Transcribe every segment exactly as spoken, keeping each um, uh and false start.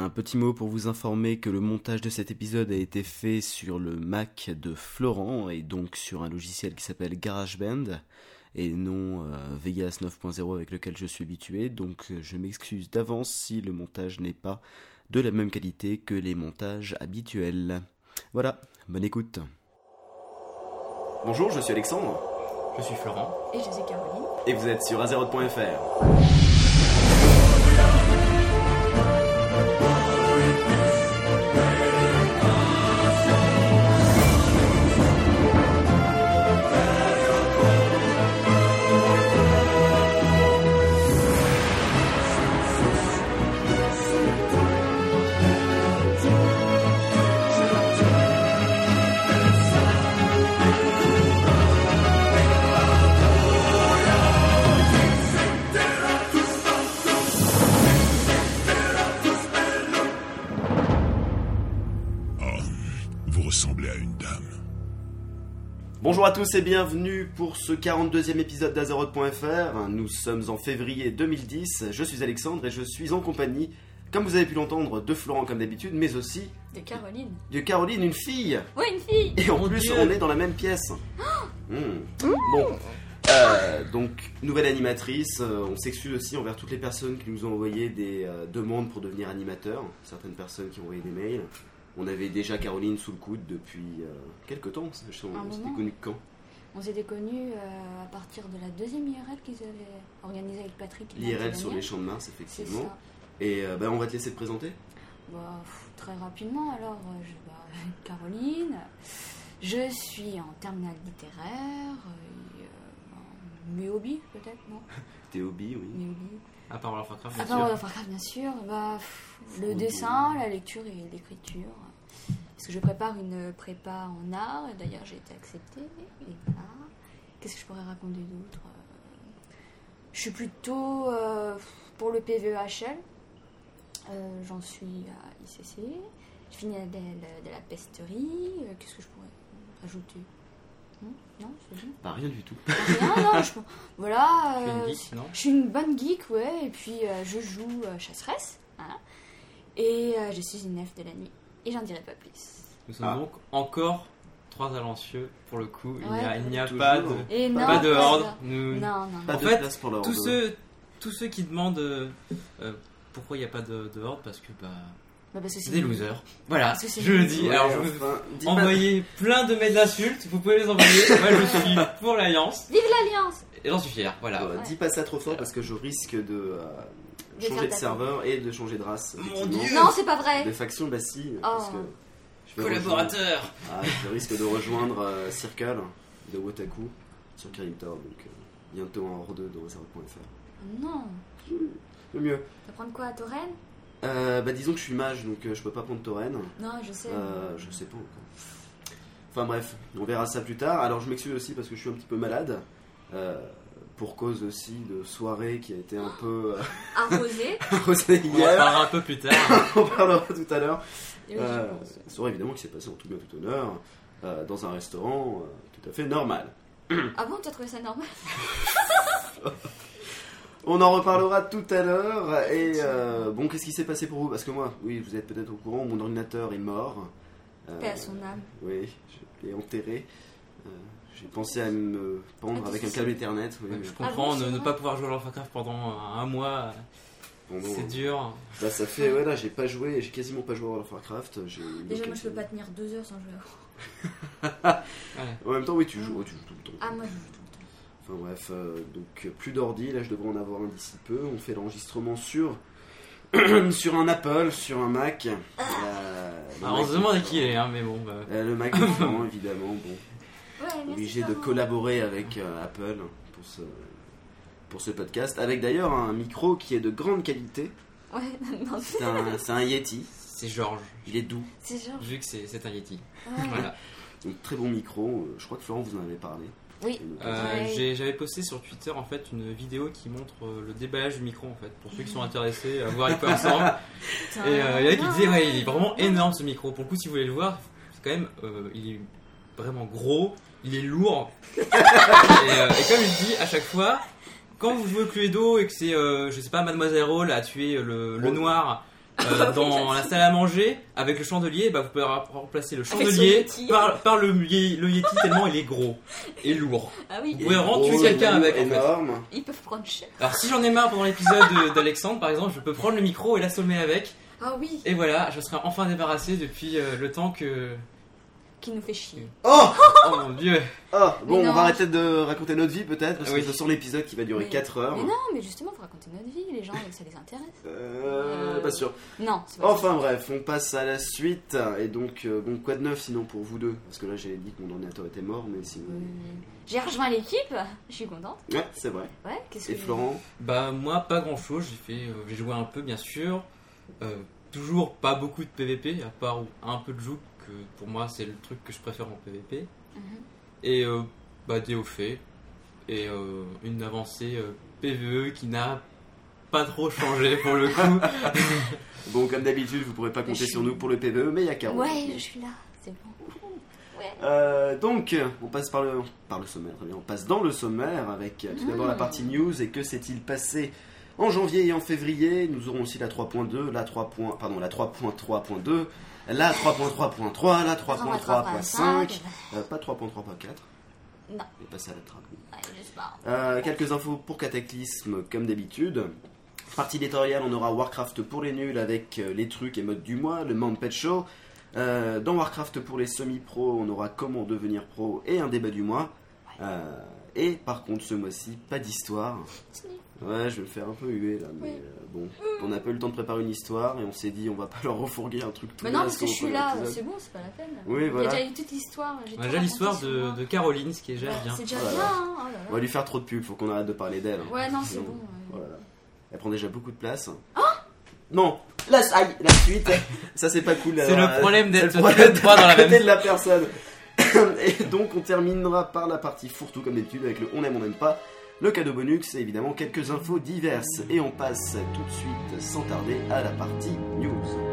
Un petit mot pour vous informer que le montage de cet épisode a été fait sur le Mac de Florent et donc sur un logiciel qui s'appelle GarageBand et non euh, Vegas neuf point zéro avec lequel je suis habitué, donc je m'excuse d'avance si le montage n'est pas de la même qualité que les montages habituels. Voilà, bonne écoute. Bonjour, je suis Alexandre. Je suis Florent. Et je suis Caroline. Et vous êtes sur Azeroth point F R. Bonjour à tous et bienvenue pour ce quarante-deuxième épisode d'Azeroth point F R. Nous sommes en février deux mille dix. Je suis Alexandre et je suis en compagnie, comme vous avez pu l'entendre, de Florent comme d'habitude, mais aussi de Caroline. De Caroline, une fille. Oui, une fille. Et en plus, on est dans la même pièce. mmh. Bon, euh, donc nouvelle animatrice. On s'excuse aussi envers toutes les personnes qui nous ont envoyé des euh, demandes pour devenir animateur. Certaines personnes qui ont envoyé des mails. On avait déjà Caroline sous le coude depuis euh, quelques temps. On s'était connus quand ? On s'était connus euh, à partir de la deuxième I R L qu'ils avaient organisée avec Patrick. L'I R L sur les Champs de Mars, effectivement. Et euh, bah, on va te laisser te présenter. Bah, pff, très rapidement, alors, euh, je, bah, Caroline, je suis en terminale littéraire, euh, euh, mes hobbies peut-être, non ? Tes hobbies, oui. Mes hobbies. À part World of Warcraft, bien à sûr. part World of Warcraft, bien sûr. Bah, pff, le dessin, la lecture et l'écriture. Parce que je prépare une prépa en art, et d'ailleurs j'ai été acceptée, et voilà. Qu'est-ce que je pourrais raconter d'autre ? Je suis plutôt euh, pour le P V E H L, euh, j'en suis à I C C, je finis de, de, de la pesterie, euh, qu'est-ce que je pourrais rajouter ? Non, non, c'est bon. Pas rien du tout. Rien, non, je, voilà. Tu es une Euh, geek, non ? je suis une bonne geek, ouais, et puis euh, je joue euh, chasseresse, voilà. Et euh, je suis une elfe de la nuit. Et j'en dirai pas plus. Nous sommes Ah. donc encore trois Alancieux, pour le coup. Il n'y a, Ouais. il n'y a Toujours. pas de, Et non, pas de pas horde. ça. Nous, Non, non, Pas non. En de fait, place pour leur tous horde. ceux, tous ceux qui demandent euh, euh, pourquoi il n'y a pas de, de horde, parce que bah, Bah, parce que c'est des losers. Voilà, Parce que c'est je le nul. dis. Ouais, Alors, je vous enfin, dis pas- envoyez plein de mails d'insultes. Vous pouvez les envoyer. Moi, je suis pour l'Alliance. Vive l'Alliance. Et j'en suis fier. Voilà. Ouais, dis pas ça trop fort parce que je risque de euh, De changer faire de ta serveur et de changer de race. Mon effectivement. Dieu. Non, c'est pas vrai. De faction, bah si. Parce Oh. que je vais Collaborateur. rejoindre- Ah, je risque de rejoindre euh, Circle de Wotaku sur Kyritor, donc euh, bientôt en hors deux dans Azeroth point F R. Non. Le mieux. Tu vas prendre quoi à Torren ? Euh, bah disons que je suis mage, donc euh, je peux pas prendre Tauren. Non, je sais. Euh, je sais pas encore. Enfin bref, on verra ça plus tard. Alors je m'excuse aussi parce que je suis un petit peu malade. Euh, pour cause aussi de soirée qui a été un peu euh, Arrosé. arrosée On en hier. parlera un peu plus tard. On parlera tout à l'heure. Et oui, Euh, je pense. soirée évidemment qui s'est passée en tout bien tout honneur euh, dans un restaurant euh, tout à fait normal. Ah bon, tu as trouvé ça normal ? On en reparlera tout à l'heure. Et euh, bon, qu'est-ce qui s'est passé pour vous ? Parce que moi, oui, vous êtes peut-être au courant, mon ordinateur est mort. Euh, Paix à son âme. Oui, je l'ai enterré. Euh, J'ai pensé à me pendre Ah, avec un difficile. câble Ethernet. Oui, Ouais, mais je comprends, Ah bon, ne, c'est ne vrai pas pouvoir jouer à World of Warcraft pendant un mois, bon, bon, c'est dur. bah, ça fait, ouais, là, j'ai pas joué, j'ai quasiment pas joué à World of Warcraft. J'ai eu Déjà, moi, je l'occasion. peux pas tenir deux heures sans jouer à Ouais. En même temps, oui, tu joues, ouais, tu joues tout le temps. Ah, moi, je joue tout le temps. Enfin bref, euh, donc euh, plus d'ordi, là je devrais en avoir un d'ici peu. On fait l'enregistrement sur sur un Apple, sur un Mac. Euh, le Alors, on Mac se demande est qui il est, hein, mais bon. Bah, Euh, le Mac est franc, évidemment. Bon, Ouais, merci. obligé de Florent. collaborer avec euh, Apple pour ce pour ce podcast, avec d'ailleurs un micro qui est de grande qualité. Ouais, non, C'est un c'est un Yeti. c'est Georges, Il est doux, c'est genre. vu que c'est c'est un Yeti. Ouais. Voilà. donc très bon micro. Je crois que Florent vous en avait parlé. Oui. Euh, Ouais. j'ai- J'avais posté sur Twitter en fait une vidéo qui montre euh, le déballage du micro en fait, pour ceux qui sont intéressés à voir à quoi il ressemble. Et euh, il y en a qui disaient ouais, il est vraiment énorme ce micro. Pour le coup, si vous voulez le voir, c'est quand même, euh, il est vraiment gros, il est lourd. et, euh, et comme je dis à chaque fois, quand vous jouez au Cluedo et que c'est, euh, je sais pas, Mademoiselle Roll a tué le, le Roll. noir euh, dans la salle à manger avec le chandelier, bah, vous pouvez remplacer le Avec son chandelier Yeti. par, par le, Yeti- le Yeti tellement il est gros et lourd. Ah oui, Vous pouvez vraiment Gros, tuer quelqu'un avec en fait. énorme. ils peuvent prendre cher. Alors si j'en ai marre pendant l'épisode de- d'Alexandre par exemple, je peux prendre le micro et l'assommer avec. Ah oui, Et voilà, je serai enfin débarrassé depuis euh, le temps que... qui nous fait chier. Oh Oh mon dieu. Oh, bon, Mais on non. va arrêter de raconter notre vie peut-être, parce Oui. que ce sent l'épisode qui va durer Mais- quatre heures. Mais non, mais justement, faut raconter notre vie, les gens, ça les intéresse. Euh, pas sûr. Non, c'est pas Enfin bref, on passe à la suite. Et donc, euh, bon, quoi de neuf sinon pour vous deux? Parce que là, j'avais dit que mon ordinateur était mort, mais sinon. Euh, J'ai rejoint l'équipe, je suis contente. Ouais, c'est vrai. Ouais, qu'est-ce Et que Florent? Bah moi pas grand chose, j'ai fait, euh, j'ai joué un peu bien sûr. Euh, toujours pas beaucoup de P V P, à part un peu de Jouk, que pour moi c'est le truc que je préfère en P V P. Mhm. Et euh, bah D O F et euh, une avancée euh, P V E qui n'a pas trop changé pour le coup. Bon, comme d'habitude, vous pourrez pas compter Je suis- sur nous pour le P V E, mais il y a Caro. Ouais, je suis là, c'est bon. Ouais. Euh, donc, on passe par le, par le sommaire, très bien. On passe dans le sommaire avec euh, tout d'abord la partie news et que s'est-il passé en janvier et en février. Nous aurons aussi la trois point deux, la trois. Pardon, la trois point trois point deux, la trois point trois point trois, la trois point trois point cinq, euh, pas trois point trois point quatre. Non. On est passé à la trappe. Ouais, je sais pas. Euh, quelques infos pour Cataclysme, comme d'habitude. Partie éditoriale, on aura Warcraft pour les nuls avec euh, les trucs et modes du mois, le Mount Pet Show. Euh, dans Warcraft pour les semi-pros, on aura comment devenir pro et un débat du mois. Euh, et par contre, ce mois-ci, pas d'histoire. Ouais, je vais me faire un peu huer là, mais Oui. euh, bon, on n'a pas eu le temps de préparer une histoire et on s'est dit on va pas leur refourguer un truc tout Mais non, naze parce que comme je au suis premier là, épisode. c'est bon, c'est pas la peine. Oui, voilà. Il y a déjà eu toute l'histoire. j'ai On tout a déjà raconté l'histoire sur de, moi. de Caroline, ce qui est déjà Ouais, bien. C'est déjà Oh là bien, là. hein. Oh là là. On va lui faire trop de pub, faut qu'on arrête de parler d'elle. Ouais, non, c'est Sinon, bon. ouais. oh là là. Elle prend déjà beaucoup de place. Non, la, aïe, la suite, ça c'est pas cool. C'est alors, le problème d'être c'est le problème deux, trois dans la d'être à côté même- de la personne. Et donc on terminera par la partie fourre-tout comme d'habitude avec le on aime on n'aime pas, le cadeau bonus et évidemment quelques infos diverses. Et on passe tout de suite sans tarder à la partie news.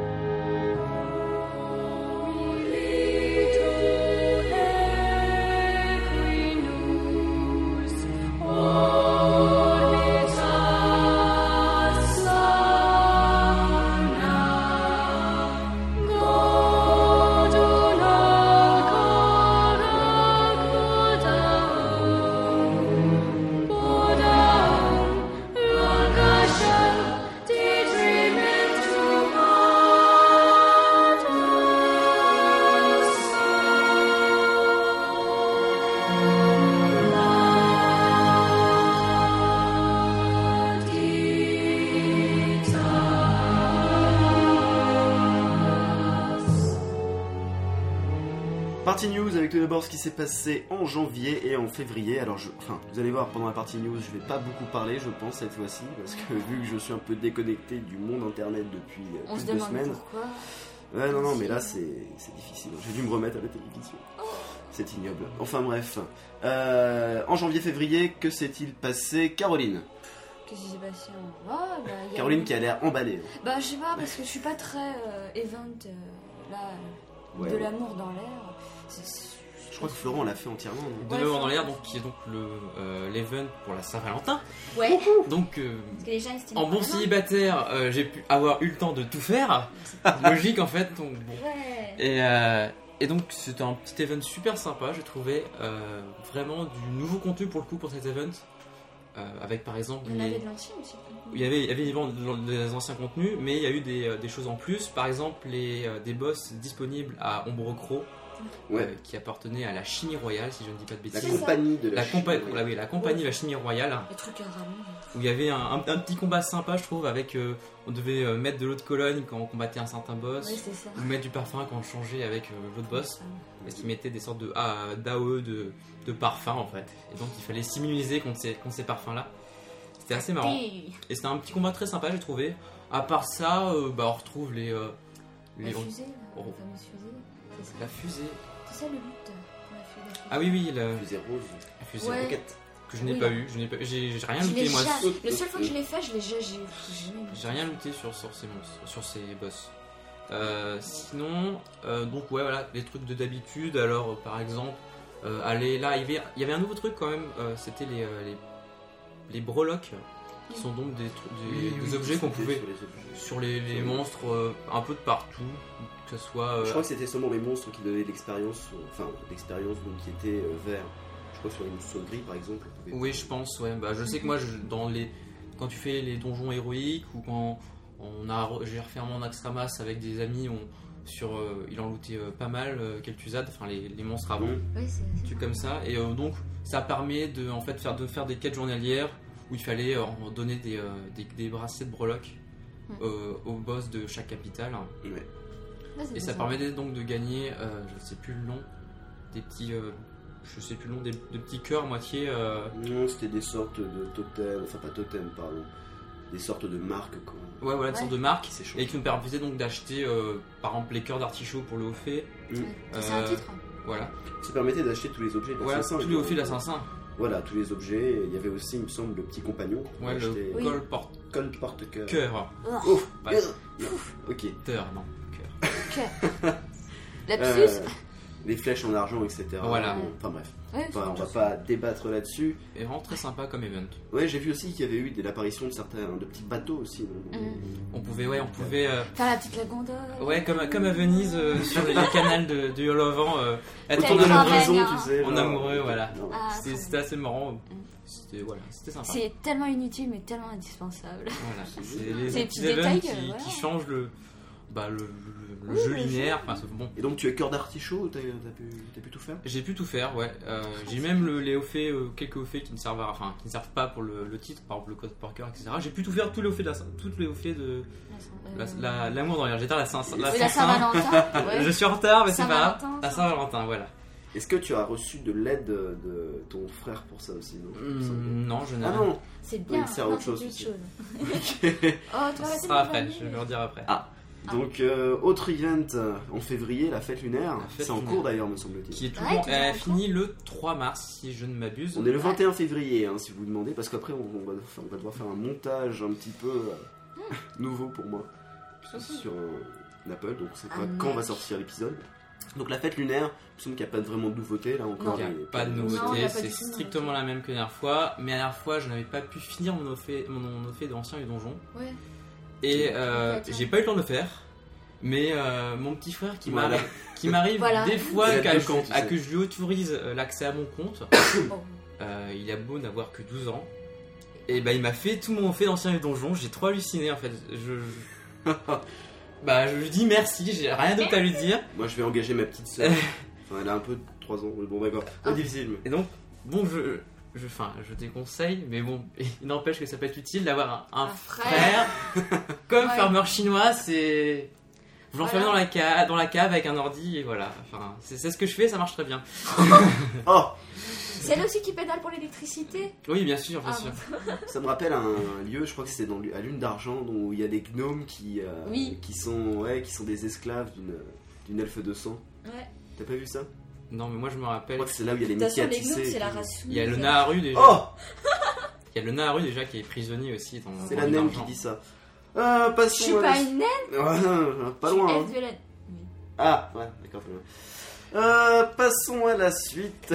Partie news avec tout d'abord ce qui s'est passé en janvier et en février. Alors, je, enfin, vous allez voir pendant la partie news, je vais pas beaucoup parler, je pense cette fois-ci, parce que vu que je suis un peu déconnecté du monde internet depuis euh, On plus se de deux demande semaines. pourquoi. Ouais, non, non, mais là c'est c'est difficile. J'ai dû me remettre à la télévision. C'est ignoble. Enfin bref. Euh, en janvier-février, que s'est-il passé, Caroline? Qu'est-ce qui s'est passé en... Ouais, bah, il y a- Caroline qui a l'air emballée. Bah, je sais pas, parce que je suis pas très euh, event, euh, là, euh, Ouais. de l'amour dans l'air. C'est- c'est- Je crois que Florent l'a fait entièrement, non? De Ouais, l'heure ça- dans l'air, donc qui est donc le euh, l'event pour la Saint-Valentin. Ouais, Donc euh, parce que les gens ils estiment en bon pas, non célibataire, euh, j'ai pu avoir eu le temps de tout faire. Logique en fait. Donc, bon. Ouais. Et, euh, et donc c'était un petit event super sympa, je trouvais euh, vraiment du nouveau contenu pour le coup pour cet event. Euh, avec par exemple Il y en les- avait de l'ancien aussi. il y avait, il y avait évidemment des anciens contenus, mais il y a eu des, euh, des choses en plus. Par exemple, les, euh, des boss disponibles à Ombre Crow, Ouais. euh, qui appartenait à la Chimie Royale, si je ne dis pas de La bêtises. C'est ça. compagnie de la, La, Chine, compa- oui. la- oui, la compagnie La Chimie Royale, Les trucs à rallonge. où il y avait un, un- un petit combat sympa, je trouve, avec euh, on devait euh, mettre de l'eau de Cologne quand on combattait un certain boss, Oui, c'est ça. ou mettre du parfum quand on changeait avec euh, l'autre boss, parce qu'ils mettaient des sortes de ah, d'A O E de, de parfums en fait. Et donc il fallait s'immuniser contre ces, contre ces parfums-là. C'était assez marrant. Et Et c'était un petit combat très sympa, j'ai trouvé. À part ça, euh, bah, on retrouve les. euh, la les fusée, là, Oh. la fameuse fusée. C'est ça. la fusée. C'est ça le but pour la fusée. Ah oui, oui, la, Fusée rose. la fusée Ouais. roquette. Que je n'ai Oui, pas là. eu. Je n'ai pas, j'ai, j'ai rien Je looté l'ai moi. jamais- Le seul fois que je l'ai fait, je l'ai j'ai j'ai- j'ai jamais J'ai rien looté sur, sur ces monstres, sur ces boss. Euh, sinon, euh, donc ouais, voilà, les trucs de d'habitude. Alors, euh, par exemple, euh, aller là, il y, avait, il y avait un nouveau truc quand même. euh, c'était les, euh, les, les breloques. qui sont donc des, des, Oui, des oui, objets qu'on c'était pouvait sur les objets. sur les, les Sur les- monstres euh, un peu de partout, que ce soit. euh, Je crois que c'était seulement les monstres qui donnaient de l'expérience, euh, enfin l'expérience donc qui était euh, vert. Je crois que sur les monstres gris par exemple. on pouvait- Oui, je pense, ouais. Bah, je sais que moi, je- dans les, quand tu fais les donjons héroïques ou quand on a, re- j'ai refait un monde Axtramas avec des amis, on, sur, euh, il en lootait euh, pas mal, euh, Kel'Thuzad, enfin les, les monstres avant, Mmh. Oui, c'est. des trucs comme ça. Et euh, donc, ça permet de, en fait, faire, de faire des quêtes journalières où il fallait euh, en donner des, euh, des, des bracelets de breloques Mm. euh, au boss de chaque capitale. Ouais. Ouais, c'est Et ça ça. permettait donc de gagner, euh, je sais plus le nom, des petits, euh, je sais plus le nom, des, de petits cœurs à moitié. euh, Non, c'était des sortes de totems, enfin pas totems, pardon, des sortes de marques quoi. Ouais, voilà, une Ouais. sorte de marque. Qui s'échangent. Et qui nous permettait donc d'acheter, euh, par exemple, les cœurs d'artichaut pour le haut fait. Mmh. Ouais. C'est un Euh, titre. Voilà, Ça permettait d'acheter tous les objets de voilà l'assassin. tous les hauts faits d'assassin. Voilà, tous les objets. Il y avait aussi, il me semble, le petit compagnon. qu'on pouvait Ouais, le acheter. Oui. col porte Col porte-cœur. cœur. Oh, Ouais. non. Ok. Cœur, non, cœur. Ok. Lapsus. Euh, les flèches en argent, et cetera. Voilà. Enfin bref, Ouais, enfin, on c'est- va pas débattre là-dessus. Et vraiment très sympa comme event. Ouais, j'ai vu aussi qu'il y avait eu de l'apparition de certains, de petits bateaux aussi. non Mhm. On pouvait, ouais, on pouvait. euh, Faire la petite la gondole. Ouais, comme, comme à Venise, euh, sur les, les canals de, de Yolovant, euh, être Quel en Autour de amoureux. travail. l'horizon, hein. tu sais. En genre, amoureux, euh, voilà. non. Ah, C'était trop c'était bien. assez marrant. C'était voilà, c'était sympa. C'est tellement inutile mais tellement indispensable. Voilà, c'est C'est les des petits petits events détails, qui, euh, voilà. qui changent le, bah, le, le- le Oui, jeu le linéaire. jeu. Enfin, c'est bon. Et donc tu es cœur d'artichaut, t'as t'as pu, t'as pu tout faire? J'ai pu tout faire, ouais. Euh, j'ai même le, les hauts faits, euh, quelques hauts faits qui ne servent, à, enfin, qui ne servent pas pour le, le titre, par exemple le code Parker, et cetera. J'ai pu tout faire, tous les hauts faits de la, toutes les hauts faits de Euh, la- la- l'amour dans l'air. J'étais à la Saint, la oui, la Saint-Saint. Saint-Valentin. ouais. Je suis en retard, mais c'est pas grave. Saint-Valentin, La ça. Saint-Valentin, voilà. Est-ce que tu as reçu de l'aide de, de ton frère pour ça aussi, non? Hum, non, je n'ai Ah rien. non. C'est Oui, bien. c'est à non, autre chose c'est aussi. autre chose. Ok. Oh, tu vas Ce la sera après, je vais leur dire après. Ah. Donc euh, autre event euh, en février, la fête lunaire. La fête C'est en lunaire. cours d'ailleurs, me semble-t-il. Qui est tout Ouais, bon. qui est Elle a en fini le trois mars, si je ne m'abuse. On est le Ouais. vingt et un février, hein, si vous demandez, parce qu'après on, on va, on va devoir faire un montage un petit peu euh, nouveau pour moi sur euh, Apple, donc c'est pas Ah, quand va mec. sortir l'épisode. Donc la fête lunaire, il me semble qu'il n'y a pas vraiment de nouveauté là encore. Il n'y a et- pas de Non, il nouveauté, y a pas c'est du tout de strictement nouveauté. la même que la dernière fois. Mais la dernière fois, je n'avais pas pu finir mon offet, mon, mon offet d'ancien et donjon. Ouais. Et euh, Ouais, tiens. j'ai pas eu le temps de le faire. Mais euh, mon petit frère qui Voilà. m'arrive, qui m'arrive Voilà. des fois C'est qu'à- le camp, tu à sais. que je lui autorise euh, l'accès à mon compte. Oh. Euh, il a beau n'avoir que douze ans. Et bah il m'a fait tout mon fait d'ancien et donjon. J'ai trop halluciné en fait. Je, je- bah je lui dis merci. J'ai rien d'autre à lui dire. Moi je vais engager ma petite sœur. Enfin, elle a un peu de trois ans, mais bon d'accord. Pas Ah. difficile. Mais... Et donc, bon, je, je, enfin, je déconseille, mais bon, il n'empêche que ça peut être utile d'avoir un, un Un frère, comme Ouais. farmer chinois, c'est. Vous l'enfermez Voilà. dans, la cave, dans la cave avec un ordi et voilà. Enfin, c'est c'est ce que je fais, ça marche très bien. Oh, C'est elle aussi qui pédale pour l'électricité. Oui, bien sûr, bien Ah, sûr. ça me rappelle un, un lieu, je crois que c'est dans à Lune d'Argent, où il y a des gnomes qui, euh, Oui. qui sont, ouais, qui sont des esclaves d'une, d'une elfe de sang. Ouais. T'as pas vu ça? Non, mais moi je me Je rappelle. crois que c'est là où il y a les De toute métiers à façon, les tisser. gnomes, c'est la et- race Il y a le soumise. Naharu déjà. Oh, Il y a le Naharu déjà qui est prisonnier aussi dans. c'est dans la Lune naine qui d'Argent. dit ça. Ah, Je passons suis à la- pas une naine. Ouais, pas je suis loin. hein. S de la- Ah, ouais, d'accord, très bien. Euh, passons à la suite.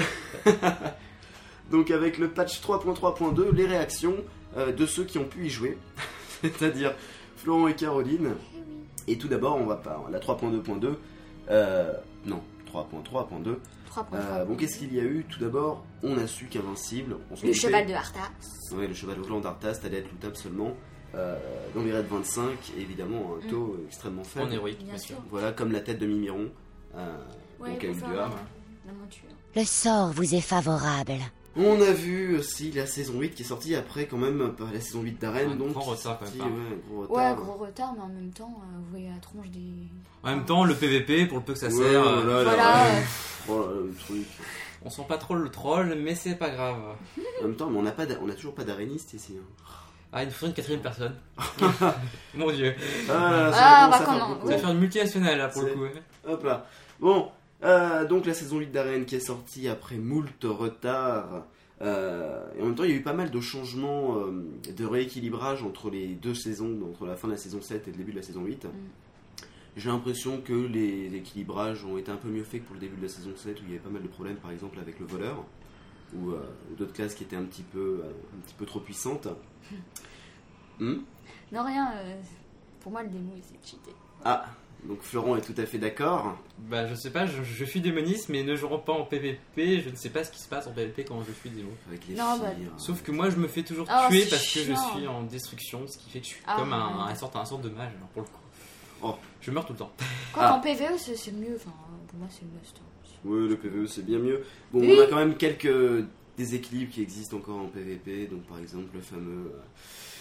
Donc avec le patch trois point trois point deux, les réactions euh, de ceux qui ont pu y jouer, c'est-à-dire Florent et Caroline. Et tout d'abord, on va pas la trois point deux point deux. Euh, non, trois point trois point deux. trois points Euh, bon, qu'est-ce qu'il y a eu? Tout d'abord, on a su qu'Invincible, on se Le doutait- cheval de Arthas. Ouais, le cheval volant d'Arthas allait être lootable seulement euh, dans les raids vingt-cinq, et évidemment un taux euh, extrêmement faible. En héroïque, Bien bien sûr. sûr. Voilà, comme la tête de Mimiron. Euh, Ouais, donc pour avec faire du la, arbre. la monture. Le sort vous est favorable. On a vu aussi la saison huit qui est sortie après quand même euh, la saison huit d'Arène. Un donc grand qui est retard, quand sortie, même, ouais, gros Ouais, retard. gros retard, mais en même temps, euh, vous voyez la tronche des. En même temps, le P V P, pour le peu que ça Ouais, sert, euh, voilà, Voilà. là, euh, oh là là, le truc. on sent pas trop le troll, mais c'est pas grave. En même temps, mais on n'a pas, d'a- on a toujours pas d'aréniste ici. hein. Ah, il nous faudrait une quatrième personne. Mon dieu. Ah, ça Ah, commence bah, à faire comment- beaucoup. Ça va faire une multinationale là pour le C'est- coup. Hop là. Bon, euh, donc la saison huit d'Arène qui est sortie après moult retard. Euh, et en même temps, il y a eu pas mal de changements euh, de rééquilibrage entre les deux saisons, entre la fin de la saison sept et le début de la saison huit. J'ai l'impression que les équilibrages ont été un peu mieux faits que pour le début de la saison sept, où il y avait pas mal de problèmes, par exemple avec le voleur. ou, euh, ou d'autres classes qui étaient un petit peu, euh, un petit peu trop puissantes. hmm Non, rien. euh, Pour moi, le démo, il s'est cheaté. Ah, donc Florent est tout à fait d'accord. Bah je sais pas, je, je suis démoniste mais ne jouant pas en P V P, je ne sais pas ce qui se passe en P V P quand je suis démo. Avec les Non, filles, bah, euh, Sauf que moi je me fais toujours Oh, tuer c'est parce que je chiant. suis en destruction, ce qui fait que je suis Ah, comme un, ouais. un, sorte, un sorte de mage alors, pour le coup. Oh. Je meurs tout le temps. Quoi, Ah. en P V E, c'est c'est mieux. Enfin, pour moi, c'est le must. hein. Oui, le P V E c'est bien mieux. Bon, Oui. on a quand même quelques déséquilibres qui existent encore en P V P. Donc par exemple le fameux, euh,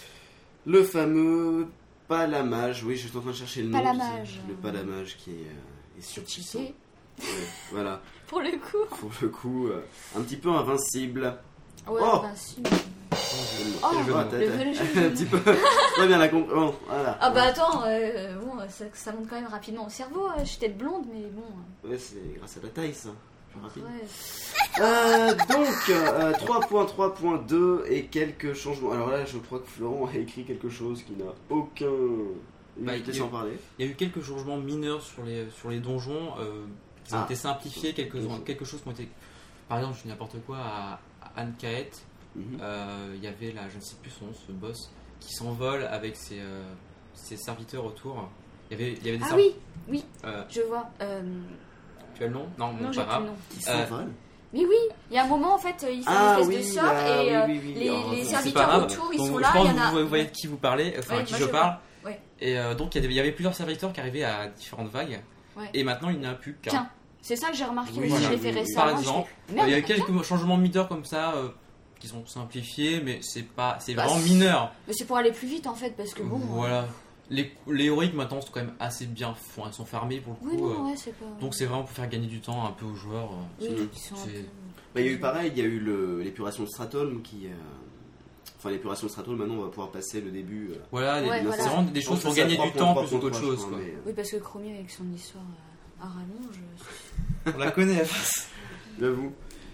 le fameux palamage. Oui, je suis en train de chercher le nom. Palamage. Le palamage qui est, euh, est surpuissant. Cheaté. Ouais, voilà. Pour le coup. Pour le coup, euh, un petit peu invincible. Ouais, Oh. ben si. Oh, Oh, le jeu de Ah, mots. t'as- le t'as- vrai jeu. un petit peu. Très bien la comp- bon, voilà. Ah bah attends, euh, bon, ça, ça monte quand même rapidement au cerveau. euh, J'étais blonde, mais bon. Ouais, c'est grâce à la taille ça. Plus rapide. Ouais. Euh, donc, euh, trois point trois point deux et quelques changements. Alors là, je crois que Florent a écrit quelque chose qui n'a aucun. Bah, utilité il- sans parler. Il y a eu quelques changements mineurs sur les, sur les donjons, euh, qui ont Ah. été simplifiés, quelques, Mhm. quelque chose qui ont été... Par exemple, je dis n'importe quoi, à, à Anne-Kaet, Mhm. euh, il y avait là, je ne sais plus son nom, ce boss, qui s'envole avec ses, euh, ses serviteurs autour. Il y avait, il y avait des Ah serv- oui, oui, euh, je vois. Euh, tu as le nom? Non, non, non, j'ai pas plus le grave. nom. Qui Euh, s'envole. Mais oui, il y a un moment en fait, il fait Ah une oui, espèce de sort là, et oui, euh, oui, oui. les, Alors, les c'est C'est pas serviteurs grave. autour, ils Donc, sont je là. pense Il y en que a. vous voyez de qui vous parlez, enfin Ouais, à qui moi, je je parle. vois. Ouais. Et euh, donc il y, avait, il y avait plusieurs serviteurs qui arrivaient à différentes vagues. Ouais. Et maintenant il n'y en a plus qu'un. Qu'un. C'est ça que j'ai remarqué Oui, aussi. voilà, Je l'ai fait oui, oui. récemment. Par je exemple, fais, il merde, y a eu il y en a quelques changements mineurs comme ça euh, qui sont simplifiés, mais c'est pas, c'est Bah, vraiment c'est- mineur. Mais c'est pour aller plus vite en fait, parce que bon. Voilà. Les, les héroïques maintenant sont quand même assez bien, font- elles sont fermées pour le Oui, coup. non, euh, ouais, c'est pas. donc c'est vraiment pour faire gagner du temps un peu aux joueurs. euh, Oui, c'est- ils sont un c'est- peu- Bah, il y a eu pareil, il y a eu le- l'épuration de Stratholme qui. euh, Enfin, l'épuration de Stratholme, maintenant on va pouvoir passer le début. euh, Voilà, des- Ouais, c'est voilà. vraiment des choses on pour fait ça gagner à du trois temps point plus trois qu'autre point trois, chose. je Quoi. crois, mais, euh, Oui, parce que Chromie avec son histoire euh, à rallonge. On la connaît. J'avoue.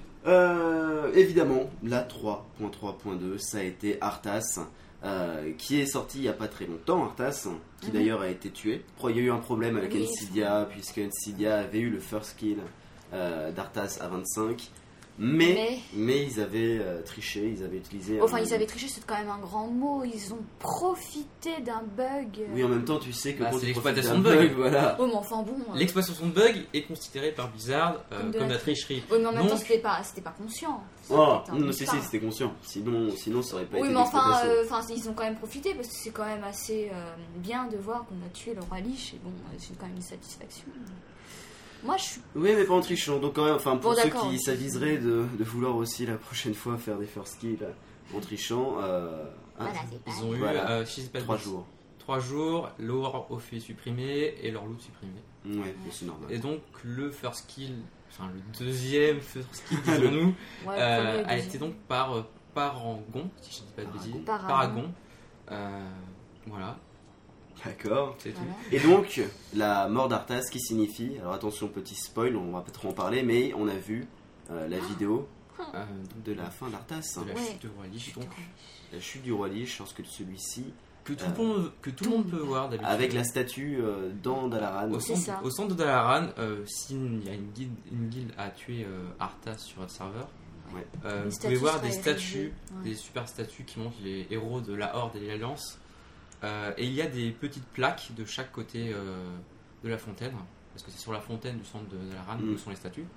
Euh, évidemment, la trois point trois point deux, ça a été Arthas, euh, qui est sorti il n'y a pas très longtemps, Arthas, qui Mhm. d'ailleurs a été tué. Il y a eu un problème avec Oui. Encydia, puisque Encydia avait eu le first kill euh, d'Arthas à vingt-cinq, mais, mais... Mais. ils avaient euh, triché, ils avaient utilisé... Enfin, un- ils avaient triché, c'est quand même un grand mot. Ils ont profité d'un bug. Oui, en même temps, tu sais que Bah, quand c'est tu profites l'exploitation d'un de bug. voilà. Oh, mais enfin bon. euh, L'exploitation de bug est considérée par Blizzard euh, Comme comme, de la la tricherie. Oui, mais en même Donc- temps, c'était pas, c'était pas conscient. Oh, C'était un non, peu si, si, tard. c'était conscient. Sinon, sinon, ça aurait pas Oui, été mais enfin, d'exploitation. euh, enfin, ils ont quand même profité parce que c'est quand même assez euh, bien de voir qu'on a tué le roi Lich et bon, euh, c'est quand même une satisfaction. Moi, je suis. Oui, mais pas en trichant. Donc, quand même, enfin, pour Bon, ceux d'accord, qui ok. s'aviseraient de, de vouloir aussi la prochaine fois faire des first kills en trichant, euh, ah, Voilà, c'est pas. Ils ont eu, Voilà. euh, si je dis pas de trois bêtises, jours. trois jours, leur off est supprimé et leur loot supprimé. Ouais, mais c'est normal. Et donc le first kill, enfin le deuxième first kill, disons-nous, Ouais, euh, premier et a deuxième. été donc par euh, Paragon, si je dis pas de Paragon. bêtises. Paragon. Paragon. Euh, voilà, D'accord. c'est Voilà. Et donc, la mort d'Arthas qui signifie, alors attention, petit spoil, on va pas trop en parler, mais on a vu euh, la vidéo tout. Euh, de la fin d'Arthas, de la Ouais. chute de Roi Lich, donc la chute du roi Lich, lorsque celui-ci, que tout, Euh, le monde, que tout le monde peut voir d'habitude. avec la statue euh, dans Dalaran, Au C'est centre, ça. au centre de Dalaran, euh, s'il y a une guilde, une guilde à tuer euh, Arthas sur votre serveur, Ouais. euh, Une vous statue pouvez voir sera des érigée. statues, Ouais. des super statues qui montrent les héros de la Horde et de l'Alliance. Euh, et il y a des petites plaques de chaque côté euh, de la fontaine, parce que c'est sur la fontaine du centre de Dalaran Mm. où sont les statues.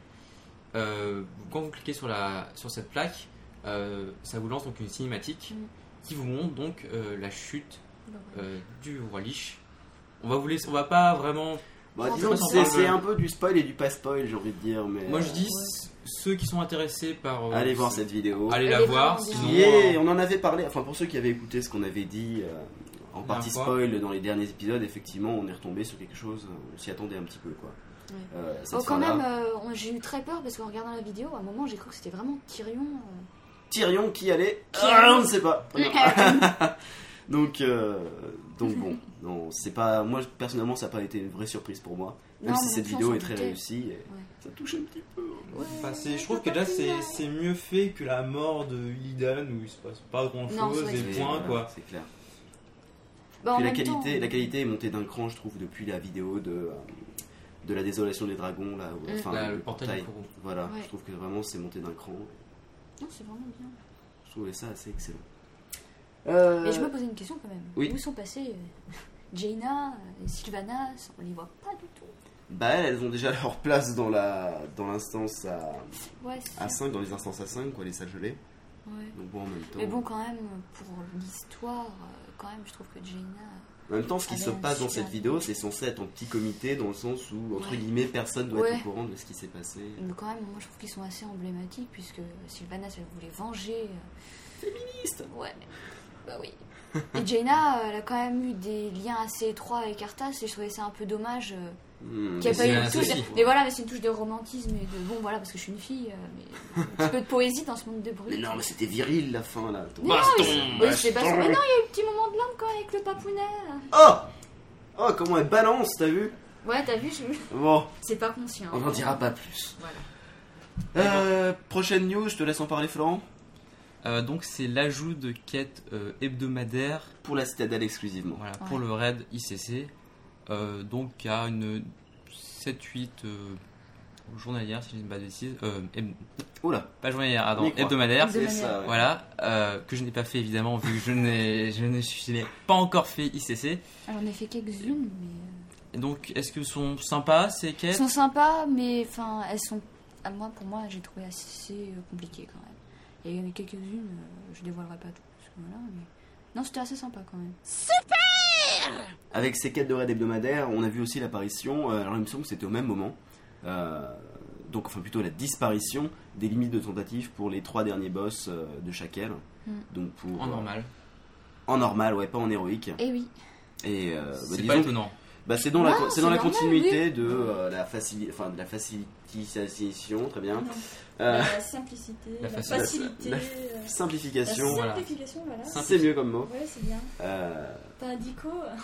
Euh, quand vous cliquez sur, la, sur cette plaque, euh, ça vous lance donc une cinématique Mm. qui vous montre donc euh, la chute Bah, euh, du roi Lich. On va vous laisser, on va pas vraiment. Bah, Bon, disons que on c'est parle c'est de- un peu du spoil et du pas spoil, j'ai envie de dire, mais Moi je euh, dis c- ceux qui sont intéressés par. euh, allez voir cette vidéo. Allez Elle la est voir. vraiment Sinon, bien. Qui est- euh, on en avait parlé, enfin pour ceux qui avaient écouté ce qu'on avait dit euh, en La partie fois. spoil dans les derniers épisodes, effectivement on est retombé sur quelque chose, on s'y attendait un petit peu quoi. Ouais. Euh, cette Oh, quand fin-là. même, euh, on- j'ai eu très peur parce qu'en regardant la vidéo, à un moment, j'ai cru que c'était vraiment Tyrion. euh. Tyrion qui allait, Qui ah, allait. on ne sait pas. donc, euh, donc bon, non, c'est pas, moi personnellement ça n'a pas été une vraie surprise pour moi, même Non, si mais cette non, vidéo on est s'en très doutait. réussie, et Ouais. ça touche un petit peu. Ouais, Enfin, c'est- je ouais, trouve t'as que pas là plus c'est mal. c'est mieux fait que la mort de Illidan où il se passe pas grand Non, c'est chose vrai et que Et point voilà, quoi. c'est clair. Bah, en Puis la même qualité, temps, la qualité est montée d'un cran, je trouve, depuis la vidéo de, euh, de la désolation des dragons, là, où- Mm. enfin, Là, le portail du Kourou. Voilà, Ouais. je trouve que vraiment c'est monté d'un cran. Non, c'est vraiment bien. Je trouvais ça assez excellent. Euh... Et je me posais une question quand même. Oui. Où sont passées euh, Jaina et Sylvanas? On les voit pas du tout. Bah elles, elles ont déjà leur place dans la dans l'instance à, Ouais, à cinq, dans les instances à cinq, quoi, les salles gelées. Ouais. Donc bon, en même temps... Mais bon, quand même, pour l'histoire, euh, quand même, je trouve que Jaina... En même temps, ce qui avait se un passe dans super cette vidéo, c'est censé être en petit comité, dans le sens où, entre Ouais. guillemets, personne doit Ouais. être au courant de ce qui s'est passé. Mais quand même, moi, je trouve qu'ils sont assez emblématiques, puisque Sylvanas, elle voulait venger... euh, Féministe. Ouais, bah oui. Et Jaina, elle a quand même eu des liens assez étroits avec Arthas, et je trouvais ça un peu dommage... euh, Hmm, qu'il n'y a Mais pas eu c'est une un touche souci. de... Mais voilà, mais c'est une touche de romantisme et de... Bon, voilà, parce que je suis une fille, euh, mais un petit peu de poésie dans ce monde de bruit. Mais non, mais c'était viril la fin là. Ton- Mais non, Baston, mais- oui, c'est baston. Mais non, il y a eu un petit moment de larmes quand même avec le papounet. Oh Oh, comment elle balance, t'as vu? Ouais, t'as vu, je... Bon, c'est pas conscient. on n'en dira pas plus. Voilà. Euh, prochaine news, je te laisse en parler, Florent. Euh, donc c'est l'ajout de quêtes euh, hebdomadaires Pour la citadelle exclusivement. voilà, Ouais. pour le raid I C C. Euh, donc il y a une sept huit euh, journalières, si je ne dis pas de bêtises. Euh, heb- Oula, pas journalière, ah, On y non, croit. hebdomadaire. c'est manière. ça. Ouais. Voilà, euh, que je n'ai pas fait évidemment vu que je n'ai, je n'ai, je n'ai pas encore fait I C C. Alors, on a fait quelques-unes, mais... euh, Et donc est-ce que sont sympas ces Elles quêtes? sont sympas, mais enfin, elles sont... À moi, pour moi, j'ai trouvé assez euh, compliquées quand même. Et il y en a quelques-unes, euh, je dévoilerai pas tout. Parce que voilà, mais... Non, c'était assez sympa quand même. Avec ces quêtes de raid hebdomadaires, on a vu aussi l'apparition, euh, alors il me semble que c'était au même moment, euh, donc enfin plutôt la disparition des limites de tentative pour les trois derniers boss euh, de chaque aile. Mm. Donc pour, En euh, normal. en normal, ouais, pas en héroïque. Et oui. Et euh, bah, C'est disons pas que- étonnant. bah, c'est dans la, Non, c'est c'est dans la normal, continuité oui. de, euh, la facili- enfin, de la facilitation, très bien. Non. Euh, La simplicité, La la, facilité. facilité, La- euh, la simplification, voilà. simplification, voilà. c'est mieux comme mot. Ouais, c'est bien. Euh, T'as un dico.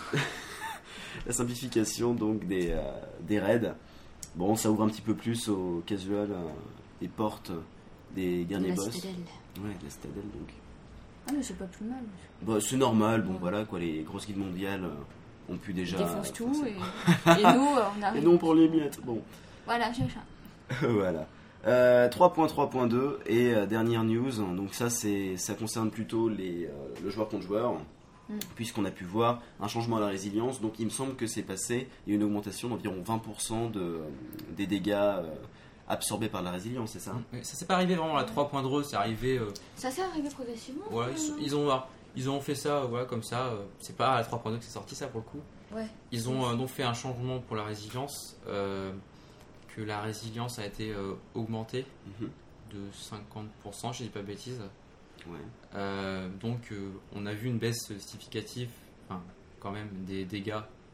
la simplification donc des, euh, des raids. Bon, ça ouvre un petit peu plus au casual euh, des portes des derniers La boss. citadelle. Ouais, de la citadelle donc. Ah, mais c'est pas plus mal. Bah, c'est normal, bon Ouais. voilà quoi, les grosses guildes mondiales euh, ont pu Ils déjà. défoncent tout enfin, et, et nous, euh, on c'est- arrive. Et non pour les miettes, bon. Voilà, j'ai ça. Voilà. Euh, trois point trois point deux et euh, dernière news, donc ça c'est ça concerne plutôt les, euh, le joueur contre joueur, Mm. puisqu'on a pu voir un changement à la résilience, donc il me semble que c'est passé, il y a eu une augmentation d'environ vingt pour cent de, des dégâts euh, absorbés par la résilience, c'est ça? Mais ça s'est pas arrivé vraiment à trois point deux, c'est arrivé. euh, Ça s'est arrivé progressivement. voilà, quand ils, même, ils ont, ils ont fait ça voilà, comme ça. euh, c'est pas à la trois point deux que c'est sorti ça pour le coup. hein. Ouais. Ils ont euh, donc fait un changement pour la résilience, euh, que la résilience a été euh, augmentée Mhm. de cinquante pour cent, je dis pas de bêtises. Ouais. Euh, donc euh, on a vu une baisse significative, enfin quand même des dégâts.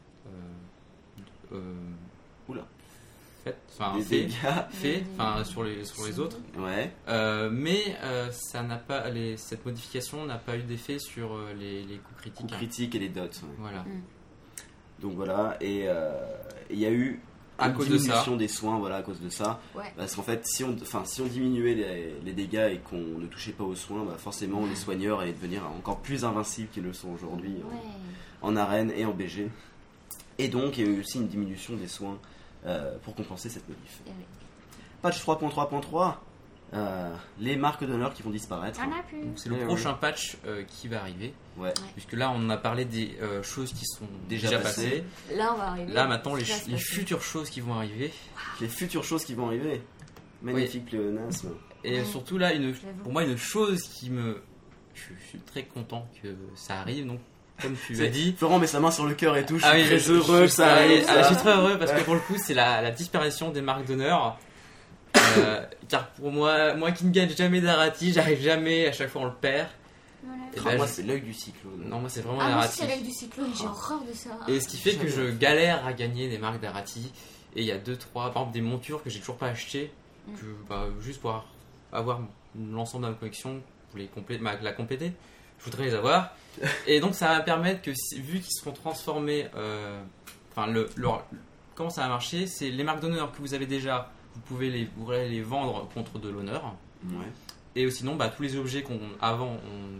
Euh, euh, Oula. Fait, enfin Des fait, dégâts. fait, Des- enfin sur les sur les autres. Ouais. Euh, mais euh, ça n'a pas, les, cette modification n'a pas eu d'effet sur euh, les, les coups critiques. Coups hein. critiques et les dots. ouais. Voilà. Donc voilà, et euh, il y a eu À une cause de ça. diminution des soins, voilà, à cause de ça. Ouais. Parce qu'en fait, si on, enfin, si on diminuait les, les dégâts et qu'on ne touchait pas aux soins, bah forcément les soigneurs allaient devenir encore plus invincibles qu'ils le sont aujourd'hui Ouais. en, en arène et en B G. Et donc, il y a eu aussi une diminution des soins euh, pour compenser cette modif. Et oui. Patch trois point trois point trois, euh, les marques d'honneur qui vont disparaître. On a plus. Donc c'est le Eh prochain patch euh, qui va arriver. Ouais. Puisque là on a parlé des euh, choses qui sont Déjà déjà, passées. passées. Là, on va arriver. Là maintenant les, Ce qui va se les passer. futures choses qui vont arriver. Les futures choses qui vont arriver. Magnifique pléonasme. Et Ouais. surtout là, une, J'avoue. pour moi une chose qui me... Je, je suis très content que ça arrive. Donc comme tu C'est- l'as dit... Florent met sa main sur le cœur et tout. Je suis Ah oui, très je- heureux je- que ça ah, arrive. ah, ça. je suis très heureux parce Ouais. que pour le coup c'est la, la disparition des marques d'honneur. Euh, car pour moi, moi qui ne gagne jamais d'Arati, j'arrive jamais, à chaque fois on le perd. Voilà. Et Ah, là, moi, je- c'est l'œil du cyclone. Non, moi c'est vraiment Ah, moi l'Arati. aussi, c'est l'œil du cyclone, j'ai horreur de ça. Et ce qui fait que je galère à gagner des marques d'Arati. Et il y a deux trois, par exemple des montures que j'ai toujours pas achetées, Mm. que bah, juste pour avoir l'ensemble de ma collection, pour les complé- ma- la compléter, je voudrais les avoir. Et donc ça va me permettre que si- vu qu'ils seront transformés, euh, enfin le, leur- comment ça va marcher, c'est les marques d'honneur que vous avez déjà, vous pouvez les, vous pourrez les vendre contre de l'honneur. Ouais. Et sinon, bah, tous les objets qu'on avant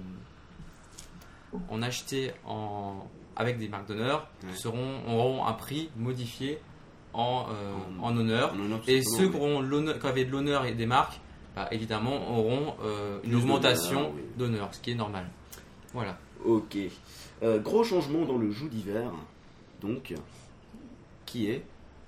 on, on achetait en, avec des marques d'honneur Ouais. seront auront un prix modifié en, euh, En- en honneur. En honneur, tout Et simplement, ceux mais- qui, auront l'honneur- qui avaient de l'honneur et des marques bah, évidemment, auront euh, une Plus augmentation d'honneur, oui. d'honneur, ce qui est normal. Voilà. Ok. Euh, gros changement dans le joug d'hiver. Donc, qui est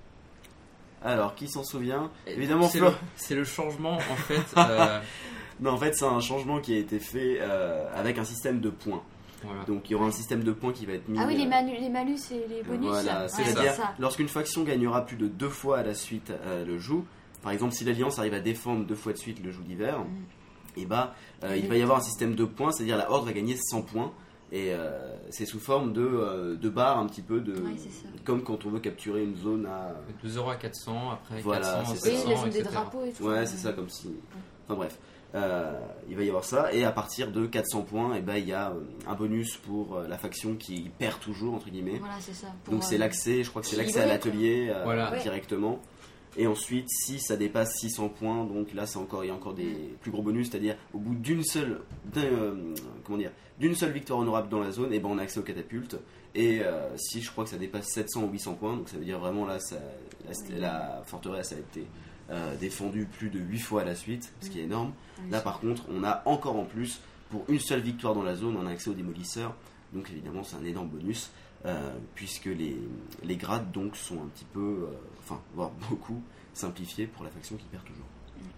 Alors, qui s'en souvient Évidemment, c'est Flo. le, c'est le changement, en fait. euh, Non, en fait, c'est un changement qui a été fait euh, avec un système de points. voilà. Donc, il y aura un système de points qui va être mis. Ah oui, les, euh, manu- les malus et les bonus. Voilà, Ouais, c'est-à-dire c'est ça. lorsqu'une faction gagnera plus de deux fois à la suite euh, le joug, par exemple si l'Alliance arrive à défendre deux fois de suite le joug d'hiver, Mm. et bah euh, il va y avoir un système de points, c'est-à-dire la Horde va gagner cent points, et euh, c'est sous forme de, euh, de barres un petit peu, de, Ouais, c'est ça. comme quand on veut capturer une zone à... De zéro à quatre cents, après Voilà, quatre cents, c'est ça. Oui, sept cents, les zones et des cetera. drapeaux et tout. Ouais, c'est ça, comme si... Enfin bref. Euh, il va y avoir ça, et à partir de quatre cents points, et ben, il y a euh, un bonus pour euh, la faction qui perd toujours, entre guillemets. Voilà, c'est ça. Pour, Donc c'est euh, l'accès, je crois que c'est l'accès à équilibrer, l'atelier euh, Voilà. Ouais. directement. Et ensuite, si ça dépasse six cents points, donc là c'est encore, il y a encore des plus gros bonus, c'est-à-dire au bout d'une seule, d'un, euh, comment dire, d'une seule victoire honorable dans la zone, et ben on a accès aux catapultes. Et euh, si je crois que ça dépasse sept cents ou huit cents points, donc ça veut dire vraiment là, ça, la, la forteresse a été euh, défendue plus de huit fois à la suite, ce qui est énorme. Ouais, Là c'est- par contre, on a encore en plus, pour une seule victoire dans la zone, on a accès aux démolisseurs. Donc évidemment, c'est un énorme bonus, euh, puisque les, les grades donc sont un petit peu, euh, enfin, voire beaucoup, simplifiés pour la faction qui perd toujours.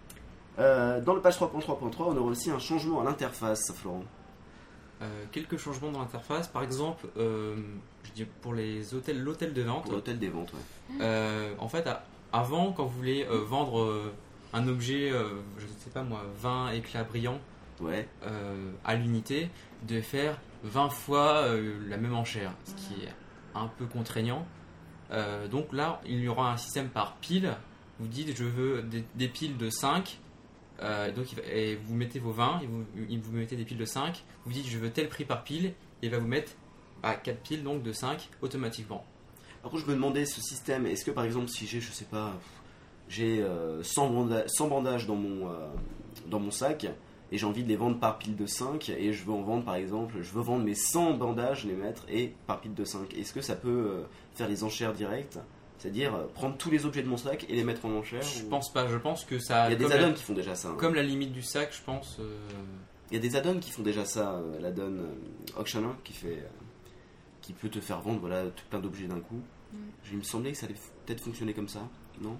Euh, dans le patch trois point trois point trois, on aura aussi un changement à l'interface, Florent. Euh, quelques changements dans l'interface. Par exemple, euh, je dis pour les hôtels, l'hôtel de vente. Pour l'hôtel des ventes, ouais. Euh, en fait, à- avant, quand vous voulez euh, vendre euh, un objet, euh, je ne sais pas moi, vingt éclats brillants Ouais, euh, à l'unité, vous devez faire vingt fois euh, la même enchère, ce qui est un peu contraignant. Euh, donc là, il y aura un système par pile. Vous dites, je veux des, des piles de cinq. Euh, donc, il va- et vous mettez vos vingt, et vous, il- vous mettez des piles de cinq. Vous dites, je veux tel prix par pile. Et il va vous mettre à quatre piles, donc de cinq, automatiquement. par contre, je me demandais ce système, est-ce que par exemple, si j'ai, je sais pas, pff, j'ai euh, cent, banda- cent bandages dans mon, euh, dans mon sac, et j'ai envie de les vendre par pile de cinq, et je veux en vendre par exemple, je veux vendre mes cent bandages, les mettre, et par pile de cinq. Est-ce que ça peut euh, faire les enchères directes, c'est-à-dire euh, prendre tous les objets de mon sac et les mettre en enchères Je ou- pense pas, je pense que ça. Il y a des comme, add-ons la, qui font déjà ça. hein. comme la limite du sac, je pense. euh, Il y a des add-ons qui font déjà ça. euh, L'add-on euh, Auctioner qui fait, euh, qui peut te faire vendre voilà tout plein d'objets d'un coup. Mm. Il me semblait que ça allait f- peut-être fonctionner comme ça, non?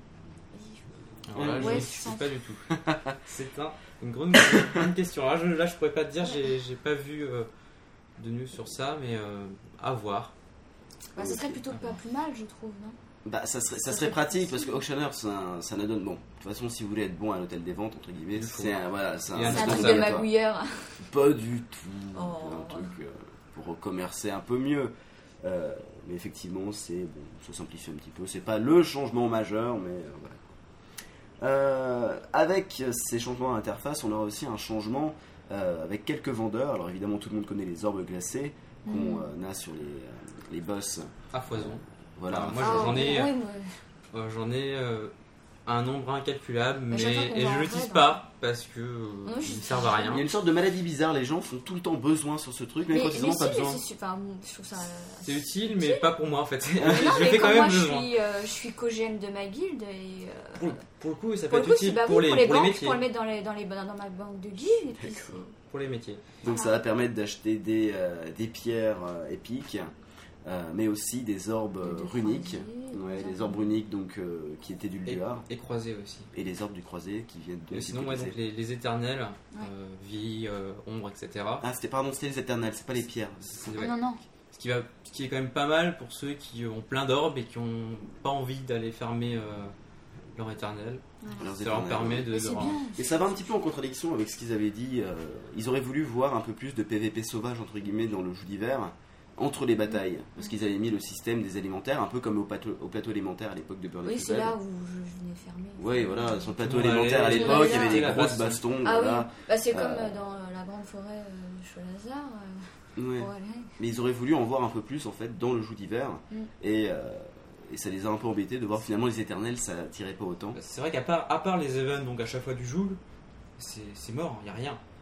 Alors là, Ouais, je ne c'est sais ça. pas du tout. C'est un, une grande, grande question. Là, je, là, je pourrais pas te dire, j'ai, j'ai pas vu euh, de news sur ça, mais euh, à voir. Bah, ce serait Ok. plutôt pas plus mal, je trouve, non? Bah, ça serait, ça Ça serait serait pratique possible. parce que Auctioneer c'est un, c'est un add-on. Bon, de toute façon, si vous voulez être bon à l'hôtel des ventes, entre guillemets, Il faut. c'est un, voilà, c'est Il y a un un C'est un truc truc ça, de quoi. magouilleur. Pas du tout. Oh. Un truc euh, pour commercer un peu mieux. Euh, mais effectivement, c'est bon, ça simplifie un petit peu. C'est pas le changement majeur, mais euh, voilà. Euh, avec ces changements à l'interface, on aura aussi un changement euh, avec quelques vendeurs. Alors évidemment, tout le monde connaît les orbes glacés qu'on Mm. euh, a sur les, euh, les boss. À foison. Voilà. Ah, moi, Ah, j'en ai, oui, moi, euh, j'en ai euh, un nombre incalculable, mais, chaque fois qu'on et va je en le raid, dis hein. pas parce que euh, Moi, je ils suis- ne servent à Il y a rien. une sorte de maladie bizarre. Les gens font tout le temps besoin sur ce truc, même Mais, quand ils mais n'en ont si, pas mais besoin. c'est super. bon, Je trouve ça. C'est utile, mais pas pour moi en fait. Mais non, je mais fais quand comme même moi, je besoin. suis, euh, je suis co-G M de ma guilde et. euh, Pour, pour le coup, ça Pour peut le être coup, c'est utile bah, pour, oui, les, pour les pour les banques, métiers. pour le mettre dans, les, dans, les, dans ma banque de guilde. Et puis c'est- Pour les métiers. Donc ça va permettre d'acheter des, euh, des pierres euh, épiques, euh, mais aussi des orbes euh, Des runiques. croisés, Ouais, des les orbes runiques donc, euh, qui étaient du Et, Luar. et croisés aussi. Et les orbes du croisé qui viennent de Et sinon, ouais, donc les, les éternels, euh, vie, euh, ombre, et cetera. Ah, c'était pardon, c'était les éternels, c'est pas les pierres. C'est- Ah, ouais. non, non. Ce qui, va, ce qui est quand même pas mal pour ceux qui ont plein d'orbes et qui ont pas envie d'aller fermer euh, leur éternel. Leurs Ça leur éternels. permet de. Mais c'est de- bien. Et ça va un petit peu en contradiction avec ce qu'ils avaient dit. euh, ils auraient voulu voir un peu plus de P V P sauvage, entre guillemets, dans le jeu d'hiver, entre les batailles. Parce qu'ils avaient mis le système des élémentaires, un peu comme au plateau, au plateau élémentaire à l'époque de Burning Oui, c'est Crusade. là où je, je venais fermer. Oui, voilà, sur le plateau Tout le monde élémentaire à allait- l'époque, il y avait des la grosses baston. bastons. Ah voilà. oui, bah, c'est comme Euh, euh, dans euh, la grande forêt euh, Cholazar. euh, Ouais. pour aller- Mais ils auraient voulu en voir un peu plus en fait dans le jeu d'hiver. Mm. Et, euh, et ça les a un peu embêtés de voir finalement les éternels, ça tirait pas autant. C'est vrai qu'à part, à part les events, donc à chaque fois du jour, c'est c'est mort, il n'y a rien.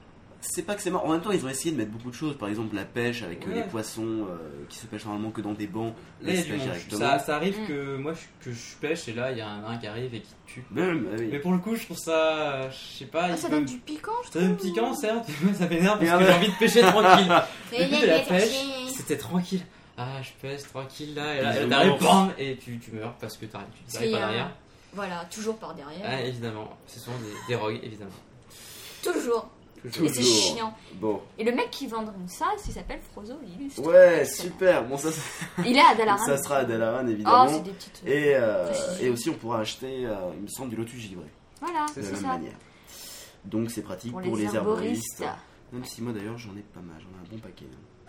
c'est pas que c'est marrant. En même temps, ils ont essayé de mettre beaucoup de choses. Par exemple, la pêche avec euh, Ouais. les poissons euh, qui se pêchent normalement que dans des bancs. Là, il y Là, a ils se du pêchent monde. directement. Ça, ça arrive Mm. que moi je, que je pêche et là il y a un, un qui arrive et qui te tue. Même, ah oui. Mais pour le coup, je trouve ça. Je sais pas. Ah, il ça peut- donne du piquant, je Ça trouve. donne piquant, certes. Ça m'énerve parce Ah que ouais. j'ai envie de pêcher tranquille. Mais Le but il de la est pêche, pêché. c'était tranquille. Ah, je pêche tranquille là, et là, Ils et là ont t'arrives, mort. bam, et tu, tu meurs parce que t'arrives, tu Parce t'arrives qu'il pas y a- derrière. Voilà, toujours par derrière. Ah, évidemment, ce sont des, des rogues, évidemment. Toujours. Toujours. Et c'est Toujours. chiant. Bon. Et le mec qui vendra ça, il s'appelle Frozo l'illustre. Ouais, Excellent. super. Bon, ça, Il est à Dalaran. ça sera à Dalaran, Oh, évidemment. c'est des petites. et, euh, précisions. et aussi, on pourra acheter, euh, il me semble, du lotus givré. Voilà, De c'est la même ça. manière. Donc, c'est pratique Pour, pour, les, les herboristes. herboristes. Même si moi, d'ailleurs, j'en ai pas mal. J'en ai un bon paquet.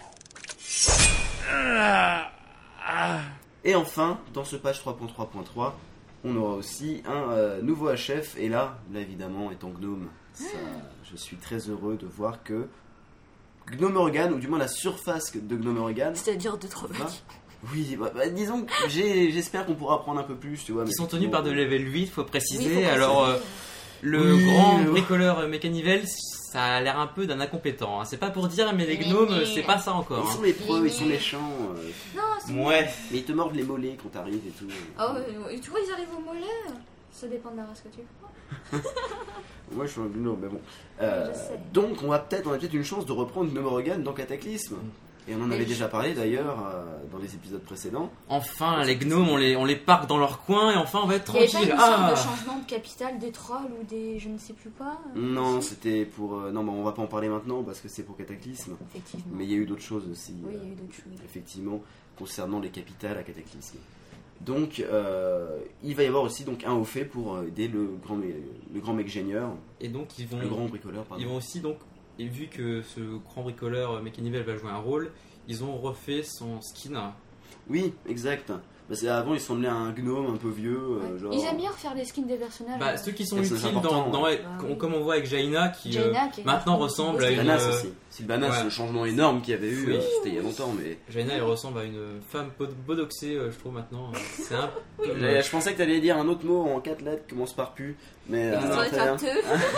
Et enfin, dans ce patch trois point trois point trois, on aura aussi un euh, nouveau H F. Et là, là évidemment, étant Gnome, ça, je suis très heureux de voir que Gnomeregan, ou du moins la surface de Gnomeregan, C'est-à-dire de trop Va. petits. oui, bah, bah, disons que j'ai- j'espère qu'on pourra apprendre un peu plus, tu vois. mais Ils sont tenus par de effectivement, level huit, faut Oui, préciser. faut Alors, euh, préciser. le Oui, grand mais- bricoleur euh, Mécanivel, ça a l'air un peu d'un incompétent. hein. C'est pas pour dire, mais les Mais- gnomes, mais- c'est pas ça Ils encore. sont hein. les pros, ils sont méchants. euh, Non, c'est Ouais. mais ils te mordent les mollets quand t'arrives et tout. Oh, ouais, et tu vois, ils arrivent au mollet. Ça dépend de la race que tu prends. Moi je suis un gnome, mais bon. Euh, Je sais. donc on va peut-être, on a peut-être une chance de reprendre Gnomeregan dans Cataclysme. Et on en Mais avait je- déjà parlé d'ailleurs euh, dans les épisodes précédents. Enfin, les gnomes, on les, on les parque dans leur coin et enfin on va être Il n'y avait pas tranquille. une sorte Ah de changement de capitale des trolls ou des je ne sais plus quoi euh, Non, si c'était pour. euh, non, mais on va pas en parler maintenant parce que c'est pour Cataclysme. Effectivement. Mais il y a eu d'autres choses aussi. Oui, il y a euh, eu d'autres choses. effectivement, concernant les capitales à Cataclysme. Donc, euh, il va y avoir aussi donc un haut fait pour aider le grand, mé- le grand mec génieur, Et donc ils vont, le grand bricoleur, pardon. ils vont aussi donc, et vu que ce grand bricoleur euh, Mécanivel va jouer un rôle, ils ont refait son skin. Oui, exact. Parce qu'avant, il semblait un gnome un peu vieux. euh, Ouais. genre... Ils aiment bien refaire des skins des personnages. Bah, ceux qui sont Et c'est utiles important, dans, dans- ouais. Bah com- oui. comme on voit avec Jaina qui euh, Jaina, qui est maintenant vachement ressemble petite. à une Sylvanas euh, aussi. Sylvanas, ouais. le changement énorme qu'il y avait eu, Oui. euh, c'était il y a longtemps, mais. Jaina elle ressemble à une femme bod- bodoxée euh, je trouve maintenant. C'est un peu Je, moche. je pensais que t'allais dire un autre mot en quatre lettres qui commence par pu, mais. Ah, euh, Ça non, doit très être bien. un peu.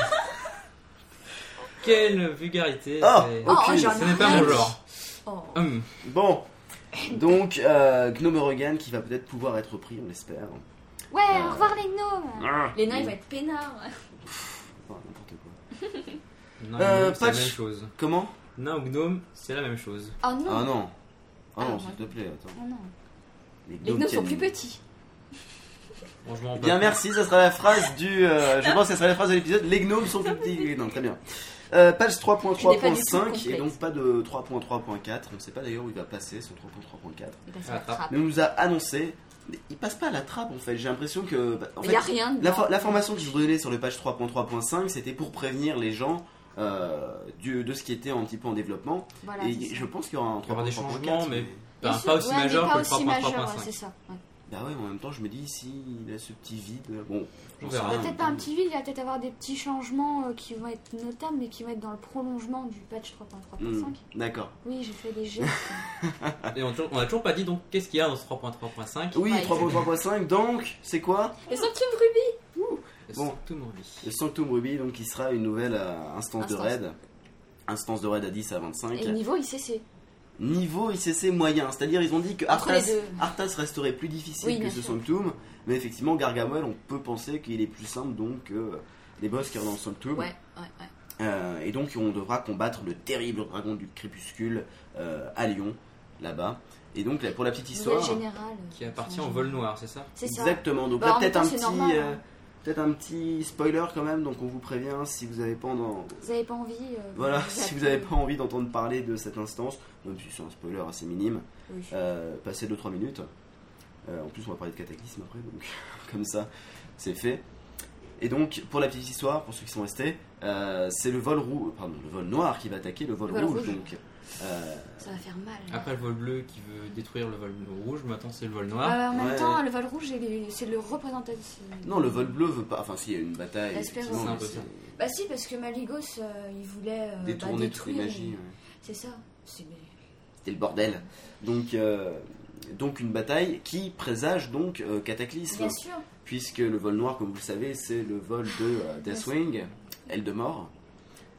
Quelle vulgarité. Oh, c'est- Oh, aucune. j'en Ce n'est pas mon genre. Oh. Hum. Bon, donc euh, Gnomeregan qui va peut-être pouvoir être pris, on l'espère. Ouais, Euh. au revoir les gnomes. Ah, Les nains, ils vont être peinards. enfin, n'importe quoi. Nain Euh, ou gnome, c'est la patch. même chose. Comment? Nain ou gnome, c'est la même chose. Oh non. Ah non. Ah non, Ah, s'il te plaît, attends. Oh non. Les Les gnomes sont qui plus animent. petits. Bon, je m'en rends Eh pas bien, compte. merci, ça sera la phrase du. euh, je pense que ça sera la phrase de l'épisode. Les gnomes sont plus petits. Non, très bien. Euh, page trois point trois point Je n'ai pas du tout cinq compris. et donc pas de trois point trois point quatre. On ne sait pas d'ailleurs où il va passer son trois point trois point quatre. Et bah, Ah, ça attrape. Mais on nous a annoncé. Mais il passe pas à la trappe en fait. J'ai l'impression que. bah, en Il fait, n'y a rien dedans. la, for- la formation que je vous donnais sur le page trois point trois point cinq, c'était pour prévenir les gens euh, du- de ce qui était un petit peu en développement. Voilà, et c'est ça. je pense qu'il y aura un Il y aura des trois point trois point changements, quatre, mais- Bien Enfin, sûr, pas aussi ouais, mais majeur pas que le aussi trois point trois majeur, point ouais, cinq. c'est ça. Ouais. Bah ouais, en même temps, je me dis ici, il a ce petit vide. là. Bon, j'en On sais verra. rien. Peut-être pas un petit vide, il va peut-être avoir des petits changements euh, qui vont être notables, mais qui vont être dans le prolongement du patch trois point trois point cinq. Hmm, D'accord. Oui, j'ai fait des gestes. Et on, on a toujours pas dit donc qu'est-ce qu'il y a dans ce trois point trois point cinq. Oui, Ouais, trois point trois point cinq, donc, c'est quoi? Le Sanctum Ruby. Bon. Tout mon vie. Le Sanctum Ruby, donc, qui sera une nouvelle euh, instance, de Instance. raid. Instance de raid à dix à vingt-cinq. Et niveau I C C. Niveau I C C moyen, c'est-à-dire ils ont dit que Entre Arthas, les deux. Arthas resterait plus difficile Oui, que bien ce sûr. Sanctum, mais effectivement Gargamel on peut penser qu'il est plus simple donc que les boss qui sont dans le Sanctum. Ouais, ouais, ouais. Euh, et donc on devra combattre le terrible dragon du crépuscule euh, à Lyon, là-bas. Et donc là, pour la petite histoire, Nouvelle générale. Qui appartient au vol noir, c'est ça? C'est ça. exactement. Donc Bah, là en même peut-être un temps, c'est petit, normal, euh, hein. peut-être un petit spoiler quand même. Donc on vous prévient si vous avez pas en- Vous avez pas envie. euh, voilà, vous si vous appelez- n'avez pas envie d'entendre parler de cette instance, même si c'est un spoiler assez minime. Oui. Euh, passer deux trois minutes. Euh, en plus, on va parler de Cataclysme après, donc comme ça, c'est fait. Et donc, pour la petite histoire, pour ceux qui sont restés, euh, c'est le vol roux, pardon, le vol noir qui va attaquer le vol, Le vol rouge. rouge. Donc, euh, Ça va faire mal. Après le vol bleu qui veut détruire le vol rouge, maintenant c'est le vol noir. Euh, en même Ouais. temps, le vol rouge, il est- c'est le représentatif. non, le vol bleu veut pas. Enfin, s'il y a une bataille, L'espérance. effectivement, C'est un peu mais ça. c'est- Bah si, parce que Maligos, euh, il voulait euh, détourner bah, toutes les détruire. magies. ouais. C'est ça. C'est... C'était le bordel. Donc, euh, donc une bataille qui présage donc euh, Cataclysme. Bien sûr. Puisque le vol noir, comme vous le savez, c'est le vol de euh, Deathwing, Eldemort.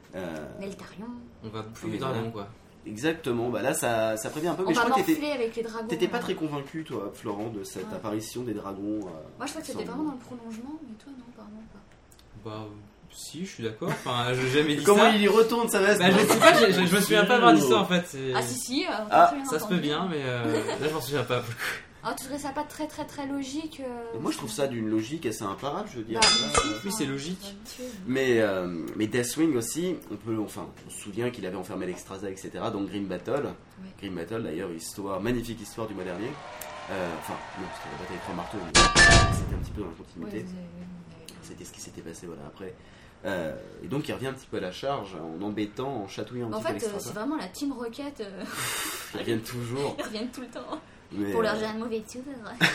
Euh, Neltarion. On va bouffer Oui, les dragons, voilà. quoi. Exactement, bah là ça, ça prévient un peu, On mais je va crois que morfler t'étais, avec les dragons. t'étais pas là. très convaincu, toi, Florent, de cette Ouais. apparition des dragons. euh, Moi je crois que c'était sans- vraiment dans le prolongement, mais toi non, apparemment pas. Bah, euh, si, je suis d'accord. Enfin, j'ai jamais dit Comment ça. il y retourne sa veste? Bah, je sais pas, je, je, je me souviens pas avoir dit ça en fait. c'est- Ah si si, euh, on Ah, t'a très bien Ça se peut entendu. bien, mais euh, là je m'en souviens pas. Ah, tu trouvais ça pas très très très logique euh, Et moi je trouve ça d'une logique assez imparable, je veux dire. Bah, Là, aussi, euh, oui, enfin, c'est logique. habitué. Mais, euh, mais Deathwing aussi, on peut, enfin, on se souvient qu'il avait enfermé l'Exstrasza, et cetera. Donc Grim Battle. Ouais. Grim Battle, d'ailleurs, histoire, magnifique histoire du mois dernier. Euh, Enfin, non, c'était la bataille des trois marteaux, mais c'était un petit peu dans la Ouais, continuité. vous avez- vous avez- C'était ce qui s'était passé voilà, après. Euh, et donc il revient un petit peu à la charge en embêtant, en chatouillant un En petit peu fait, euh, c'est l'Exstrasza. vraiment la Team Rocket. euh, Ils reviennent toujours. Ils reviennent tout le temps. Mais, Pour leur euh, jeu de mauvais tour.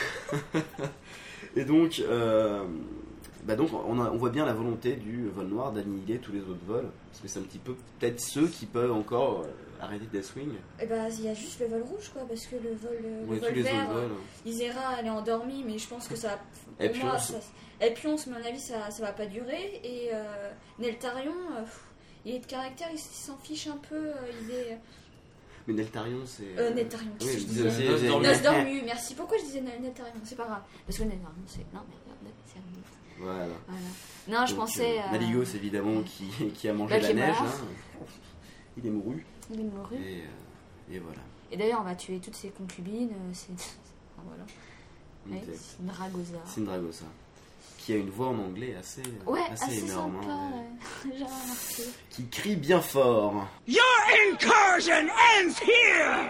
Et donc, euh, bah donc on, a- on voit bien la volonté du vol noir d'annihiler tous les autres vols. Parce que c'est un petit peu peut-être ceux qui peuvent encore euh, arrêter Deathwing. Et bah, il y a juste le vol rouge, quoi, parce que le vol, le Ouais, vol tous les vert, autres vols. Isera, elle est endormie, mais je pense que ça. Elle pour moi, pionce. ça- Elle pionce, mais à mon avis, ça, ça va pas durer. Et euh, Neltarion, euh, pff, il est de caractère, il s'en fiche un peu. euh, il est. Mais Neltarion, c'est. Euh, Neltarion, Oui, qu'est-ce que je je disais disais- Noce j'ai- dormue. Noce dormue, merci. Pourquoi je disais Nel- Neltarion? C'est pas grave. Parce que Neltarion, c'est. Non, mais regarde, c'est un- Voilà. Voilà. Non, je Donc, pensais. euh, euh, Maligos, évidemment, qui, qui a mangé Bah, la qui est neige. mort. hein. Il est mouru. Il est mouru. Et, euh, et voilà. Et d'ailleurs, on va tuer toutes ses concubines. euh, C'est. Enfin, voilà. Ouais, Exact. c'est une Dragosa. Sindragosa. Qui a une voix en anglais assez, Ouais, assez, assez, énorme. sympa. hein, Ouais. J'ai remarqué. Qui crie bien fort. Your incursion ends here!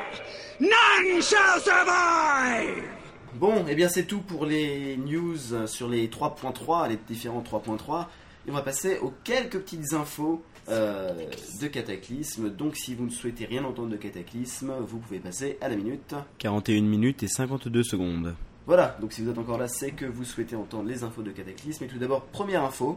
None shall survive! Bon, et bien c'est tout pour les news sur les trois point trois, les différents trois point trois. Et on va passer aux quelques petites infos euh, de Cataclysme. Donc si vous ne souhaitez rien entendre de Cataclysme, vous pouvez passer à la minute. quarante et une minutes et cinquante-deux secondes. Voilà, donc si vous êtes encore là, c'est que vous souhaitez entendre les infos de Cataclysme. Et tout d'abord, première info.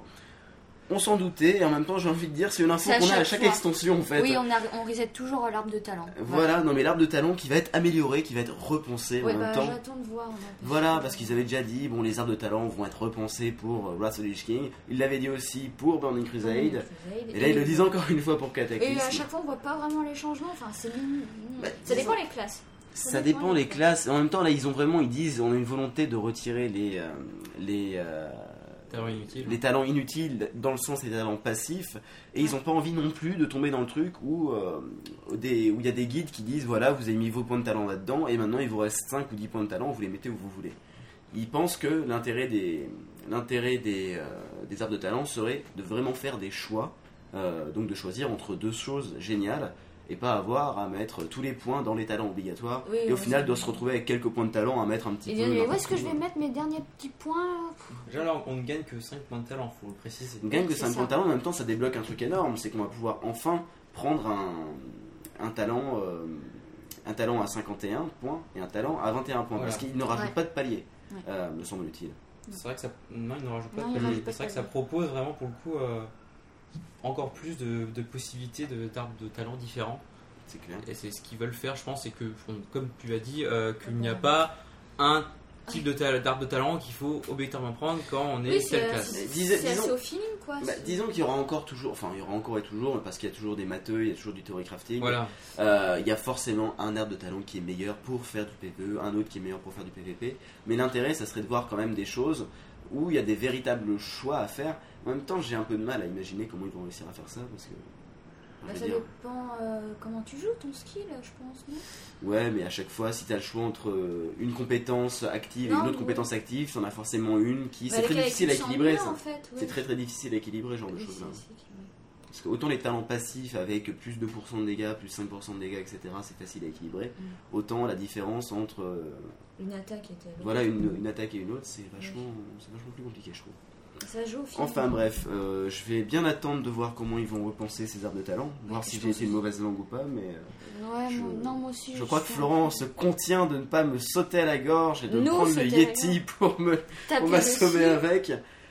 On s'en doutait, et en même temps j'ai envie de dire, c'est une info C'est à qu'on a à chaque chaque fois. extension en fait. Oui, on, a, on reset toujours l'arbre de talent. Voilà, non mais l'arbre de talent qui va être amélioré, qui va être repensé Ouais, en même bah, temps. j'attends de voir. on a- Voilà, parce qu'ils avaient déjà dit, bon, les arbres de talent vont être repensés pour euh, Wrath of the Lich King. Ils l'avaient dit aussi pour Burning Crusade. Crusade. Et là, ils le disent encore une fois pour Cataclysme. Et à chaque fois, on voit pas vraiment les changements. Enfin, c'est mignon. Bah, Ça disons- dépend les classes. Ça dépend les classes. En même temps, là, ils ont vraiment, ils disent, on a une volonté de retirer les, euh, les, euh, Talent inutile. les talents inutiles dans le sens des talents passifs. Et ils n'ont pas envie non plus de tomber dans le truc où euh, des- où il y a des guides qui disent, voilà, vous avez mis vos points de talent là-dedans, et maintenant il vous reste cinq ou dix points de talent, vous les mettez où vous voulez. Ils pensent que l'intérêt des, l'intérêt des, euh, des arbres de talent serait de vraiment faire des choix, euh, donc de choisir entre deux choses géniales, et pas avoir à mettre tous les points dans les talents obligatoires, Oui, et au oui, final c'est- doit se retrouver avec quelques points de talent à mettre un petit Et peu. dire, mais où n'importe est-ce que je où. vais mettre mes derniers petits points? Déjà là, on ne gagne que cinq points de talent, faut le préciser. On gagne que C'est cinq ça. points de talent, en même temps ça débloque un truc énorme, c'est qu'on va pouvoir enfin prendre un, un talent euh, un talent à cinquante et un points et un talent à vingt et un points, Voilà. parce qu'il ne rajoute Ouais. pas de palier, Ouais. euh, me semble-t-il. C'est vrai que ça. Non, il ne rajoute pas Non, de il palier. rajoute pas de C'est vrai que ça palier. propose vraiment pour le coup euh, encore plus de, de possibilités de- d'arbres de talent différents. C'est clair. Et c'est ce qu'ils veulent faire, je pense, c'est que, bon, comme tu as dit, euh, qu'il n'y a pas un type de ta- d'arbre de talent qu'il faut obligatoirement prendre quand on est Oui, telle c'est classe. c'est- Disais- c'est assez disons- au feeling, quoi. Bah, c'est- disons qu'il y aura encore toujours, enfin il y aura encore et toujours, parce qu'il y a toujours des matheux, il y a toujours du theory crafting. Voilà. Euh, il y a forcément un arbre de talent qui est meilleur pour faire du P V E, un autre qui est meilleur pour faire du P V P. Mais l'intérêt, ça serait de voir quand même des choses où il y a des véritables choix à faire. En même temps, j'ai un peu de mal à imaginer comment ils vont réussir à faire ça, parce que. Bah, je ça veux dire, dépend euh, comment tu joues ton skill, je pense, non? ouais, mais à chaque fois, si tu as le choix entre euh, une compétence active et Non, une autre mais- compétence active, tu en as forcément une qui. Bah, C'est très laquelle difficile à tu sens équilibrer mieux, ça. en fait, ouais. C'est très très difficile à équilibrer ce genre de Oui, choses-là. c'est- c'est équilibré. Parce que autant les talents passifs avec plus deux pour cent de dégâts, plus cinq pour cent de dégâts, et cetera, c'est facile à équilibrer. Mm. Autant la différence entre euh, Une attaque était. voilà, une, une attaque et une autre, c'est vachement, c'est vachement plus compliqué, je trouve. Ça joue au feeling. Enfin bref, euh, je vais bien attendre de voir comment ils vont repenser ces arbres de talent, voir Ouais, si je j'ai pense été une aussi. mauvaise langue ou pas, mais euh, Ouais, je- moi- non, moi aussi. je crois que suis Florent un se peu- contient de ne pas me sauter à la gorge et de me Nous prendre le sauter à la Yeti pour me Taper pour m'assommer dessus. avec.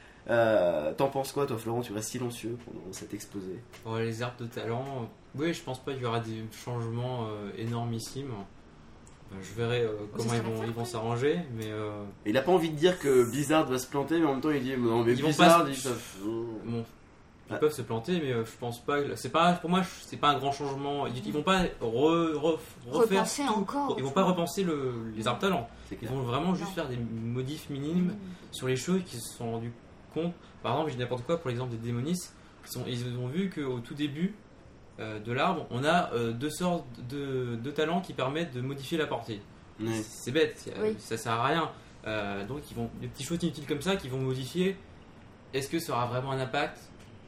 Euh, T'en penses quoi, toi, Florent? Tu restes silencieux pendant cet exposé. Pour les arbres de talent, euh, oui, je pense pas qu'il y aura des changements euh, énormissimes. Euh, je verrai euh, comment ça ils sera vont, fait ils vont après. s'arranger, mais euh, Il a pas envie de dire que Blizzard va se planter, mais en même temps il dit non mais Ils vont Blizzard pas ils se- savent. bon, Ils Ah. peuvent se planter, mais euh, je pense pas. C'est pas pour moi, c'est pas un grand changement. Ils, ils vont pas re- re- refaire Repenser tout. encore, Ils vont tu pas vois. repenser le, les arbres talents. C'est Ils clair. vont vraiment juste Non. faire des modifs minimes sur les choses qu'ils se sont rendus compte. Par exemple, je dis n'importe quoi pour l'exemple des démonis. Ils, sont, ils ont vu qu'au tout début euh, de l'arbre, on a euh, deux sortes de, de talents qui permettent de modifier la portée. Ouais. C'est bête, euh, Oui. ça sert à rien. Euh, donc ils vont des petites choses inutiles comme ça qui vont modifier. Est-ce que ça aura vraiment un impact?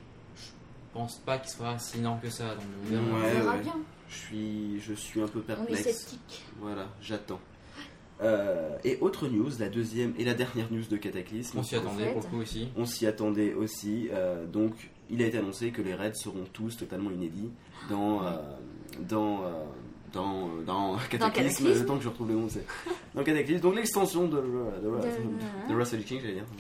Je pense pas qu'il soit si énorme que ça. Donc on verra. On Ouais, verra ouais. bien. Je suis, je suis un peu On est perplexe. sceptique. Voilà, j'attends. Euh, et autre news, la deuxième et la dernière news de Cataclysme. On s'y attendait fait. pour le coup aussi. On s'y attendait aussi. euh, donc, il a été annoncé que les raids seront tous totalement inédits dans euh, dans euh, dans dans Cataclysme. Cataclysme. Le temps que je retrouve le nom, c'est dans Cataclysme. Donc l'extension de de, de, De- de Russell King, j'allais dire.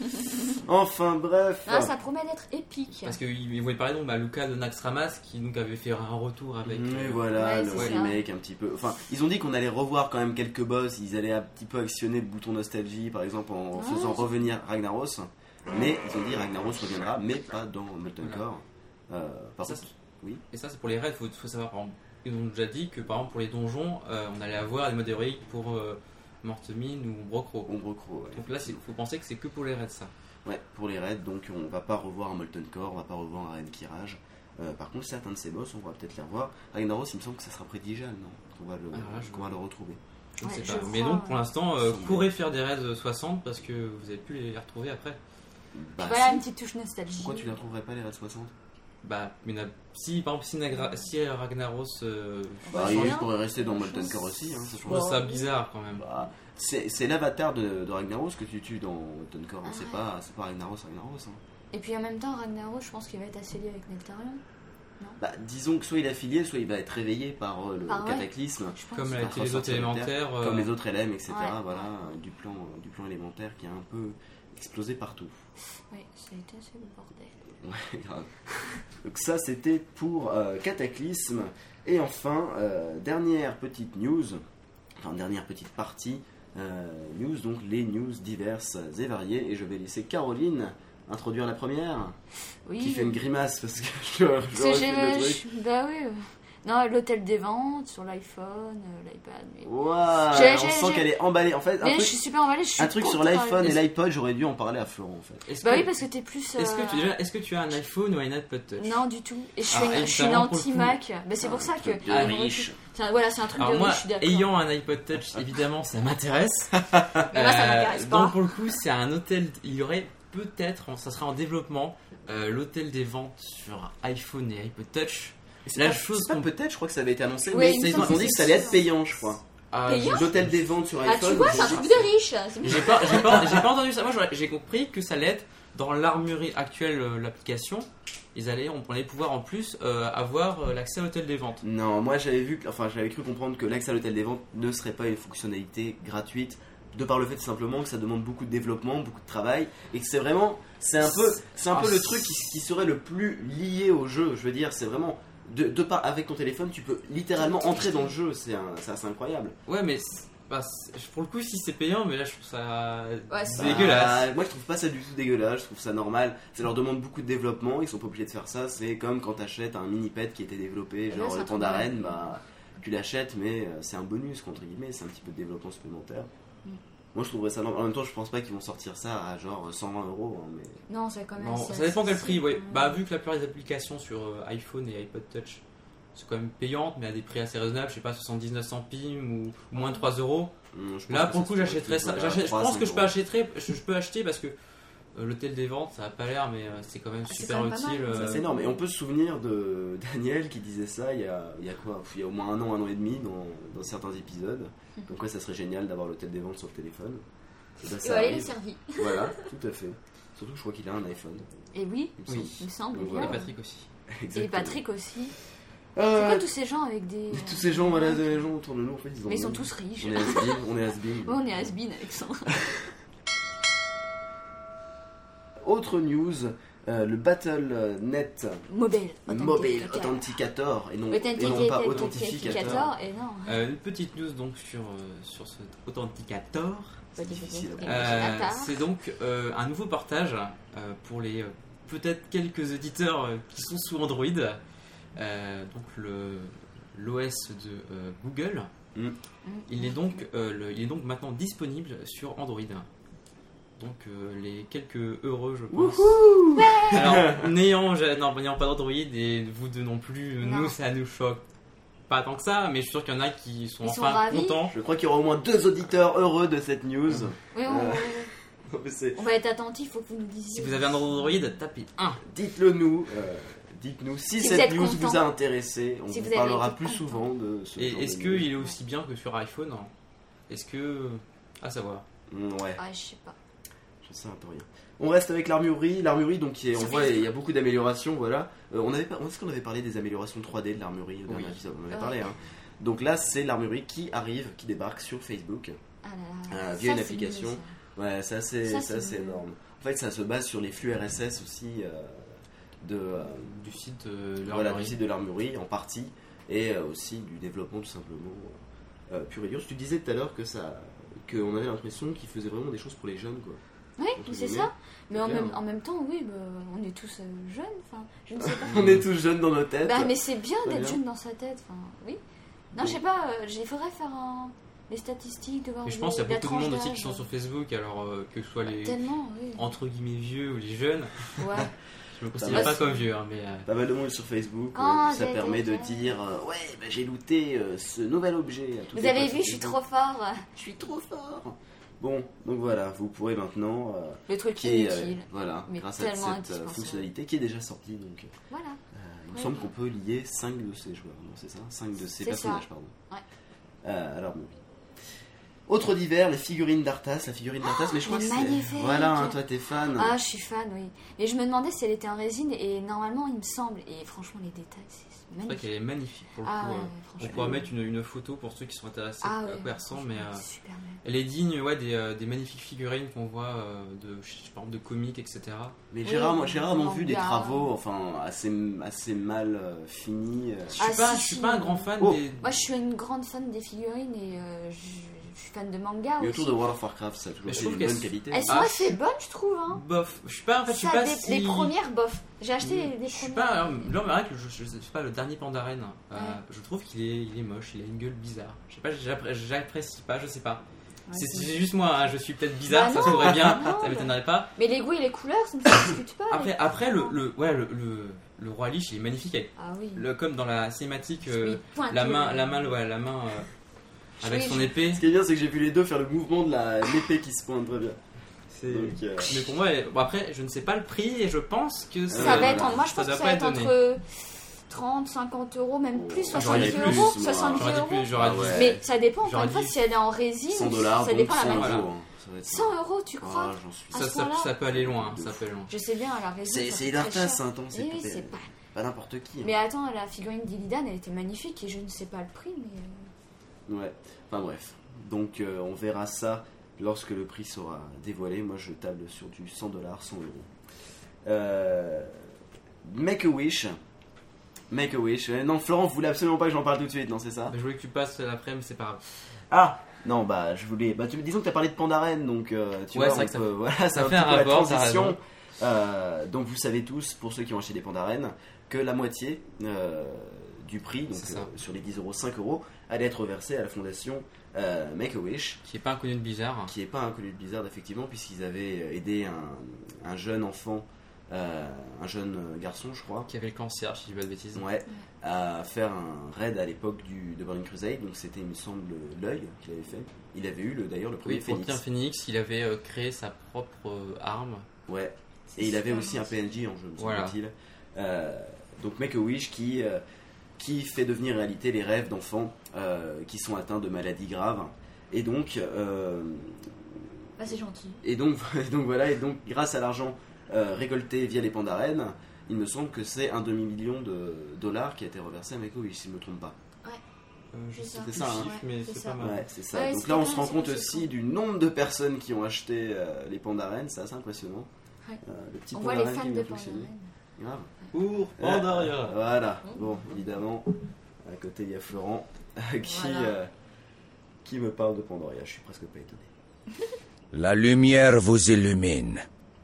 Enfin bref. Ah, ça promet d'être épique. Parce qu'ils voulaient parler donc bah, Luca de Naxxramas qui donc avait fait un retour avec. Mais euh, voilà, Ouais, le c'est ça. remake un petit peu. Enfin, ils ont dit qu'on allait revoir quand même quelques boss. Ils allaient un petit peu actionner le bouton nostalgie, par exemple, en Ouais, faisant c'est- revenir Ragnaros. Mais ils ont dit Ragnaros reviendra, mais pas dans Molten Voilà. Core. Euh, par Ça, contre, Et ça, c'est pour les raids. Il faut, faut savoir, par exemple, ils ont déjà dit que par exemple pour les donjons, euh, on allait avoir des modes héroïques pour euh, Mortemine ou Brocro. Ombre Crow, ouais. Donc là, il faut penser que c'est que pour les raids ça. Ouais, pour les raids, donc on va pas revoir un Molten Core, on va pas revoir un Raid Kirage. Euh, par contre, certains de ces boss, on va peut-être les revoir. Ragnaros, il me semble que ça sera près d'Ijal, non Qu'on va le, Ah, là, je qu'on va le retrouver. Je ne Ouais, sais je pas. Mais crois, donc pour ouais. l'instant, euh, Semble. courez faire des raids soixante parce que vous avez pu les retrouver après. Bah, Voilà si. une petite touche nostalgie. Pourquoi tu les retrouverais pas les raids soixante? Bah, mais na- si par exemple si, Nagra- si Ragnaros, euh, Bah, Ouais, il rien. pourrait rester dans Molten Core aussi, hein, ça je change. trouve ça bizarre quand même. Bah, c'est c'est l'avatar de, de Ragnaros que tu tues dans Molten Core, hein. Ah c'est ouais. pas, c'est pas Ragnaros, Ragnaros. Hein. Et puis en même temps, Ragnaros, je pense qu'il va être assez lié avec Nectarion. Bah, disons que soit il est affilié, soit il va être réveillé par euh, le Par ouais. cataclysme, Je pense. Comme va l'a été les autres ressortir de terre, élémentaires. euh, comme les autres L M, et cetera. Ouais. Voilà, euh, du plan, euh, du plan élémentaire qui a un peu explosé partout. Oui, ça a été assez le bordel. Ouais, grave. Donc ça, c'était pour euh, Cataclysme. Et enfin, euh, dernière petite news, enfin dernière petite partie euh, news, donc les news diverses et variées. Et je vais laisser Caroline introduire la première, Oui. qui fait une grimace parce que je, je Parce que refais j'ai- le truc. je- Bah oui. euh. Non, l'hôtel des ventes sur l'iPhone, euh, l'iPad. Mais... Waouh, J'ai- on j'ai- sent j'ai- qu'elle est emballée. En fait, un mais je truc, suis super emballée. Je suis un truc sur contente. l'iPhone et Est-ce- l'iPod, j'aurais dû en parler à Florent en fait. Est-ce Bah que, oui, parce que t'es plus. est-ce que, euh, tu, déjà, est-ce que tu as un iPhone ou un iPod Touch? Non, du tout. Et je suis, Alors, une, je suis une évidemment, pour le anti-Mac. Bah, c'est Ah, pour ça un que. truc de Ah, riche. c'est un- Voilà, c'est un truc Alors de moi, riche, je suis d'accord. ayant un iPod Touch, évidemment, ça m'intéresse. Mais moi, ça m'intéresse pas. Donc pour le coup, c'est un hôtel. Il y aurait peut-être, ça sera en développement, euh, l'hôtel des ventes sur iPhone et iPod Touch. C'est La pas- chose c'est pas qu'on- peut-être, je crois que ça avait été annoncé, Oui, mais il me ils semble ont que dit que c'est ça allait ça. être payant, je crois. Ah, Payant je- L'hôtel des ventes sur Ah, iPhone. tu vois, c'est un j'ai- truc de riche. c'est- J'ai pas, j'ai pas, j'ai pas entendu ça. Moi, j'aurais- j'ai compris que ça allait être dans l'armurerie actuelle, euh, l'application. Ils allaient, on allait pouvoir en plus euh, avoir euh, l'accès à l'hôtel des ventes. Non, moi j'avais vu, que- enfin j'avais cru comprendre que l'accès à l'hôtel des ventes ne serait pas une fonctionnalité gratuite, de par le fait simplement que ça demande beaucoup de développement, beaucoup de travail, et que c'est vraiment, c'est un peu, c'est un peu Ah, le truc qui, qui serait le plus lié au jeu. Je veux dire, c'est vraiment de, de par avec ton téléphone, tu peux littéralement entrer dans le jeu. C'est un- c'est assez incroyable. Ouais, mais c'est- bah, c'est- pour le coup, si c'est payant, mais là, je trouve ça Ouais, c'est- dégueulasse. Bah, moi je trouve pas ça du tout dégueulasse, je trouve ça normal. Ça leur demande beaucoup de développement, ils sont pas obligés de faire ça. C'est comme quand t'achètes un mini pet qui était développé, Là, genre c'est un le truc Pandaren, de- bah tu l'achètes, mais euh, c'est un bonus entre guillemets, c'est un petit peu de développement supplémentaire. Mm. Moi je trouverais ça normal. En même temps, je pense pas qu'ils vont sortir ça à genre cent vingt euros, hein, mais Non, c'est quand même. Non, c'est- ça dépend quel c'est- prix, ouais. c'est- Bah, vu que la plupart des applications sur euh, iPhone et iPod Touch sont quand même payantes, mais à des prix assez raisonnables, je sais pas, soixante-dix-neuf centimes ou ou moins de trois euros. hum, je pense Là, que pour le ça coup, se j'achèterais trouve ça. à J'achète- Je trois à pense cinq que je peux euros. acheter, je, je peux acheter parce que euh, l'hôtel des ventes, ça a pas l'air, mais euh, c'est quand même Ah, c'est super quand même pas utile. mal, Ça, euh, c'est énorme. Et on peut se souvenir de Daniel qui disait ça il y a, il y a quoi Il y a au moins un an, un an et demi dans, dans certains épisodes. Donc, quoi, ça serait génial d'avoir l'hôtel des ventes sur le téléphone. Et bah, Et ça voilà, il est arrive. servi. Voilà, tout à fait. Surtout que je crois qu'il a un iPhone. Et oui, il me Oui. semble. il me semble. Donc, bien. voilà. Et Patrick aussi. Et Exactement. Patrick aussi. Euh, Pourquoi tous ces gens avec des. tous ces gens, voilà, des gens autour de nous, en fait, ils ont Mais ils sont même- tous riches. On est has-been, on est has-been. Oh, on est has-been, Alexandre. Autre news, euh, le Battle point net Mobile. Mobile Authenticator et non, et non pas Authentificator. Authentificator. Et non. Euh, une petite news donc sur, euh, sur ce Authenticator. C'est difficile à Euh, Authentificator. c'est donc euh, un nouveau portage euh, pour les euh, peut-être quelques éditeurs euh, qui sont sous Android. Euh, donc le, l'O S de euh, Google, Mm. il, est donc, euh, le- il est donc maintenant disponible sur Android. Donc euh, les quelques heureux, je pense. Alors, n'ayant, ja- non, n'ayant pas d'Android et vous deux non plus, Non. nous ça nous choque pas tant que ça, mais je suis sûr qu'il y en a qui sont Ils sont enfin ravis. contents. Je crois qu'il y aura au moins deux auditeurs heureux de cette news. Oui, on, Euh. Non, mais c'est- on va être attentif, faut que vous nous disiez. Si vous avez un Android, tapez un. Dites-le nous. euh, Dites-nous si, Si vous cette êtes news content. vous a intéressé. On Si vous, vous avez parlera été plus content. souvent de ce Et genre est-ce de qu'il news. est aussi bien que sur iPhone? Est-ce que. À savoir. Mm, Ouais, Ah, je sais pas. je sais un peu rien. On reste avec l'armurerie. L'armurerie, donc, qui est- on Sur voit, Facebook. il y a beaucoup d'améliorations. Voilà. Euh, on avait, pas- est-ce qu'on avait parlé des améliorations trois D de l'armurerie au dernier Oui. épisode? On en avait Ouais. parlé. Hein. Donc là, c'est l'armurerie qui arrive, qui débarque sur Facebook. Ah là là. Ah, Ça, via une c'est application. mieux, ça. Ouais, ça c'est Ça, ça, c'est c'est mieux. énorme. En fait, ça se base sur les flux R S S aussi euh, de euh, Du site de voilà, l'armurerie. du site de l'armurerie en partie et euh, aussi du développement tout simplement euh, pur et dur. Tu disais tout à l'heure que ça, qu'on avait l'impression qu'ils faisaient vraiment des choses pour les jeunes, quoi. Oui, Entre c'est guillemets. ça. Mais en clair. même, en même temps, oui, bah, on est tous euh, jeunes. Enfin, je ne sais pas. On est tous jeunes dans nos têtes. Bah, mais c'est bien Très d'être bien. jeune dans sa tête. Enfin, oui. Non, Bon. je sais pas. euh, Il faudrait faire un... les statistiques, de voir. Mais je pense qu'il y a la beaucoup de monde tranche aussi qui sont d'âge. sur Facebook, alors euh, que ce soit les Tellement, oui. entre guillemets vieux ou les jeunes. Ouais. Je me Ça considère va. pas comme vieux, hein, mais. euh, Pas mal de monde sur Facebook. Quand euh, ça j'étais permet de jeune. dire euh, ouais, bah, j'ai looté euh, ce nouvel objet. à toutes Vous les avez pages vu, je suis Facebook. trop fort. Je suis trop fort. Bon, donc voilà, vous pourrez maintenant. euh, Le truc qui est, euh, inutile. voilà, mais grâce à tellement cette euh, indispensable. fonctionnalité qui est déjà sortie. Donc, Voilà. euh, il me Ouais. semble qu'on peut lier cinq de ces joueurs, non, c'est ça cinq de ces C'est personnages, ça. pardon. Ouais. Euh, alors, bon. Autre divers, les figurines d'Arthas, la figurine d'Arthas, mais je crois elle que est c'est. magnifique. Voilà, hein, toi t'es fan. Ah, je suis fan, oui. Et je me demandais si elle était en résine, et normalement, il me semble. Et franchement, les détails, c'est C'est vrai magnifique. qu'elle est magnifique pour le Ah, coup. ouais, euh, franchement. On pourra mettre une, une photo pour ceux qui sont intéressés Ah, à ouais, quoi elle ressemble, mais franchement, euh, super belle. elle est digne ouais, des, euh, des magnifiques figurines qu'on voit euh, de, je sais pas, de comics, et cetera. Mais Oui, j'ai rarement, j'ai rarement manga. vu des travaux enfin, assez, assez mal euh, finis. euh. Je suis, Ah, pas, si, je suis si. pas un grand fan Oh. des. Moi, je suis une grande fan des figurines, et euh, je, je suis fan de manga Mais aussi. autour de World of Warcraft, ça a toujours Mais je été trouve une qu'elles bonne sont- qualité. Elles sont Ah, assez bonnes, je trouve. Hein. Bof, je suis pas, en fait, je suis Ça, pas des- si. Les premières, bof. J'ai acheté les, les Je suis premières. pas. alors, Là, mais vrai que je, je, je sais pas, le dernier Pandaren, euh, Ouais. je trouve qu'il est, il est moche, il a une gueule bizarre. Je sais pas, j'appré- j'apprécie pas, je sais pas. Ouais, c'est c'est- c'est juste moi, hein, je suis peut-être bizarre, Bah ça non, se trouverait bien, non, ça bah- m'étonnerait pas. Mais les goûts et les couleurs, ça ne se discute pas. Après, les- après le, le, ouais, le, le, le roi Lich, il est magnifique, avec Ah oui. le, comme dans la cinématique, euh, Oui, pointu, la main, ouais. la main, ouais, la main euh, avec Oui, son je- épée. Ce qui est bien, c'est que j'ai vu les deux faire le mouvement de la- l'épée qui se pointe très bien. C'est- Donc, euh, Mais pour moi, bon, après, je ne sais pas le prix et je pense que Ça Ouais, va être, voilà. en- moi je ça pense doit que ça pas va être être donné. entre trente, cinquante euros, même Oh, plus, j'aurais soixante-dix dit plus, euros. moi. soixante-dix J'aurais dit euros. plus, j'aurais Ah dit. ouais. Mais ça dépend, encore J'aurais une fois, dit si elle est en résine, cent dollars, ça donc dépend la cent manière. Voilà. euros. hein. Ça va être- cent euros, tu crois Ah, j'en suis à Ça, ce ça, point-là ça peut aller loin, De ça fou. peut aller loin. Je sais bien, la résine. C'est ça c'est coûte très d'Arthas, cher. hein, attends, c'est Oui, oui, pas, c'est pas. pas n'importe qui. hein. Mais attends, la figurine d'Illidan, elle était magnifique et je ne sais pas le prix, mais. Ouais, enfin bref. Donc euh, on verra ça lorsque le prix sera dévoilé. Moi je table sur du cent dollars, cent euros. Euh, Make-A-Wish. Make-A-Wish. Euh, non, Florent, vous voulez absolument pas que j'en parle tout de suite, non, c'est ça? Mais je voulais que tu passes l'après-midi, c'est pas grave. Ah non, bah je voulais. Bah, tu, disons que tu as parlé de Pandaren, donc euh, tu Ouais, vois, c'est vrai on que ça peut- fait- voilà, ça c'est fait petit un peu la rapport, t'as transition. raison. Euh, donc vous savez tous, pour ceux qui ont acheté des Pandaren, que la moitié euh, du prix, donc C'est ça. euh, sur les dix euros, cinq euros, allait être versée à la fondation euh, Make-A-Wish, Qui est pas inconnu de Blizzard. qui n'est pas inconnu de Blizzard effectivement, puisqu'ils avaient aidé un, un jeune enfant, euh, un jeune garçon je crois, Qui avait le cancer, si je dis pas de bêtises. ouais, à faire un raid à l'époque du, de Burning Crusade, donc c'était il me semble l'œil qu'il avait fait. Il avait eu le, d'ailleurs le premier Oui, pour Phoenix. Pierre Phoenix, il avait euh, créé sa propre euh, arme. Ouais. Et il avait super aussi un gentil. P N J en jeu, me Voilà. semble-t-il. Euh, donc Make-A-Wish qui, euh, qui fait devenir réalité les rêves d'enfants euh, qui sont atteints de maladies graves. Et donc, euh, Ah, c'est gentil. et donc, donc voilà, et donc grâce à l'argent euh, récolté via les Pandaren, il me semble que c'est un demi-million de dollars qui a été reversé à Make-A-Wish, si je ne me trompe pas. Euh, je C'est sais ça. plus C'est ça, le hein. chiffre, mais Ouais, c'est c'est pas ça. mal. Ouais, c'est ça. Ouais, donc c'est là, on pas se mal, rend c'est compte pas aussi mal. du nombre de personnes qui ont acheté euh, les Pandaren, c'est assez impressionnant. Ouais. Euh, le petit On voit les Pandaren fans qui de vient fonctionner. Pandaren. Grave. Pour Ah, Pandaria. Voilà, bon, évidemment, à côté il y a Florent qui, Voilà. euh, qui me parle de Pandoria, je suis presque pas étonné. La lumière vous illumine.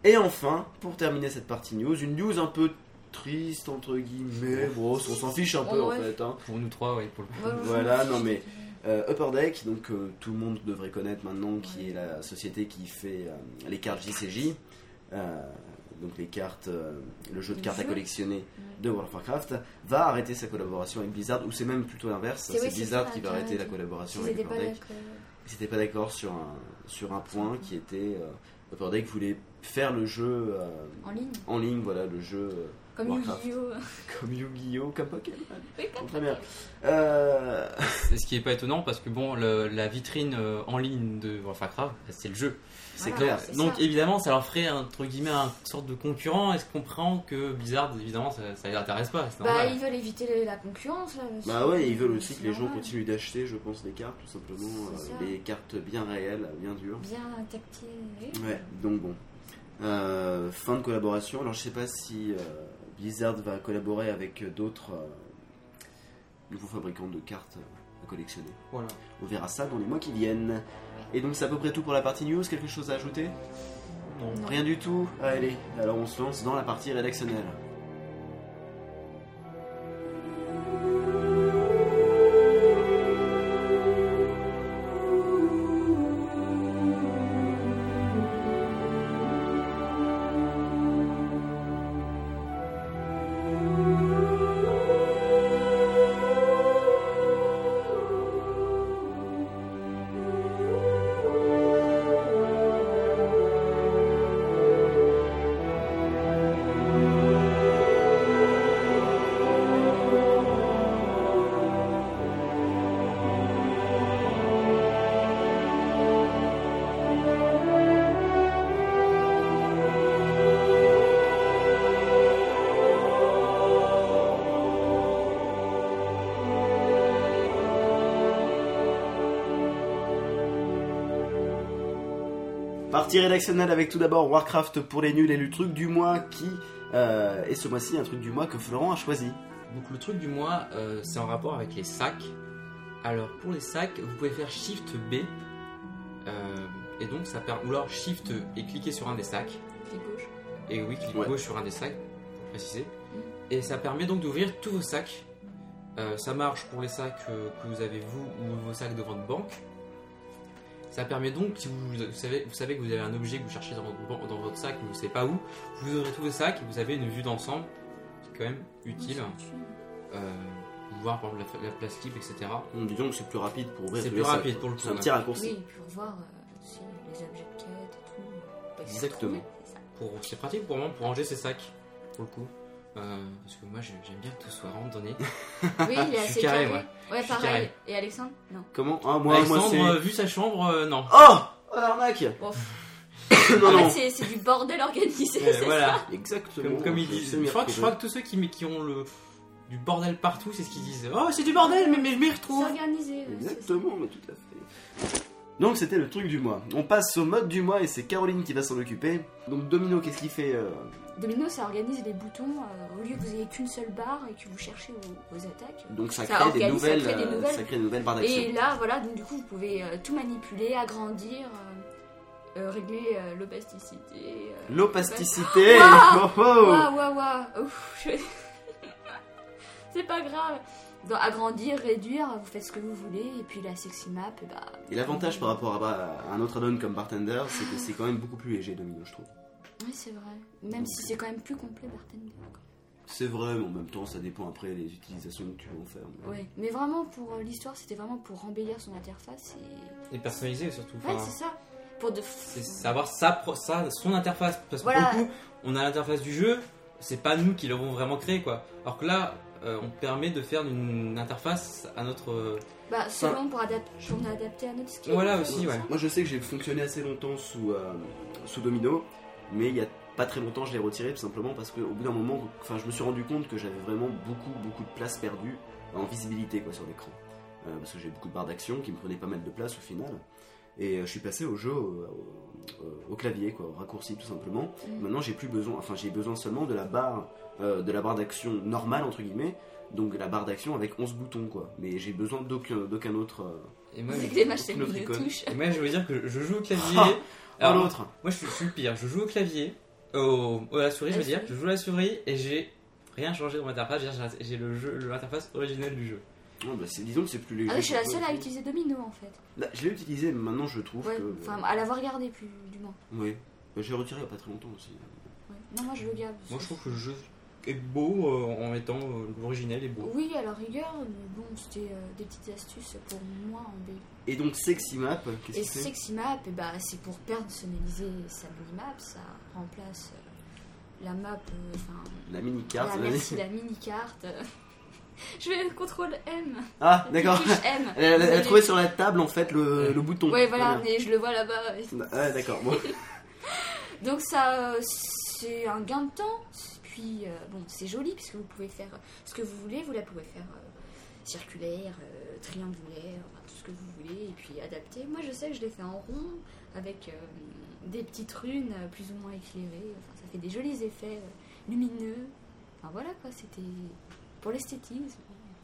Et enfin, pour terminer cette partie news, une news un peu triste entre guillemets, bon, on s'en fiche un peu Oh, en ouais. fait. Hein. Pour nous trois, oui. Pour le... Ouais, ouais, Voilà, ouais. non mais euh, Upper Deck, donc euh, tout le monde devrait connaître maintenant, qui est la société qui fait euh, les cartes J C J, euh, donc les cartes, euh, le jeu de Le cartes à jeu. collectionner de World of Warcraft, va arrêter sa collaboration avec Blizzard, ou c'est même plutôt l'inverse, C'est- c'est oui, c'est Blizzard ça, qui va qui arrêter la arrête. collaboration Ils avec étaient Upper pas Deck. d'accord. Ils n'étaient pas d'accord sur un, sur un point qui était euh, Upper Deck voulait faire le jeu euh, En ligne. en ligne, voilà, le jeu euh, Comme Warcraft. Yu-Gi-Oh! comme Yu-Gi-Oh, comme Pokémon. Oui, comme Très bien. Euh, Et ce qui est pas étonnant parce que bon, le- la vitrine euh, en ligne de World of Warcraft, c'est le jeu. c'est Voilà, clair. c'est Donc ça. évidemment, ça leur ferait entre guillemets un sorte de concurrent. Est-ce qu'on comprend que Blizzard, évidemment, ça, ça les intéresse pas. C'est Bah, normal. ils veulent éviter la concurrence là. monsieur. Bah ouais, ils veulent aussi C'est que les gens normal. continuent d'acheter, je pense, des cartes, tout simplement. C'est euh, ça. des cartes bien réelles, bien dures. Bien tactile. Ouais, donc bon. Euh, fin de collaboration. Alors je sais pas si euh, Blizzard va collaborer avec d'autres euh, nouveaux fabricants de cartes euh, à collectionner. Voilà. On verra ça dans les mois qui viennent. Et donc c'est à peu près tout pour la partie news. Quelque chose à ajouter? Non. Non. Rien du tout. Allez, alors on se lance dans la partie rédactionnelle. Partie rédactionnelle avec tout d'abord Warcraft pour les nuls et le truc du mois qui euh, est ce mois-ci un truc du mois que Florent a choisi. Donc le truc du mois, euh, c'est en rapport avec les sacs. Alors pour les sacs, vous pouvez faire Shift B. euh, et donc ça permet. Ou alors Shift et cliquer sur un des sacs. Clic gauche. Et oui, clic Ouais. gauche sur un des sacs, pour préciser. Et ça permet donc d'ouvrir tous vos sacs. Euh, ça marche pour les sacs euh, que vous avez vous ou vos sacs de votre banque. Ça permet donc, si vous, vous, savez, vous savez que vous avez un objet que vous cherchez dans votre, ban- dans votre sac, mais vous ne savez pas où, vous ouvrez tous vos sacs et vous avez une vue d'ensemble. C'est quand même utile. Euh, vous voir par exemple la, la plastique, et cetera. Donc, disons que c'est plus rapide pour ouvrir C'est tous plus les sacs, rapide quoi. pour le C'est coup, un ouais. petit raccourci. Oui, pour voir euh, si les objets de quête et tout. Pas qu'ils se Exactement. trouvent, c'est ça. Pour, c'est pratique pour moi pour ranger ses sacs, pour le coup. Euh, parce que moi j'ai- j'aime bien que tout soit randonné. Oui, il est Je suis assez carré, carré. moi. Ouais, Je suis pareil. carré. Et Alexandre? Non. Comment Ah, moi, Alexandre, moi c'est. euh, vu sa chambre, euh, non. Oh Oh l'arnaque Bon, Non, en non. fait, c'est- c'est du bordel organisé. Euh, c'est voilà. Exactement. Comme, comme ils Je disent. sais m'y Je crois, que- je crois retrouver. que tous ceux qui, qui ont le, du bordel partout, c'est ce qu'ils disent. Oh, c'est du bordel, mais, mais je m'y C'est retrouve. organisé. ouais, c'est ça. Exactement, mais tout à fait. Donc c'était le truc du mois. On passe au mode du mois et c'est Caroline qui va s'en occuper. Donc Domino, qu'est-ce qu'il fait euh, Domino, ça organise les boutons euh, au lieu que vous ayez qu'une seule barre et que vous cherchez vos, vos attaques. Donc ça Ça crée, des organise, ça nouvelles, crée des euh, nouvelles. ça crée des nouvelles barres d'action. Et là, voilà, donc du coup, vous pouvez euh, tout manipuler, agrandir, euh, euh, régler euh, l'opacité. euh, L'opacité Waouh Oh, oh. Waouh, waouh, waouh Ouf, je- C'est pas grave. Donc, agrandir, réduire, vous faites ce que vous voulez, et puis la sexy map, et bah. Et l'avantage par rapport à, à un autre add-on comme Bartender, c'est que c'est quand même beaucoup plus léger Domino, je trouve. Oui, c'est vrai. Même si c'est quand même plus complet, Bartender. quoi. C'est vrai, mais en même temps, ça dépend après des utilisations que tu veux en faire. mais- Ouais, mais vraiment pour euh, l'histoire, c'était vraiment pour embellir son interface et. Et personnalisé surtout. Ouais, Enfin, c'est ça. Pour de. c'est savoir sa, pro- sa, son interface. Parce que Voilà. pour le coup, on a l'interface du jeu, c'est pas nous qui l'avons vraiment créé, quoi. Alors que là, euh, on permet de faire une interface à notre. euh, Bah, selon pour, adap- pour adapter à notre skill. Voilà aussi, ouais. Moi, je sais que j'ai fonctionné assez longtemps sous, euh, sous Domino, mais il y a pas très longtemps, je l'ai retiré tout simplement parce qu'au bout d'un moment, enfin, je me suis rendu compte que j'avais vraiment beaucoup, beaucoup de place perdue en visibilité quoi, sur l'écran. Euh, parce que j'ai beaucoup de barres d'action qui me prenaient pas mal de place au final. Et euh, je suis passé au jeu, au, au- au clavier, quoi, au raccourci tout simplement. Mm. Maintenant, j'ai plus besoin, enfin, j'ai besoin seulement de la barre, euh, de la barre d'action normale entre guillemets. Donc la barre d'action avec onze boutons quoi. Mais j'ai besoin d'aucun, d'aucun autre. euh, Et moi, C'est je- que les machines aucune de autre icône. touche. et moi, je veux dire que je joue au clavier. Ah, Alors, l'autre. moi, je suis, je suis le pire. Je joue au clavier. Oh, oh, la souris, La je veux dire, souris. je joue à la souris et j'ai rien changé dans mon interface. Je veux dire, J'ai j'ai le jeu, l'interface originelle du jeu. Oh, bah, c'est, disons que c'est plus léger. Ah oui, je suis la que- seule à utiliser Domino en fait. Là, je l'ai utilisé, mais maintenant je trouve Ouais, que. enfin, à l'avoir gardé plus du moins. Oui. Bah, j'ai retiré il n'y a pas très longtemps aussi. Ouais. Non, moi je le garde. Moi, je trouve que le jeu est beau euh, en étant euh, l'originel est beau. Oui, à la rigueur, mais bon, c'était euh, des petites astuces pour moi en B. Et donc, Sexy Map, qu'est-ce Et que c'est Sexy Map, eh ben, c'est pour personnaliser sa minimap, ça remplace euh, la map, euh, enfin, La mini-carte. la, vas-y. merci, la mini-carte. Je vais contrôle M. Ah, d'accord. Touche M. Elle, elle- elle a Mais- trouvé sur la table en fait le, le bouton. Ouais, voilà, Très bien. mais je le vois là-bas. Ouais, d'accord. Bon. Donc ça, euh, c'est un gain de temps. Puis, euh, bon, c'est joli puisque vous pouvez faire ce que vous voulez. Vous la pouvez faire euh, circulaire, euh, triangulaire, enfin, tout ce que vous voulez. Et puis adapter. Moi, je sais que je l'ai fait en rond avec euh, des petites runes euh, plus ou moins éclairées. Enfin, ça fait des jolis effets euh, lumineux. Enfin voilà quoi, c'était pour l'esthétisme.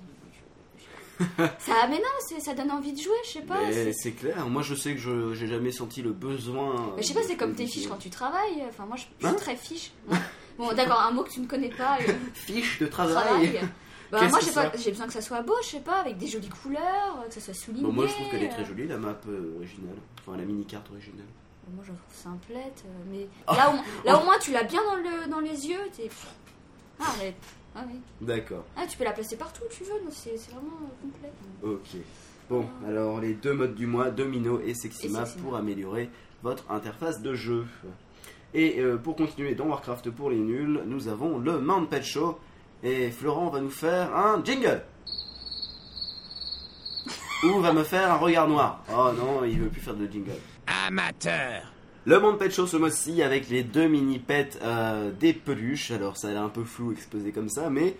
ça, mais non, c'est- ça donne envie de jouer, je sais pas. Mais c'est- c'est clair. Moi, je sais que je j'ai jamais senti le besoin. Mais je sais pas, c'est comme tes fiches quand tu travailles. Enfin, moi, je je suis Hein très fiche. Moi. Bon, d'accord, un mot que tu ne connais pas. euh, Fiche de travail. travail. Bah, Qu'est-ce moi, que j'ai c'est pas- j'ai besoin que ça soit beau, je sais pas, avec des jolies couleurs, que ça soit souligné. Bon, moi, je trouve qu'elle est très euh. jolie, la map euh, originale. Enfin, la mini-carte originale. Moi, je la trouve simplette. euh, Mais Oh. là, au, là, au moins, tu l'as bien dans, le, dans les yeux. T'es... Ah, arrête. Ah, oui. D'accord. Ah, tu peux la placer partout où tu veux. non, C'est c'est vraiment euh, complet. Ok. Bon, alors les deux modes du mois, Domino et Sexy Et Map Sexy pour Map. améliorer votre interface de jeu. Et euh, pour continuer dans Warcraft pour les nuls, nous avons le Mount Pet Show. Et Florent va nous faire un jingle. Ou va me faire un regard noir. Oh non, il veut plus faire de jingle. Amateur. Le Mount Pet Show ce mois-ci avec les deux mini-pets euh, des peluches. Alors ça a l'air un peu flou exposé comme ça, mais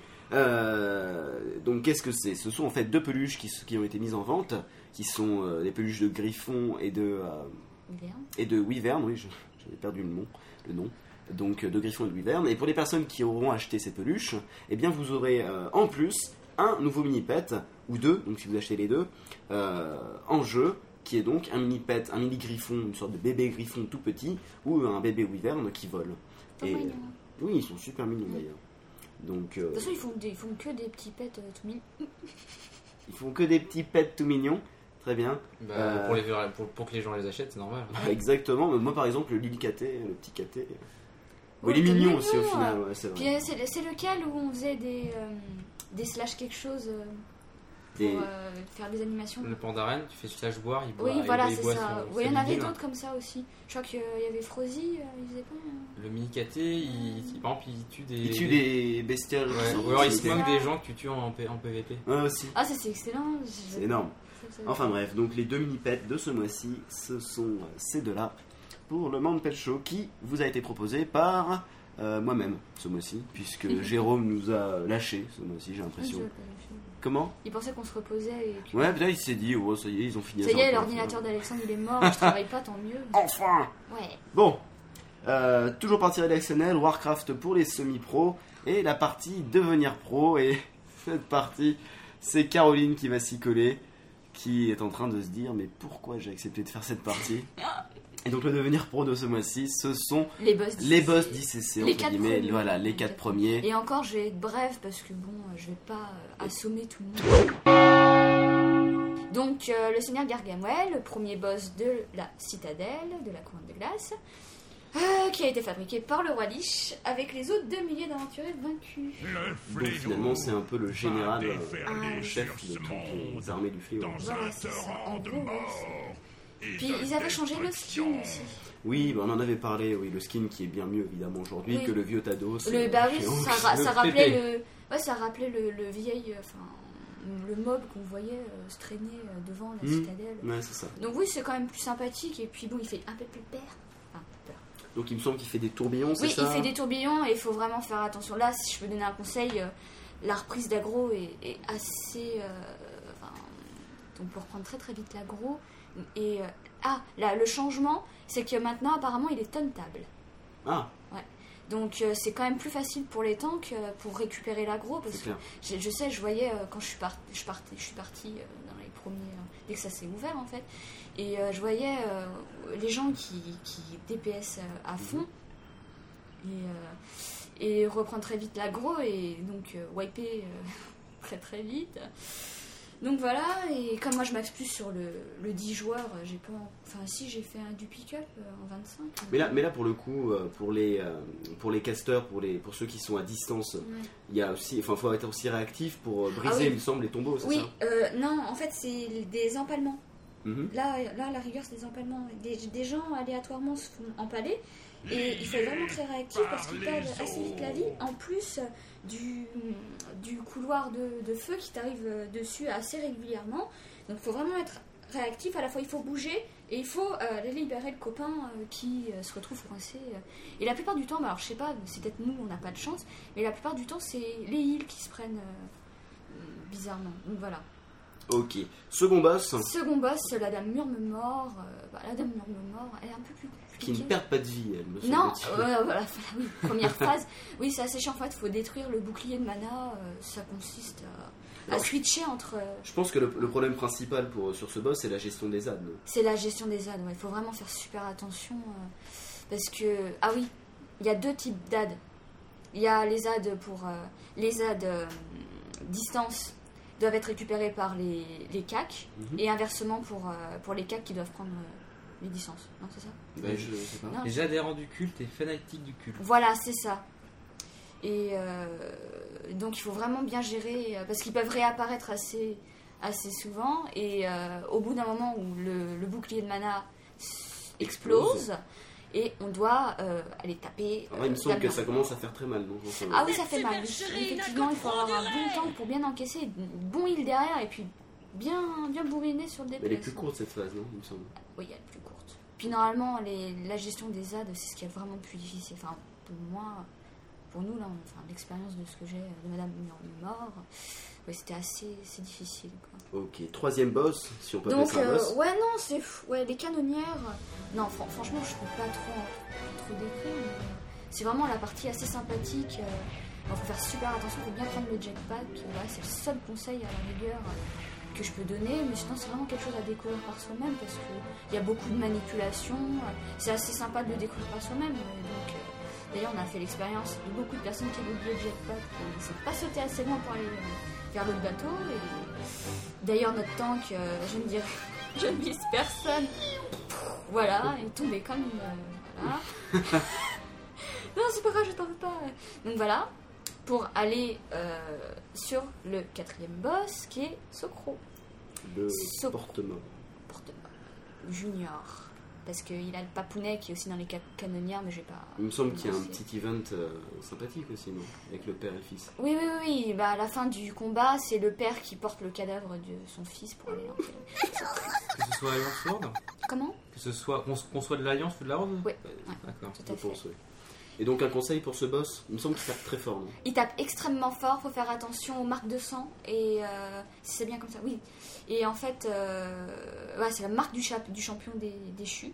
euh, donc qu'est-ce que c'est? Ce sont en fait deux peluches qui, qui ont été mises en vente, qui sont euh, des peluches de Griffon et de euh, Hiverne. et de Wyvern. Oui, je- j'avais perdu le nom, le nom. Donc euh, de Griffon et de Wyvern. Et pour les personnes qui auront acheté ces peluches, eh bien vous aurez euh, en plus un nouveau mini-pet ou deux. Donc si vous achetez les deux euh, en jeu, qui est donc un mini-pet, un mini-griffon, une sorte de bébé griffon tout petit, ou un bébé wyvern qui vole. Trop Et, mignon. euh, oui, ils sont super mignons d'ailleurs. Donc, euh, De toute façon, ils font, des, ils font que des petits pets euh, tout mignons. ils font que des petits pets tout mignons. Très bien. Bah, Euh. pour, les, pour, pour que les gens les achètent, c'est normal. Exactement. Mais moi, par exemple, le Lily Caté, le petit Caté, euh, Ouais, il est t'es mignon mignon, aussi au ouais. final. Ouais, c'est Puis vrai. euh, c'est c'est lequel où on faisait des, euh, des slash quelque chose euh, pour Des- euh, faire des animations. Le Pandaren, tu fais slash boire, il boit. Oui, il voilà, boit- il c'est boit ça. son- Oui, il y sa en avait bibine. d'autres comme ça aussi. Je crois qu'il y avait Frozy, euh, il faisait pas. euh, Le mini K T, il, il- par exemple, il tue des. Il tue des bestioles. Ouais, qui sont- ou alors il se c'est moque ça. des gens que tu tues en, P- en P V P. Ouais, aussi. Ah, ça c'est excellent. je- C'est énorme. ça, ça- Enfin bref, donc les deux mini-pets de ce mois-ci, ce sont euh, ces deux-là pour le Mount Pet Show qui vous a été proposé par euh, moi-même ce mois-ci, puisque Jérôme nous a lâché ce mois-ci, j'ai Ah, je l'impression. l'ai pas lâché. Comment? Il pensait qu'on se reposait et que... Ouais, putain, il s'est dit, oh, ça y est, ils ont fini. Ça à y est, faire un l'ordinateur peu. d'Alexandre il est mort, je travaille pas, tant mieux. Enfin! Ouais. Bon, euh, toujours partie rédactionnelle, Warcraft pour les semi-pros et la partie devenir pro. Et cette partie, c'est Caroline qui va s'y coller, qui est en train de se dire mais pourquoi j'ai accepté de faire cette partie? Et donc le devenir pro de ce mois-ci, ce sont Les boss les d'I C C. boss d'I C C, Les entre quatre guillemets, premiers. voilà, les quatre premiers. Et encore, je vais être bref parce que bon, je vais pas euh, assommer tout le monde. Donc, euh, le Seigneur Gargamel, le premier boss de la citadelle, de la couronne de glace, euh, qui a été fabriqué par le roi Lich avec les autres deux milliers d'aventuriers vaincus. Donc finalement c'est un peu le général, euh, Ah, le oui. chef de toutes les armées du fléau. Voilà, c'est ça. En gros, ouais, c'est- Puis ils avaient changé le skin aussi. Oui, bah, on en avait parlé, oui, le skin qui est bien mieux évidemment aujourd'hui Oui. que le vieux Tados. Le, euh, bah oui, chez ça, Oak. ra- Le ça rappelait pépé. le, ouais, ça rappelait le, le vieil, euh, enfin, le mob qu'on voyait euh, se traîner euh, devant la Hmm. citadelle. Ouais, c'est ça. Donc oui, c'est quand même plus sympathique et puis bon, il fait un peu plus peur. Enfin, peur. Donc il me semble qu'il fait des tourbillons, c'est Oui, ça? il fait des tourbillons et il faut vraiment faire attention. Là, si je peux donner un conseil, euh, la reprise d'aggro est, est assez, euh, enfin, donc pour prendre très très vite l'aggro. Et euh, ah, là, le changement, c'est que maintenant apparemment il est tauntable. Ah, Donc euh, c'est quand même plus facile pour les tanks euh, pour récupérer l'aggro parce c'est que clair. je, je sais, je voyais euh, quand je suis partie, je partais, je suis partie euh, dans les premiers, euh, dès que ça s'est ouvert en fait, et euh, je voyais euh, les gens qui, qui D P S euh, à fond, Et, euh, et reprendre très vite l'aggro et donc euh, wiper euh, très très vite. Donc voilà, et comme moi je m'axe plus sur le, le dix joueurs, j'ai pas. Enfin, si j'ai fait un du pick-up euh, en vingt-cinq. Mais là, mais là pour le coup, euh, pour les euh, pour les casters, pour les pour ceux qui sont à distance, il ouais. y a aussi, enfin, faut être aussi réactif pour briser, ah oui. il me semble, les tombeaux. C'est oui, ça euh, non, en fait, c'est des empalements. Mm-hmm. Là, là, à la rigueur, c'est des empalements. Des, des gens aléatoirement se font empaler. Et il faut être vraiment très réactif parce qu'ils perdent assez vite la vie. En plus du, du couloir de, de feu qui t'arrive dessus assez régulièrement. Donc il faut vraiment être réactif. À la fois, il faut bouger et il faut euh, aller libérer le copain euh, qui euh, se retrouve coincé. Et la plupart du temps, bah, alors je sais pas, c'est peut-être nous, on n'a pas de chance, mais la plupart du temps, c'est les heals qui se prennent euh, bizarrement. Donc voilà. Ok. Second boss. Second boss, la dame Murmemort. Euh, bah, la dame Murmemort, elle est un peu plus compliquée. Qui ne perd pas de vie, elle me semble. Non, euh, voilà, oui, première phase. Oui, c'est assez chiant en fait, il faut détruire le bouclier de mana. Euh, ça consiste à, à Alors, switcher entre. Euh, je pense que le, le problème principal pour, sur ce boss, c'est la gestion des A D. C'est la gestion des A D, ouais. Il faut vraiment faire super attention. Euh, parce que. Ah oui, il y a deux types d'A D. Il y a les A D pour. Euh, les A D euh, distance. Doivent être récupérés par les, les C A C mm-hmm. et inversement pour, euh, pour les C A C qui doivent prendre euh, les distances. Non, c'est ça ben, je sais pas. Non. Les adhérents du culte et fanatiques du culte. Voilà, c'est ça. Et euh, donc il faut vraiment bien gérer parce qu'ils peuvent réapparaître assez, assez souvent et euh, au bout d'un moment où le, le bouclier de mana explose, explose. Et on doit euh, aller taper. Alors, il me semble que ça commence à faire très mal. Donc, enfin, ah oui, ça fait mal. Effectivement, il faut avoir un bon temps pour bien encaisser, bon heal derrière et puis bien, bien bourriner sur le D P S. Elle est plus courte cette phase, non, il me semble. Oui, elle est plus courte. Puis normalement, les, la gestion des A D, c'est ce qui est vraiment le plus difficile. Enfin, pour moi, pour nous, là, enfin, l'expérience de ce que j'ai de Madame Mort, ouais, c'était assez c'est difficile. Quoi. Ok, troisième boss, si on peut Donc, appeler ça un euh, boss. ouais, non, c'est ouais, les canonnières. Non, fr- franchement, je peux pas trop, trop décrire. Mais c'est vraiment la partie assez sympathique. Il faut faire super attention, il faut bien prendre le jetpack. Voilà, c'est le seul conseil à la rigueur que je peux donner. Mais sinon, c'est vraiment quelque chose à découvrir par soi-même parce qu'il y a beaucoup de manipulations. C'est assez sympa de le découvrir par soi-même. Donc, euh, d'ailleurs, on a fait l'expérience de beaucoup de personnes qui avaient oublié le jetpack et ne sont pas sauté assez loin pour aller vers l'autre bateau. Et d'ailleurs, notre tank, euh, je ne dirais, je ne vise personne. Voilà, il est tombé comme une. Euh, voilà. Non, c'est pas grave, je t'en veux pas. Donc voilà, pour aller euh, sur le quatrième boss qui est Socro. Le So- porte-mort. Porte-mort. Junior. Parce qu'il a le papounet qui est aussi dans les canonnières, mais j'ai pas. Il me semble qu'il y a un petit event euh, sympathique aussi, non ? Avec le père et le fils. Oui, oui, oui. Bah, à la fin du combat, c'est le père qui porte le cadavre de son fils pour aller l'enterrer. Que ce soit Alliance Horde ? Comment ? Que ce soit qu'on, qu'on soit de l'Alliance ou de la Horde ? Oui. Ouais, d'accord. Tout à fait. Pense, oui. Et donc un conseil pour ce boss, il me semble qu'il tape très fort, non ? Il tape extrêmement fort, faut faire attention aux marques de sang, et euh, si c'est bien comme ça, oui. Et en fait, euh, ouais, c'est la marque du, chap- du champion des, déchu.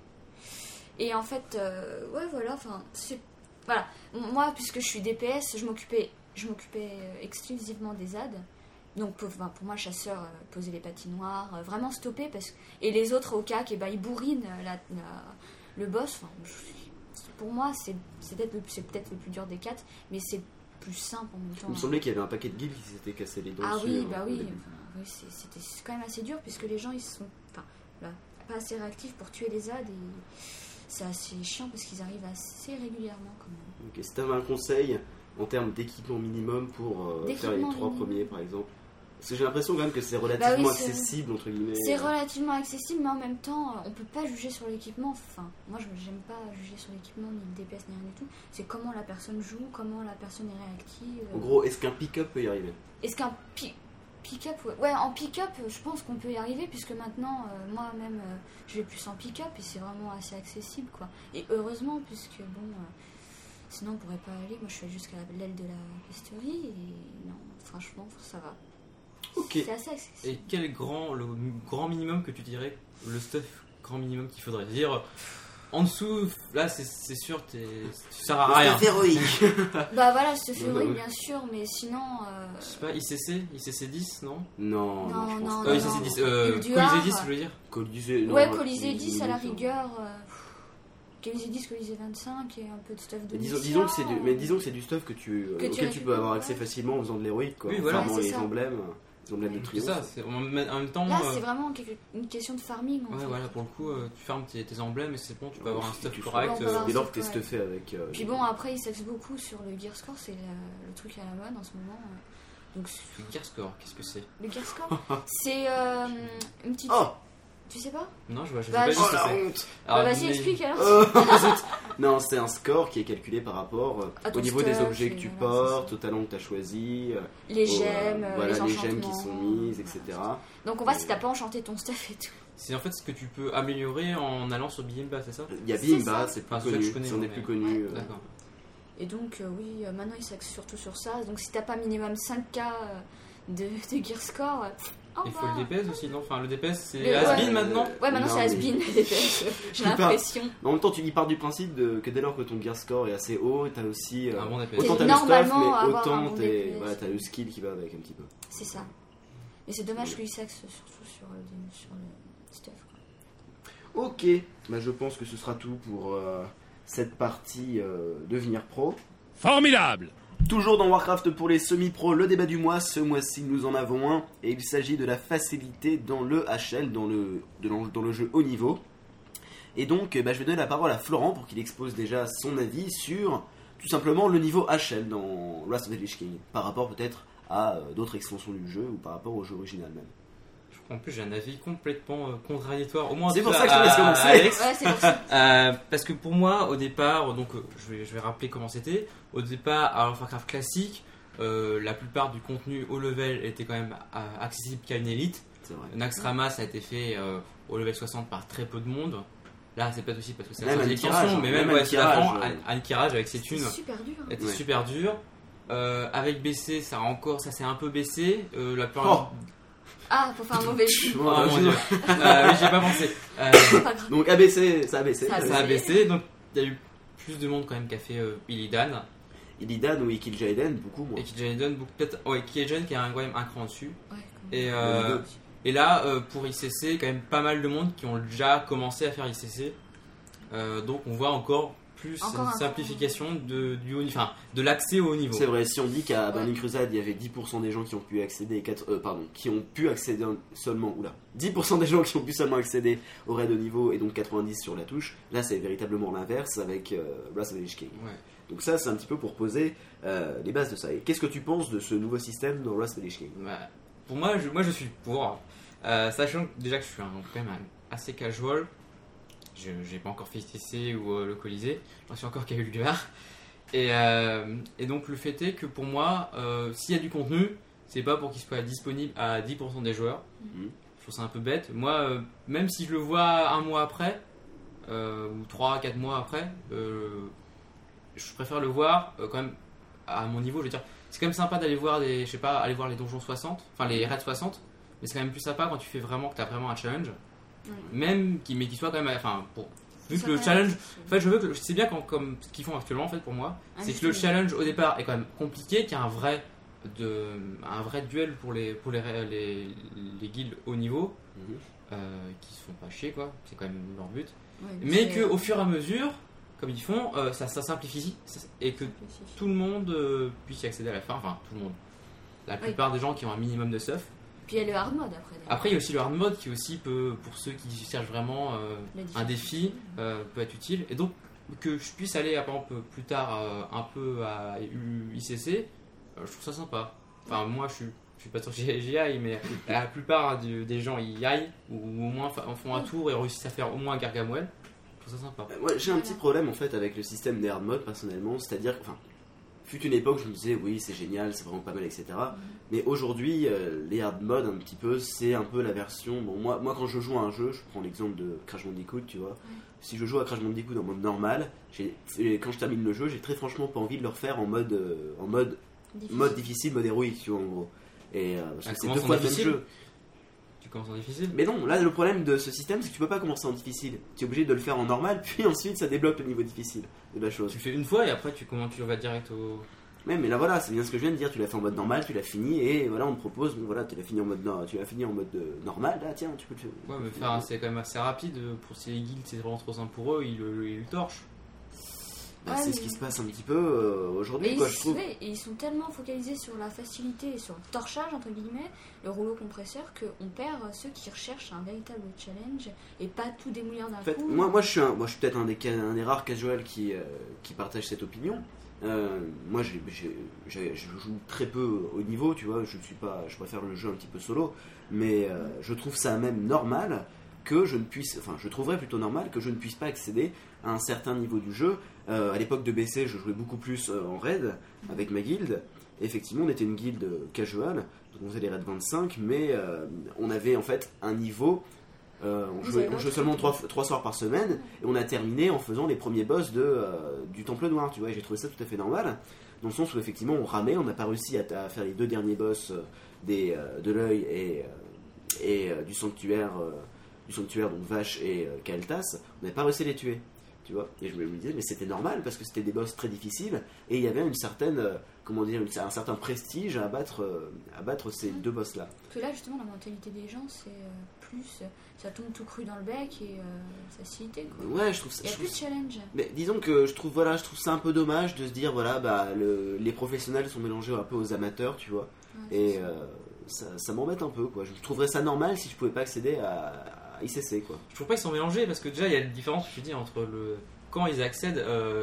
Et en fait, euh, ouais, voilà, enfin, c'est... Voilà, moi, puisque je suis D P S, je m'occupais, je m'occupais exclusivement des A D. Donc pour, enfin, pour moi, chasseur, euh, poser les patinoires, euh, vraiment stopper, parce que... Et les autres, au C A C, eh ben, ils bourrinent la, la, le boss, enfin... Je... Pour moi, c'est, c'est, peut-être le, c'est peut-être le plus dur des quatre, mais c'est plus simple en même temps. Il me semblait qu'il y avait un paquet de guildes qui s'étaient cassés les dents. Ah dessus, oui, hein, bah oui, début. enfin, oui c'est, c'était c'est quand même assez dur, puisque les gens, ils sont enfin, là, pas assez réactifs pour tuer les A D, et c'est assez chiant, parce qu'ils arrivent assez régulièrement quand même. Ok, si tu avais un conseil en termes d'équipement minimum pour euh, faire les trois minimum. premiers, par exemple. Parce que j'ai l'impression quand même que c'est relativement bah oui, c'est... accessible, entre guillemets. C'est relativement accessible, mais en même temps, on peut pas juger sur l'équipement. Enfin, moi, je j'aime pas juger sur l'équipement, ni le D P S, ni rien du tout. C'est comment la personne joue, comment la personne est réactive. En gros, est-ce qu'un pick-up peut y arriver ? Est-ce qu'un pi- pick-up... Ouais. ouais, en pick-up, je pense qu'on peut y arriver, puisque maintenant, euh, moi-même, euh, je vais plus en pick-up, et c'est vraiment assez accessible, quoi. Et heureusement, puisque, bon... Euh, sinon, on pourrait pas aller. Moi, je suis jusqu'à l'aile de la pesterie, et non, franchement, ça va. Ok. C'est assez accessible. Et quel est grand, le grand minimum que tu dirais, le stuff grand minimum qu'il faudrait dire en dessous, là c'est, c'est sûr, t'es, tu sers à rien. C'est héroïque. Bah voilà, ce fait Non, bah, oui, oui. bien sûr, mais sinon. Euh... Je sais pas, I C C, I C C dix, non Non, non, Non, je pense non, pas. euh, non. I C C dix, euh, Ulduar. Colisée dix, je veux dire. Colisée, non, Ouais, non, Colisée ils- dix ils- à la ils- rigueur. Euh... Colisée dix, Colisée vingt-cinq et un peu de stuff de disons, Lucia, disons que c'est du, euh, mais disons que c'est du stuff que tu, Que tu auquel tu peux récupères, avoir ouais. accès facilement en faisant de l'héroïque, quoi. Oui, voilà. En formant Ouais, c'est les ça. emblèmes, les emblèmes de C'est triomphe. ça, c'est, en même en même temps. Là, euh, c'est vraiment quelque- une question de farming. En Ouais, fait. voilà, pour le coup, euh, tu fermes tes, tes emblèmes et c'est bon, tu peux avoir un stuff Tu correct. on peut avoir euh, Dès lors que t'es Ouais. stuffé avec. euh, Puis bon, après, il s'axe beaucoup sur le gear score, c'est le, le truc à la mode en ce moment. Donc, Le Gear Score, qu'est-ce que c'est? le gear score, c'est euh, une petite. Oh Tu sais pas? Non, je vois, je sais Bah, pas je- du Oh tout ce que la c'est. honte Alors, Bah, vas-y, mais- explique alors. Euh, Non, c'est un score qui est calculé par rapport euh, À ton au niveau des stuff, objets que tu et voilà, portes, c'est au talent que tu as choisi, euh, Les au, euh, gemmes, euh, voilà, les les enchantements. gemmes qui sont mises, et cetera. Donc, on voit si t'as pas enchanté ton stuff et tout. C'est en fait ce que tu peux améliorer en allant sur Bimba, c'est ça? Il y a C'est Bimba, ça. c'est plus Enfin, celui que connu, je connais, c'en est mais- plus connu. euh, D'accord. Et donc, euh, oui, euh, maintenant, il s'axe surtout sur ça. Donc, si t'as pas minimum cinq K euh, de, de gear score, euh, pff, au Il faut revoir. le D P S aussi, non? Enfin, le D P S c'est Mais has-been ouais. maintenant? Ouais, maintenant Non, c'est mais- has-been, les D P S. J'ai Tu pars- l'impression. Mais en même temps, tu y pars du principe de, que dès lors que ton gear score est assez haut, t'as aussi. euh, Un bon D P S. autant T'es t'as le stuff, normalement mais avoir un autant bon t'es- D P S. voilà, t'as le skill qui va avec un petit peu. C'est ça. Et c'est dommage qu'il s'axe surtout sur le, sur le stuff. Quoi. Ok, bah, je pense que ce sera tout pour euh, cette partie euh, devenir pro. Formidable! Toujours dans Warcraft pour les semi-pros, le débat du mois. Ce mois-ci, nous en avons un. Et il s'agit de la facilité dans le H L, dans le, de l'en- dans le jeu haut niveau. Et donc, bah, je vais donner la parole à Florent pour qu'il expose déjà son avis sur tout simplement le niveau H L dans Wrath of the Lich King. Par rapport peut-être à euh, d'autres extensions du jeu ou par rapport au jeu original même. En plus, j'ai un avis complètement euh, contradictoire. Au moins, C'est en pour tout ça que cas, je te laisse à- commencer. à Alex. Ouais, c'est pour ça. Euh, parce que pour moi, au départ, donc euh, je vais, je vais rappeler comment c'était. Au départ, à World of Warcraft classique, euh, la plupart du contenu haut level était quand même euh, accessible qu'à une élite. C'est vrai. Naxxramas a été fait euh, au level soixante par très peu de monde. Là, c'est peut-être aussi parce que c'est la Même sortie Anne-Kirage, d'extension, mais même, même ouais, c'est la Anne-Kirage, France, ouais. Anne- Anne-Kirage avec ses thunes C'est super dur. hein. était Ouais. super dur. Euh, avec B C, ça a encore, ça s'est un peu baissé. Euh, la plupart. Oh. Ah, faut faire un mauvais jeu. Oh, mon dieu. Euh, oui, j'ai pas pensé. Euh, C'est pas grave. Donc A B C, ça a baissé. Ça a ça a baissé, donc il y a eu plus de monde quand même qui a fait euh, Illidan. Illidan ou Ikil Jaden, beaucoup moins. Et qui Jaden, beaucoup- peut-être. Ouais, qui est jeune, qui a un, quand même un cran dessus. Ouais, quand Et, même. euh, deux. et là, euh, pour I C C, quand même pas mal de monde qui ont déjà commencé à faire I C C. Euh, donc on voit encore plus Encore une un- simplification de, du haut, enfin, de l'accès au haut niveau. C'est vrai, si on dit qu'à Ouais. Burning Crusade, il y avait dix pour cent des gens qui ont pu accéder, et quatre- euh, pardon, qui ont pu accéder en- seulement, oula, dix pour cent des gens qui ont pu seulement accéder au raid de niveau et donc quatre-vingt-dix sur la touche, là c'est véritablement l'inverse avec euh, Wrath of the Lich King. Ouais. Donc ça c'est un petit peu pour poser euh, les bases de ça. Et qu'est-ce que tu penses de ce nouveau système dans Wrath of the Lich King? Bah, pour moi, je, moi je suis pour. Euh, sachant que déjà que je suis un, quand même un- assez casual, je n'ai pas encore fait I C C ou euh, le Colisée, j'en suis encore qu'à Ulduar. Et, euh, et donc le fait est que pour moi, euh, s'il y a du contenu, c'est pas pour qu'il soit disponible à dix pour cent des joueurs. Mhm. Je trouve ça un peu bête. Moi, euh, même si je le vois un mois après, euh, ou trois à quatre mois après, euh, je préfère le voir euh, quand même à mon niveau. Je veux dire, c'est quand même sympa d'aller voir des, je sais pas, aller voir les donjons soixante, enfin les raids soixante, mais c'est quand même plus sympa quand tu fais vraiment que tu as vraiment un challenge, Ouais. même qui mais qui soit quand même, enfin, pour, vu Ça que le quand challenge, même. en fait, je veux que c'est bien quand, comme ce qu'ils font actuellement en fait pour moi, Ah, c'est que le justement. challenge au départ est quand même compliqué, qu'il y a un vrai de un vrai duel pour les pour les les, les guildes haut niveau. Mhm. Euh, qui se font pas chier quoi, c'est quand même leur but. Ouais, Mais c'est- que au fur et à mesure, comme ils font, euh, ça, ça simplifie ça- et que tout le monde euh, puisse y accéder à la fin, enfin tout le monde. La Oui. plupart des gens qui ont un minimum de stuff. Puis il y a le hard mode après. d'ailleurs. Après il y a aussi le hard mode qui aussi peut, pour ceux qui cherchent vraiment euh, La un difficulté. défi, euh, peut être utile. Et donc que je puisse aller par exemple plus tard euh, un peu à I C C, euh, je trouve ça sympa. Enfin moi je suis je suis pas sûr que j'y j'y aille, mais la plupart du- des gens y aillent, ou au moins fa- font un tour et réussissent à faire au moins un Gargamel. Je trouve ça sympa. Euh, Moi j'ai un petit problème en fait avec le système des hard modes personnellement, c'est-à-dire que, enfin, fut une époque je me disais oui c'est génial, c'est vraiment pas mal, et cetera. Mais aujourd'hui euh, les hard modes un petit peu c'est un peu la version, bon moi, moi quand je joue à un jeu, je prends l'exemple de Crash Bandicoot tu vois, si je joue à Crash Bandicoot en mode normal, j'ai- quand je termine le jeu j'ai très franchement pas envie de le refaire en mode, euh, en mode, Difficile. mode difficile, mode héroïque tu vois en gros. Et euh, parce Ah, que c'est commence deux en fois le même difficile. jeu. Tu commences en difficile. Mais non, là le problème de ce système c'est que tu peux pas commencer en difficile. Tu es obligé de le faire en normal, puis ensuite ça débloque le niveau difficile de la chose. Tu le fais une fois et après tu comment tu vas direct au. Ouais, mais là voilà, c'est bien ce que je viens de dire. Tu l'as fait en mode normal, tu l'as fini, et voilà, on te propose, bon, voilà, tu l'as fini en mode, no- tu l'as fini en mode euh, normal. Là, tiens, tu peux le faire. Ouais, mais enfin, c'est quand même assez rapide. Pour si les guildes, c'est vraiment trop simple pour eux, ils le, ils le torchent. Bah, Ouais, c'est mais- ce qui se passe un petit peu euh, aujourd'hui, Mais quoi, ils, je trouve. ouais, et ils sont tellement focalisés sur la facilité et sur le torchage, entre guillemets, le rouleau compresseur, qu'on perd ceux qui recherchent un véritable challenge et pas tout démolir d'un En fait, coup. moi, moi, je suis, un, moi, je suis peut-être un des, ca- un des rares casuals qui, euh, qui partage cette opinion. Euh, moi, j'ai, j'ai- j'ai- je joue très peu au niveau, tu vois. Je suis pas, je préfère le jeu un petit peu solo, mais euh, je trouve ça même normal que je ne puisse, enfin, je trouverais plutôt normal que je ne puisse pas accéder à un certain niveau du jeu. Euh, à l'époque de B C, je jouais beaucoup plus euh, en raid avec ma guilde. Et effectivement, on était une guilde casual, donc on faisait les raids vingt-cinq, mais euh, on avait en fait un niveau. Euh, on, Vous jouait, avez on jouait votre seulement rythme. trois, trois soirs par semaine et on a terminé en faisant les premiers boss de, euh, du Temple Noir, tu vois, et j'ai trouvé ça tout à fait normal, dans le sens où effectivement on ramait, on n'a pas réussi à, à faire les deux derniers boss euh, des, euh, de l'œil et, euh, et euh, du sanctuaire, euh, du sanctuaire, donc Vache et euh, Kael'thas, on n'avait pas réussi à les tuer, tu vois, et je me disais, mais c'était normal parce que c'était des boss très difficiles et il y avait une certaine, euh, comment dire, une- un certain prestige à abattre, euh, à battre ces deux boss-là. Parce que là, justement, la mentalité des gens, c'est euh, plus. euh, ça tombe tout cru dans le bec et euh, facilité, quoi. Ouais, je trouve ça. Il n'y a je plus trouve de challenge. Mais disons que je trouve, voilà, je trouve ça un peu dommage de se dire, voilà, bah, le- les professionnels sont mélangés un peu aux amateurs, tu vois. Ouais, Et c'est ça. euh, ça, ça m'embête un peu, quoi. Je trouverais ça normal si je pouvais pas accéder à, à I C C, quoi. Je trouve pas qu'ils sont mélangés parce que déjà il y a une différence, je dis, entre le quand ils accèdent. Euh,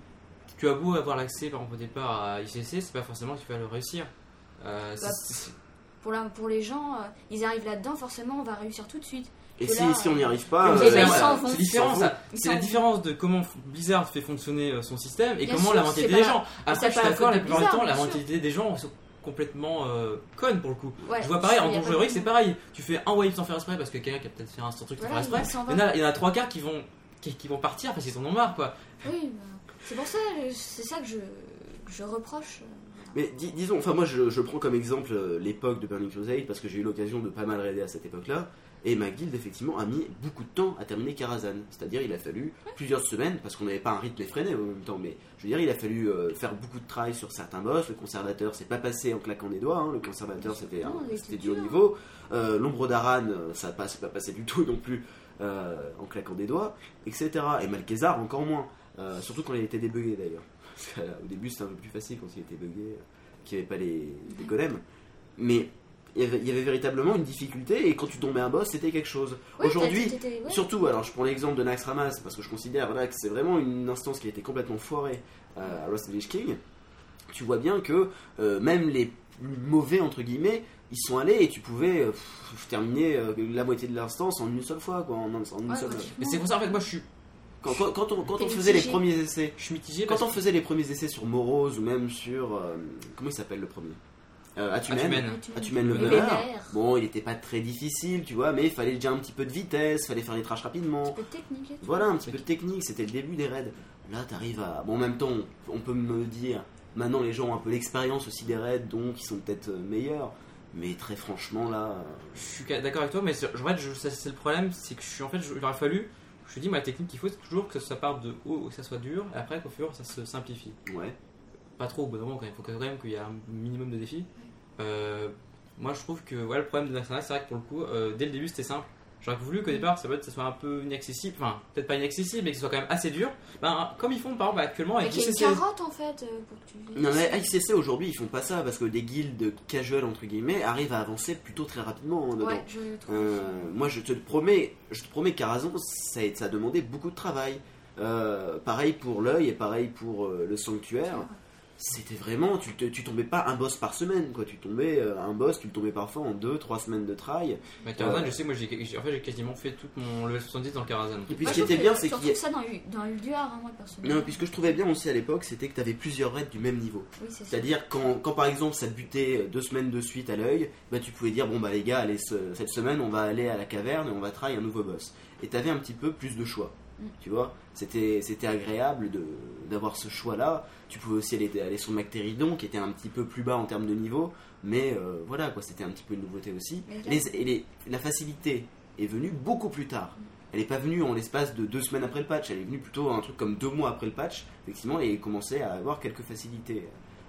tu as beau avoir l'accès par exemple au départ à I C C, c'est pas forcément que tu vas le réussir. Euh, Bah, c'est- c'est- Pour, la- pour les gens, euh, ils arrivent là-dedans, forcément, on va réussir tout de suite. Et Que si, là, si on n'y euh, arrive pas, Oui, Eh mais ben, euh, ils c'est- s'en vont. c'est différent Ils s'en ça. Ils C'est la s'en vont. différence de comment Blizzard fait fonctionner euh, son système et Bien comment sûr, la c'est mentalité pas des la- gens. Après, c'est je suis pas la d'accord, faute la de plupart du temps, Blizzard, la bien sûr. mentalité des gens sont complètement euh, connes pour le coup. Ouais, Je vois pareil, en il y a Donjon pas Heroic, de- c'est pareil. Tu fais un wave sans faire exprès parce que quelqu'un qui a peut-être fait un truc sans Voilà, faire exprès. il s'en va. Il y en a, il y en a trois quarts qui vont, qui, qui vont partir parce qu'ils en ont marre quoi. Oui, bah, c'est pour ça, euh, c'est ça que je, que je reproche. euh, Mais dis- disons, enfin moi je, je prends comme exemple euh, l'époque de Burning Crusade parce que j'ai eu l'occasion de pas mal raider à cette époque-là. Et ma guilde effectivement a mis beaucoup de temps à terminer Karazhan. C'est-à-dire il a fallu plusieurs semaines parce qu'on n'avait pas un rythme effréné en même temps. Mais je veux dire il a fallu euh, faire beaucoup de travail sur certains boss. Le conservateur s'est pas passé en claquant des doigts. hein. Le conservateur c'était un- Non, il c'était était du haut dur. niveau. Euh, L'ombre d'Aran euh, ça pas, c'est pas passé du tout non plus euh, en claquant des doigts, et cetera. Et Malkézar encore moins. Euh, surtout quand il était débugué d'ailleurs. Parce qu'au début c'était un peu plus facile quand il était bugué, euh, qu'il n'y avait pas les, les golems. Mais il y, avait, il y avait véritablement une difficulté et quand tu tombais un boss c'était quelque chose. Ouais, Aujourd'hui, t'as- t'étais- ouais. surtout, alors je prends l'exemple de Naxxramas parce que je considère voilà, que c'est vraiment une instance qui a été complètement foirée euh, à Lost Lich King. Tu vois bien que euh, même les plus mauvais entre guillemets, ils sont allés et tu pouvais euh, pff, terminer euh, la moitié de l'instance en une seule fois, quoi, en, en une Ouais, seule. pratiquement. Mais c'est pour ça en fait, moi je suis, Quand, quand, quand on, quand T'es on faisait les mitigé. premiers essais, je suis mitigé quand parce on faisait les premiers essais sur Morose ou même sur euh, comment il s'appelle le premier, euh, Atumen. Atumen. Atumen le Le Vénère. Vénère. Bon, il était pas très difficile, tu vois, mais il fallait déjà un petit peu de vitesse, fallait faire les trashs rapidement. Un peu de technique et tout. Voilà, un petit peu de technique, c'était le début des raids. Là, t'arrives à. Bon, en même temps, on peut me dire, maintenant les gens ont un peu l'expérience aussi des raids, donc ils sont peut-être euh, meilleurs. Mais très franchement, là. euh, je suis d'accord avec toi, mais c'est- en fait, je- ça, c'est le problème, c'est que je suis en fait, je- il aurait fallu, je te dis, ma technique qu'il faut, c'est toujours que ça parte de haut, que ça soit dur, et après qu'au fur et à mesure, ça se simplifie. Ouais. Pas trop au bout d'un moment quand même, il faut quand même qu'il y ait un minimum de défis. Euh, moi je trouve que voilà, le problème de Naxxramas, c'est vrai que pour le coup, euh, dès le début c'était simple. J'aurais voulu qu'au départ ça, peut être, ça soit un peu inaccessible, enfin peut-être pas inaccessible, mais que ce soit quand même assez dur. Ben, comme ils font par exemple actuellement Mais avec qu'il y a une J C C. carotte en fait euh, pour que tu. Non, mais I C C aujourd'hui, ils font pas ça parce que des guildes casual, entre guillemets, arrivent à avancer plutôt très rapidement hein, dedans. Ouais, je trouve. Euh, moi, je te promets, je te promets, Karazhan, ça, a- ça a demandé beaucoup de travail. Euh, pareil pour l'œil et pareil pour euh, le sanctuaire. C'était vraiment, tu, te- tu tombais pas un boss par semaine, quoi. Tu tombais euh, un boss, tu le tombais parfois en deux, trois semaines de trail. Mais Karazhan, Ouais. je sais, moi j'ai j'ai- en fait, j'ai quasiment fait tout mon level soixante-dix dans le Karazhan. Et puis Moi, ce qui je était trouve bien, que c'est tu qu'il y a... retrouves ça dans, U- dans Ulduar, hein, moi personnellement. Non, puis ce que je trouvais bien aussi à l'époque, c'était que tu avais plusieurs raids du même niveau. Oui, c'est ça. C'est-à-dire quand, quand par exemple ça te butait deux semaines de suite à l'œil, bah tu pouvais dire bon bah les gars, allez ce- cette semaine on va aller à la caverne et on va try un nouveau boss. Et tu avais un petit peu plus de choix. Mm. Tu vois, c'était c'était agréable de d'avoir ce choix-là. Tu pouvais aussi aller, aller sur Mactéridon qui était un petit peu plus bas en termes de niveau, mais euh, voilà quoi, c'était un petit peu une nouveauté aussi. Mais là- Les, et les- la facilité est venue beaucoup plus tard. Elle n'est pas venue en l'espace de deux semaines après le patch, elle est venue plutôt un truc comme deux mois après le patch, effectivement, et commençait à avoir quelques facilités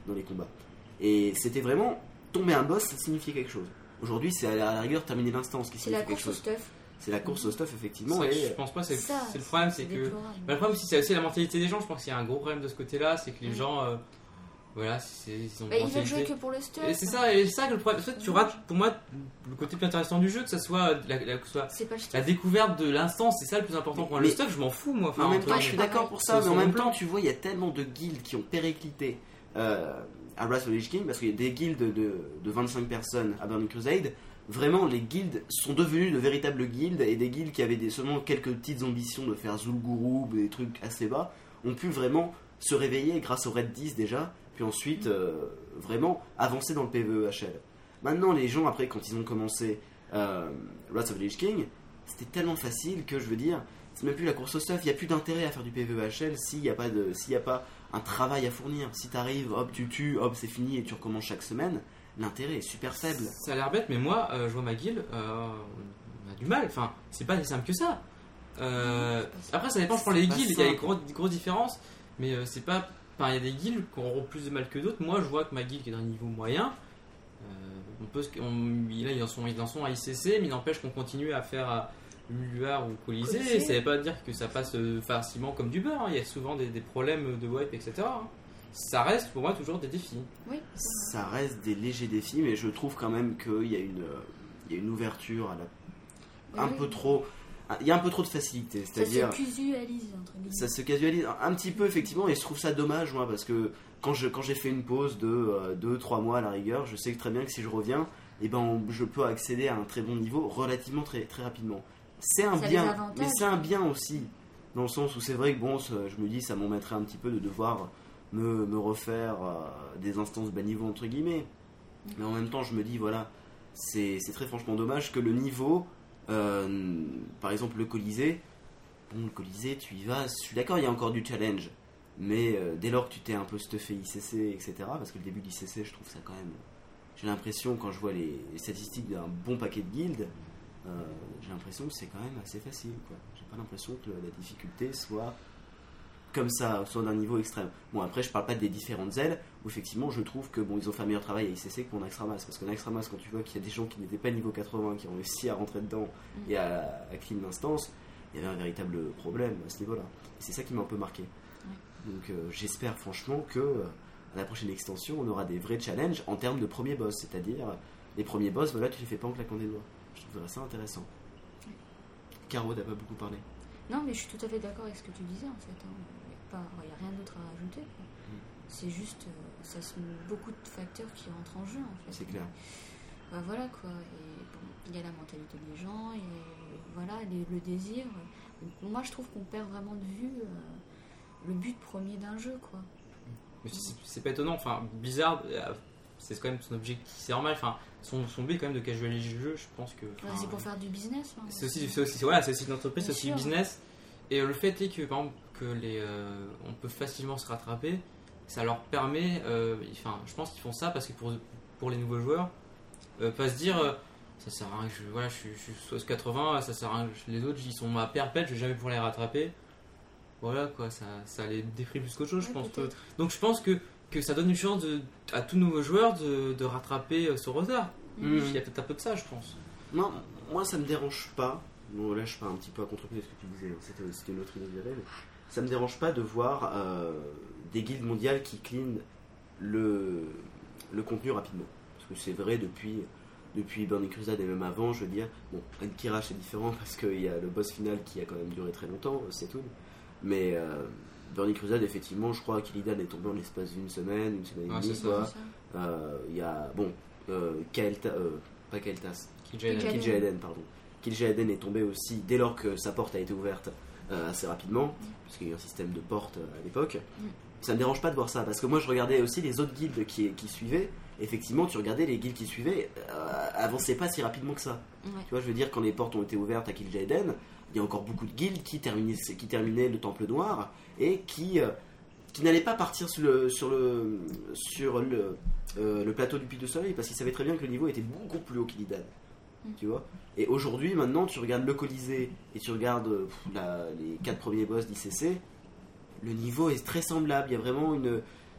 dans les combats. Et c'était vraiment tomber un boss, ça signifiait quelque chose. Aujourd'hui, c'est à la rigueur terminer l'instance qui C'est la signifie quelque course au chose. stuff. C'est la course au stuff, effectivement. C'est vrai que Et je pense pas, c'est, Ça, c'est le problème, c'est, c'est que. déplorable. Bah, le problème, aussi, c'est aussi la mentalité des gens. Je pense qu'il y a un gros problème de ce côté-là, c'est que les Mm. gens. euh, voilà, c'est, ils ont Bah, une ils veulent jouer mentalité. que pour le stuff. Et c'est ça, et c'est ça que le problème. En fait, tu rates, pour moi, le côté plus intéressant du jeu, que ça soit la, la, que ce soit C'est pas le la stuff. découverte de l'instance, c'est ça le plus important. Pour moi, Mais- le stuff, je m'en fous, moi. Mais en même entre temps, les- je suis pareil. d'accord pour ça, C'est mais en son même plan. temps, tu vois, il y a tellement de guildes qui ont périclité euh, à Wrath of the Lich King, parce qu'il y a des guildes de, de vingt-cinq personnes à Burning Crusade. Vraiment, les guildes sont devenues de véritables guildes, et des guildes qui avaient des, seulement quelques petites ambitions de faire Zul'Gurub, des trucs assez bas, ont pu vraiment se réveiller grâce au Raid dix déjà, puis ensuite euh, vraiment avancer dans le P V E H L. Maintenant, les gens, après, quand ils ont commencé euh, Wrath of the Lich King, c'était tellement facile que je veux dire, c'est même plus la course au stuff, il n'y a plus d'intérêt à faire du P V E H L s'il n'y a pas de, s'il y a pas un travail à fournir. Si t'arrives, hop, tu tues, hop, c'est fini et tu recommences chaque semaine, l'intérêt est super faible. Ça a l'air bête, mais moi, euh, je vois ma guilde, euh, on a du mal. Enfin, c'est pas si simple que ça. Euh, après, ça dépend, je prends les C'est pas guildes, il y a des simple. grosses, grosses différences, mais euh, c'est pas. Enfin, il y a des guildes qui auront plus de mal que d'autres. Moi, je vois que ma guilde qui est d'un niveau moyen, euh, on peut, se- on, là, ils en sont, ils en sont à I C C, mais il n'empêche qu'on continue à faire à Luluar ou Colisée. Colisée. Ça veut pas dire que ça passe euh, facilement comme du beurre. hein. Il y a souvent des, des problèmes de wipe, et cetera. hein. Ça reste pour moi toujours des défis. Oui. Ça reste des légers défis, mais je trouve quand même qu'il y a une, euh, il y a une ouverture à la, un Oui. peu trop. Il y a un peu trop de facilité, Ça c'est-à-dire. se casualise entre guillemets. Ça se casualise un petit peu effectivement, et je trouve ça dommage, moi, parce que quand je quand j'ai fait une pause de deux trois mois à la rigueur, je sais que très bien que si je reviens, eh ben on- je peux accéder à un très bon niveau relativement très très rapidement. C'est un Ça a des bien, avantages. mais c'est un bien aussi, dans le sens où c'est vrai que bon, ça- je me dis ça m'embêterait un petit peu de devoir me, me refaire euh, des instances bas niveau entre guillemets, mais en même temps je me dis voilà, c'est c'est très franchement dommage que le niveau, euh, par exemple le Colisée. Bon, le Colisée, tu y vas, je suis d'accord, il y a encore du challenge, mais euh, dès lors que tu t'es un peu stuffé I C C, et cetera, parce que le début de l'I C C, je trouve ça quand même. J'ai l'impression, quand je vois les, les statistiques d'un bon paquet de guildes, euh, j'ai l'impression que c'est quand même assez facile, quoi. J'ai pas l'impression que la difficulté soit comme ça, soit d'un niveau extrême. Bon, après, je parle pas des différentes ailes, où effectivement, je trouve que bon, ils ont fait un meilleur travail à I C C que pour Naxxramas, parce que Naxxramas, quand tu vois qu'il y a des gens qui n'étaient pas niveau quatre-vingts, qui ont réussi à rentrer dedans et à, à clean l'instance, il y avait un véritable problème à ce niveau-là. Et c'est ça qui m'a un peu marqué. Donc euh, j'espère franchement que euh, à la prochaine extension, on aura des vrais challenges en termes de premiers boss, c'est-à-dire les premiers boss, voilà, tu les fais pas en claquant des doigts. Je trouverais ça intéressant. Caro, t'as pas beaucoup parlé. Non, mais je suis tout à fait d'accord avec ce que tu disais en fait. Il n'y a rien d'autre à rajouter. quoi. Mm. C'est juste, euh, ça sont beaucoup de facteurs qui rentrent en jeu en fait. C'est clair. Bah, voilà quoi. Et bon, il y a la mentalité des gens, et voilà, les- le désir. Donc, moi, je trouve qu'on perd vraiment de vue euh, le but premier d'un jeu quoi. Mais c'est, c'est pas étonnant, enfin, Blizzard, euh, c'est quand même son objectif, c'est normal, enfin, son, son but est quand même de casualiser le jeu, je pense que. Ouais, enfin, c'est pour faire du business. hein. C'est aussi, c'est aussi, voilà, c'est aussi une entreprise, c'est Bien aussi du sûr. business. Et euh, le fait est que, par exemple, que les, euh, on peut facilement se rattraper, ça leur permet, euh, enfin, je pense qu'ils font ça parce que pour, pour les nouveaux joueurs, euh, pas se dire, euh, ça sert à rien que je, voilà, je, suis- je suis soixante quatre-vingts, ça sert à rien, que- les autres, ils sont à perpète, je vais jamais pouvoir les rattraper. Voilà quoi, ça, ça les déprime plus qu'autre chose, je Ouais, pense. peut-être. Donc je pense que, que ça donne une chance de, à tout nouveau joueur de, de rattraper euh, ce retard. Mhm. Il y a peut-être un peu de ça, je pense. Non, moi ça me dérange pas. Bon, là je pars un petit peu à contre-pied de ce que tu disais, c'était, c'était une autre idée que j'avais, mais ça me dérange pas de voir euh, des guildes mondiales qui clean le, le contenu rapidement. Parce que c'est vrai depuis, depuis Burning Crusade et même avant, je veux dire, bon, Enkirach c'est différent parce qu'il y a le boss final qui a quand même duré très longtemps, c'est tout. Mais euh, Burning Crusade, effectivement, je crois qu'Illidan est tombé en l'espace d'une semaine, une semaine et Ouais, demie, c'est ça. quoi. C'est ça. Euh, Il y a, bon, euh, Kael'thas, euh, pas Kael'thas, Kil'jaeden. Kil'jaeden. Kil'jaeden, pardon. Kil'jaeden est tombé aussi dès lors que sa porte a été ouverte euh, assez rapidement, puisqu'il y a eu un système de porte euh, à l'époque. Mm. Ça me dérange pas de voir ça, parce que moi je regardais aussi les autres guildes qui, qui suivaient. Effectivement, tu regardais les guildes qui suivaient, euh, avançaient pas si rapidement que ça. Ouais. Tu vois, je veux dire, quand les portes ont été ouvertes à Kil'jaeden, il y a encore beaucoup de guildes qui terminaient, qui terminaient le Temple Noir et qui, euh, qui n'allaient pas partir sur le, sur le, sur le, euh, le plateau du Puy de Soleil, parce qu'ils savaient très bien que le niveau était beaucoup plus haut qu'Illidan. Mm. Tu vois. Et aujourd'hui, maintenant, tu regardes le Colisée et tu regardes euh, pff, la- les quatre premiers boss d'I C C, le niveau est très semblable. Il y a vraiment une,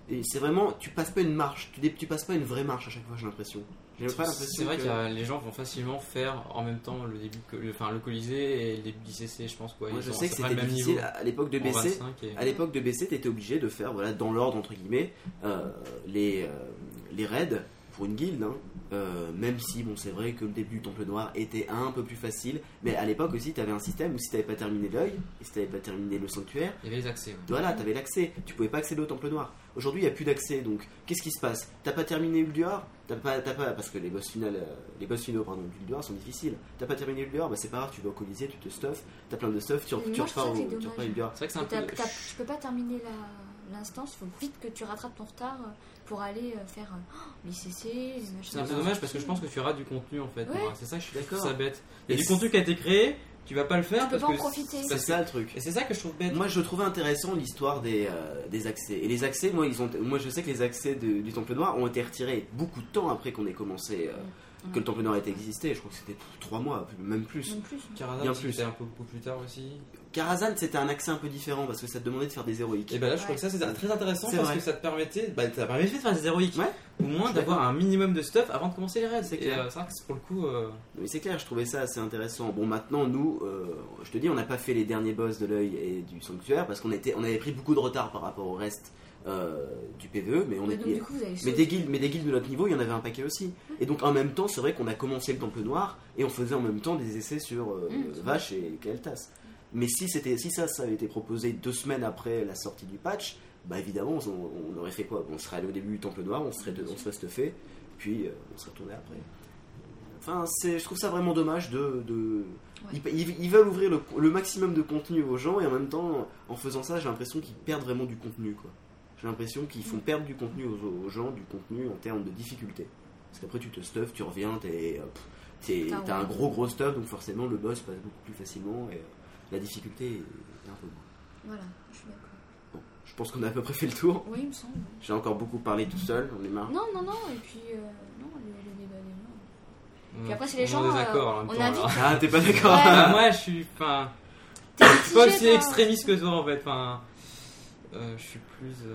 Et c'est vraiment, tu passes pas une marche, tu, dé- tu passes pas une vraie marche à chaque fois, j'ai l'impression. J'ai pas l'impression C'est vrai que... que euh, les gens vont facilement faire en même temps le début, que- le, enfin le Colisée et le début du C C, je pense quoi. Moi Ils je ont- sais que c'est pas c'était le même difficile niveau. à l'époque de En B C. vingt-cinq et- À l'époque de B C, t'étais obligé de faire, voilà, dans l'ordre entre guillemets, euh, les, euh, les raids pour une guilde, hein. Euh, même si bon c'est vrai que le début du Temple Noir était un peu plus facile, mais à l'époque aussi t'avais un système où si t'avais pas terminé l'œil, et si t'avais pas terminé le sanctuaire, Il y avait les accès. ouais. voilà, t'avais l'accès, tu pouvais pas accéder au Temple Noir. Aujourd'hui, il n'y a plus d'accès, donc qu'est-ce qui se passe? T'as pas terminé Ulduar? T'as pas, t'as pas, parce que les boss finales, euh, les boss finaux pardon, d'Ulduar sont difficiles. T'as pas terminé Ulduar, bah c'est pas grave, tu vas au Colisée, tu te stuff, t'as plein de stuff, tu, Mais tu moi, je repars trouve au que c'est tu repars à dommage. Ulduar. C'est vrai que c'est un T'as- peu. t'as- tu peux pas terminer la- l'instance, il faut vite que tu rattrapes ton retard euh, pour aller euh, faire euh, oh, les C C, les machins. C'est un peu dommage parce que je pense que tu rates du contenu en fait. Ouais. Moi. C'est ça que je suis D'accord. d'accord. Ça bête. Il y a Et du contenu qui a été créé, tu vas pas le faire Tu peux parce pas en que profiter. C'est parce que- ça le truc. Et c'est ça que je trouve bête. Moi je trouvais intéressant l'histoire des, euh, des accès. Et les accès, moi, ils ont, moi je sais que les accès de- du Temple Noir ont été retirés beaucoup de temps après qu'on ait commencé, euh, Ouais. que le Temple Noir ait existé. Je crois que c'était trois mois, même plus. Même plus. Karazhan, Bien aussi, plus. c'était un peu beaucoup plus tard aussi. Karazhan, c'était un accès un peu différent parce que ça te demandait de faire des héroïques. Et bah là, je Ouais. trouve que ça c'est très intéressant C'est parce vrai. que ça te permettait, bah, ça permettait de faire des héroïques. Ouais. Au moins Je suis d'avoir d'accord. un minimum de stuff avant de commencer les raids. C'est Et, clair. euh, c'est vrai que c'est pour le coup. euh, Mais c'est clair, je trouvais ça assez intéressant. Bon, maintenant, nous, euh, je te dis, on n'a pas fait les derniers boss de l'œil et du sanctuaire parce qu'on était, on avait pris beaucoup de retard par rapport au reste euh, du P V E, mais on Mais donc, était. du coup, vous avez Mais sauté. des, guildes, mais des guildes de notre niveau, il y en avait un paquet aussi. Et donc en même temps, c'est vrai qu'on a commencé le Temple Noir et on faisait en même temps des essais sur euh, Mmh. Vache et Kael'thas. Mais si, c'était, si ça, ça avait été proposé deux semaines après la sortie du patch, bah évidemment, on, on aurait fait quoi? On serait allé au début du Temple Noir, on serait, on serait stuffé, puis euh, on serait retourné après. Enfin, c'est, je trouve ça vraiment dommage de... de... Ouais. Ils, ils- ils veulent ouvrir le, le maximum de contenu aux gens et en même temps, en faisant ça, j'ai l'impression qu'ils perdent vraiment du contenu, quoi. J'ai l'impression qu'ils font perdre du contenu aux, aux gens, du contenu en termes de difficulté. Parce qu'après tu te stuffes, tu reviens, t'es, euh, t'es- T'as t'as un envie. gros gros stuff, donc forcément le boss passe beaucoup plus facilement et euh, la difficulté est un peu moins. Voilà, je suis d'accord. Bon, je pense qu'on a à peu près fait le tour. Oui, il me semble. J'ai encore beaucoup parlé tout seul, on est marre. Non, non, non, et puis, euh, non, le, le débat des gens. on- Puis après, c'est on les est gens, en désaccord euh, en même on temps, invite- alors. Ah, t'es pas d'accord? Ouais. Ah, moi, je suis. Enfin, T'es je suis pas mitigé, aussi toi. extrémiste que toi en fait. Enfin, euh, je suis plus. euh,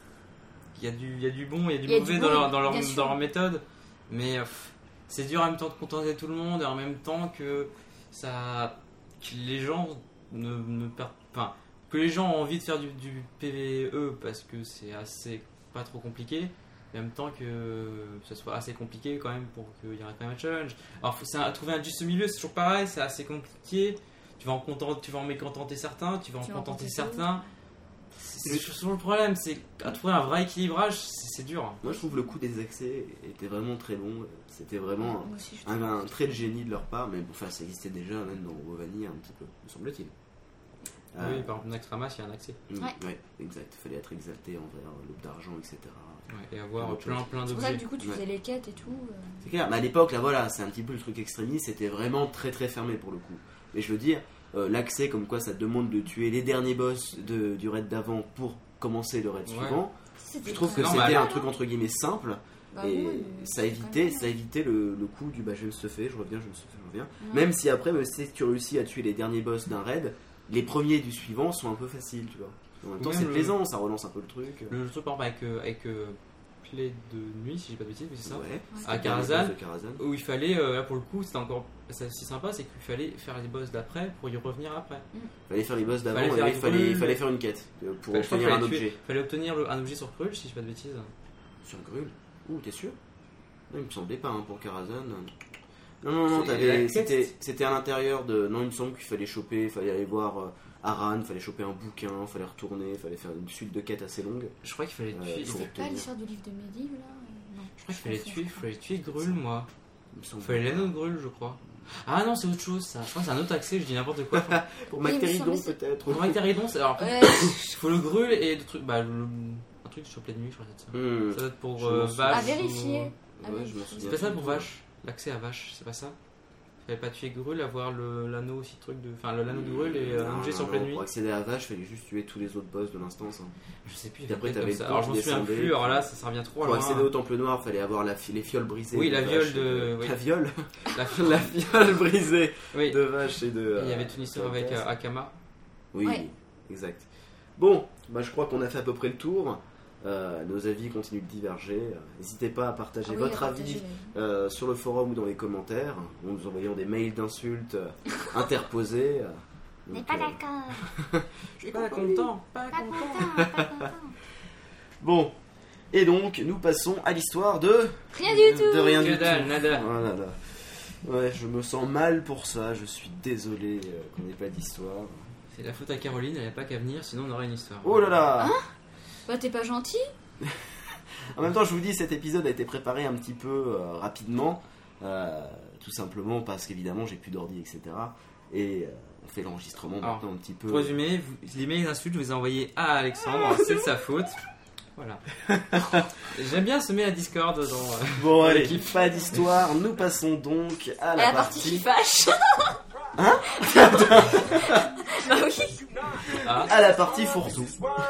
Il y a du, il y a du bon, il y a du Il y a mauvais du dans bon, leur, dans leur, bien sûr. dans leur méthode, mais euh, pff, c'est dur en même temps de contenter tout le monde et en même temps que ça, que les gens ne, ne perdent, enfin, que les gens ont envie de faire du, du P V E parce que c'est assez pas trop compliqué. Et en même temps que ça soit assez compliqué quand même pour qu'il y ait quand même un challenge. Alors faut c'est un- trouver un juste milieu, c'est toujours pareil, c'est assez compliqué. Tu vas en contenter, tu vas en mécontenter certains, tu vas en Tu vas en contenter contenter certains. C'est c'est toujours le problème, c'est à trouver un vrai équilibrage, c'est c'est dur. Moi je trouve le coup des accès était vraiment très bon. C'était vraiment Moi aussi, je un, trouve. un trait de génie de leur part, mais bon, enfin ça existait déjà même dans Wovani un petit peu, me semble-t-il. Euh, Oui, par exemple, Naxxramas, il y a un accès. mm, Ouais. ouais, exact. Il fallait être exalté envers l'aube d'argent, et cetera. Ouais, et avoir Autre plein, chose. plein C'est pour ça que d'objets. du coup, tu Ouais. faisais les quêtes et tout. euh, C'est clair, mais à l'époque, là voilà, c'est un petit peu le truc extrémiste, c'était vraiment très très fermé pour le coup. Mais je veux dire, euh, l'accès comme quoi ça te demande de tuer les derniers boss de, du raid d'avant pour commencer le raid Ouais. suivant, c'était je trouve que Non, c'était mais un alors- truc entre guillemets simple, Bah et oui, mais ça c'est évitait, quand même ça évitait le, le coup du bah je me se fais, je reviens, je me se fais, je reviens. bien. Même si après, même si tu réussis à tuer les derniers boss d'un raid, les premiers du suivant sont un peu faciles, tu vois. En même temps, Même c'est le- plaisant, ça relance un peu le truc. Le truc, par exemple, avec, euh, avec euh, Play de nuit, si j'ai pas de bêtises, mais c'est ça. Ouais. À Le Karazhan, dernier boss de Karazhan. où il fallait, euh, là pour le coup, c'était encore c'est aussi sympa, c'est qu'il fallait faire les boss d'après pour y revenir après. Fallait faire les boss d'avant, Fallait et faire là, il une fallait, brûle. il fallait faire une quête euh, pour Enfin, je crois obtenir un qu'il fallait objet. tuer- fallait obtenir le- un objet sur Krul, si j'ai pas de bêtises. Sur Grul. Ouh, t'es sûr? Non, il me semblait pas hein, pour Karazhan. Non, non, non, C'est t'avais- la quête. c'était c'était à l'intérieur de. Non, il me semble qu'il fallait choper, il fallait aller voir euh, Aran, il fallait choper un bouquin, il fallait retourner, il fallait faire une suite de quêtes assez longue. Je crois qu'il fallait Euh, tuer. faut- C'était pas obtenir. l'histoire du livre de Medivh là euh, Non. Je crois qu'il fallait confonds, tuer, je crois. fallait tuer Grul, moi. Il me semble. Il fallait l'anneau de Grul, je crois. Ah non, c'est autre chose ça. Je crois que c'est un autre accès, je dis n'importe quoi. Pour Oui, il me Mactéridon, semblait que peut-être. Pour Mactéridon, c'est alors. Ouais, Il faut le Grul et le truc. Bah, le- un truc sur pleine nuit, je crois que c'est ça. Hmm. Ça doit être pour Je euh, m'en souviens. vache. à vérifier. ou- À Ouais, je me vérifier. souviens. C'est pas ça pour vache. L'accès à vache, c'est pas ça. Fallait pas tuer Grul, avoir le- l'anneau aussi, truc de. Enfin, le- l'anneau de Grul et euh, un Non, objet non, sur non, pleine nuit. Pour accéder à Vache, il fallait juste tuer tous les autres boss de l'instance. hein. Je sais plus, Et après, il y avait t'avais comme le ça. pont Alors je qui m'en souviens descendait. plus, alors là, ça, ça revient trop Pour loin. accéder au Temple Noir, il fallait avoir la, fi- les fioles brisées. Oui, de la Vache viole et de- oui. La viole La- La fiole brisée Oui. de Vache et de. Et il y euh, avait toute une histoire avec Kael'thas. euh, Akama. Oui, Ouais. exact. Bon, bah, je crois qu'on a fait à peu près le tour. Euh, nos avis continuent de diverger. Euh, N'hésitez pas à partager Ah oui, votre à partager avis les- euh, sur le forum ou dans les commentaires, en nous envoyant des mails d'insultes euh, interposés. euh, On n'est donc, pas euh, d'accord. Je suis pas content, pas Pas content. content, pas content. Bon, et donc nous passons à l'histoire de... Rien du tout. De rien Que du dalle, tout. nada. Oh là là. Ouais, je me sens mal pour ça, je suis désolé euh, qu'on n'ait pas d'histoire. C'est la faute à Caroline, elle n'y a pas qu'à venir, sinon on aurait une histoire. Oh là là. Bah t'es pas gentil. En même temps, je vous dis, cet épisode a été préparé un petit peu euh, rapidement, euh, tout simplement parce qu'évidemment j'ai plus d'ordi, et cetera. Et euh, on fait l'enregistrement Alors, maintenant un petit peu. Pour résumer, vous, les mails d'insultes, je vous ai envoyés à Alexandre, c'est de sa faute. Voilà. J'aime bien semer la discorde dans. euh, Bon, dans allez, l'équipe. pas d'histoire, nous passons donc à À la, la partie qui fâche. Hein Bah oui. Ah. à la partie fourre-tout.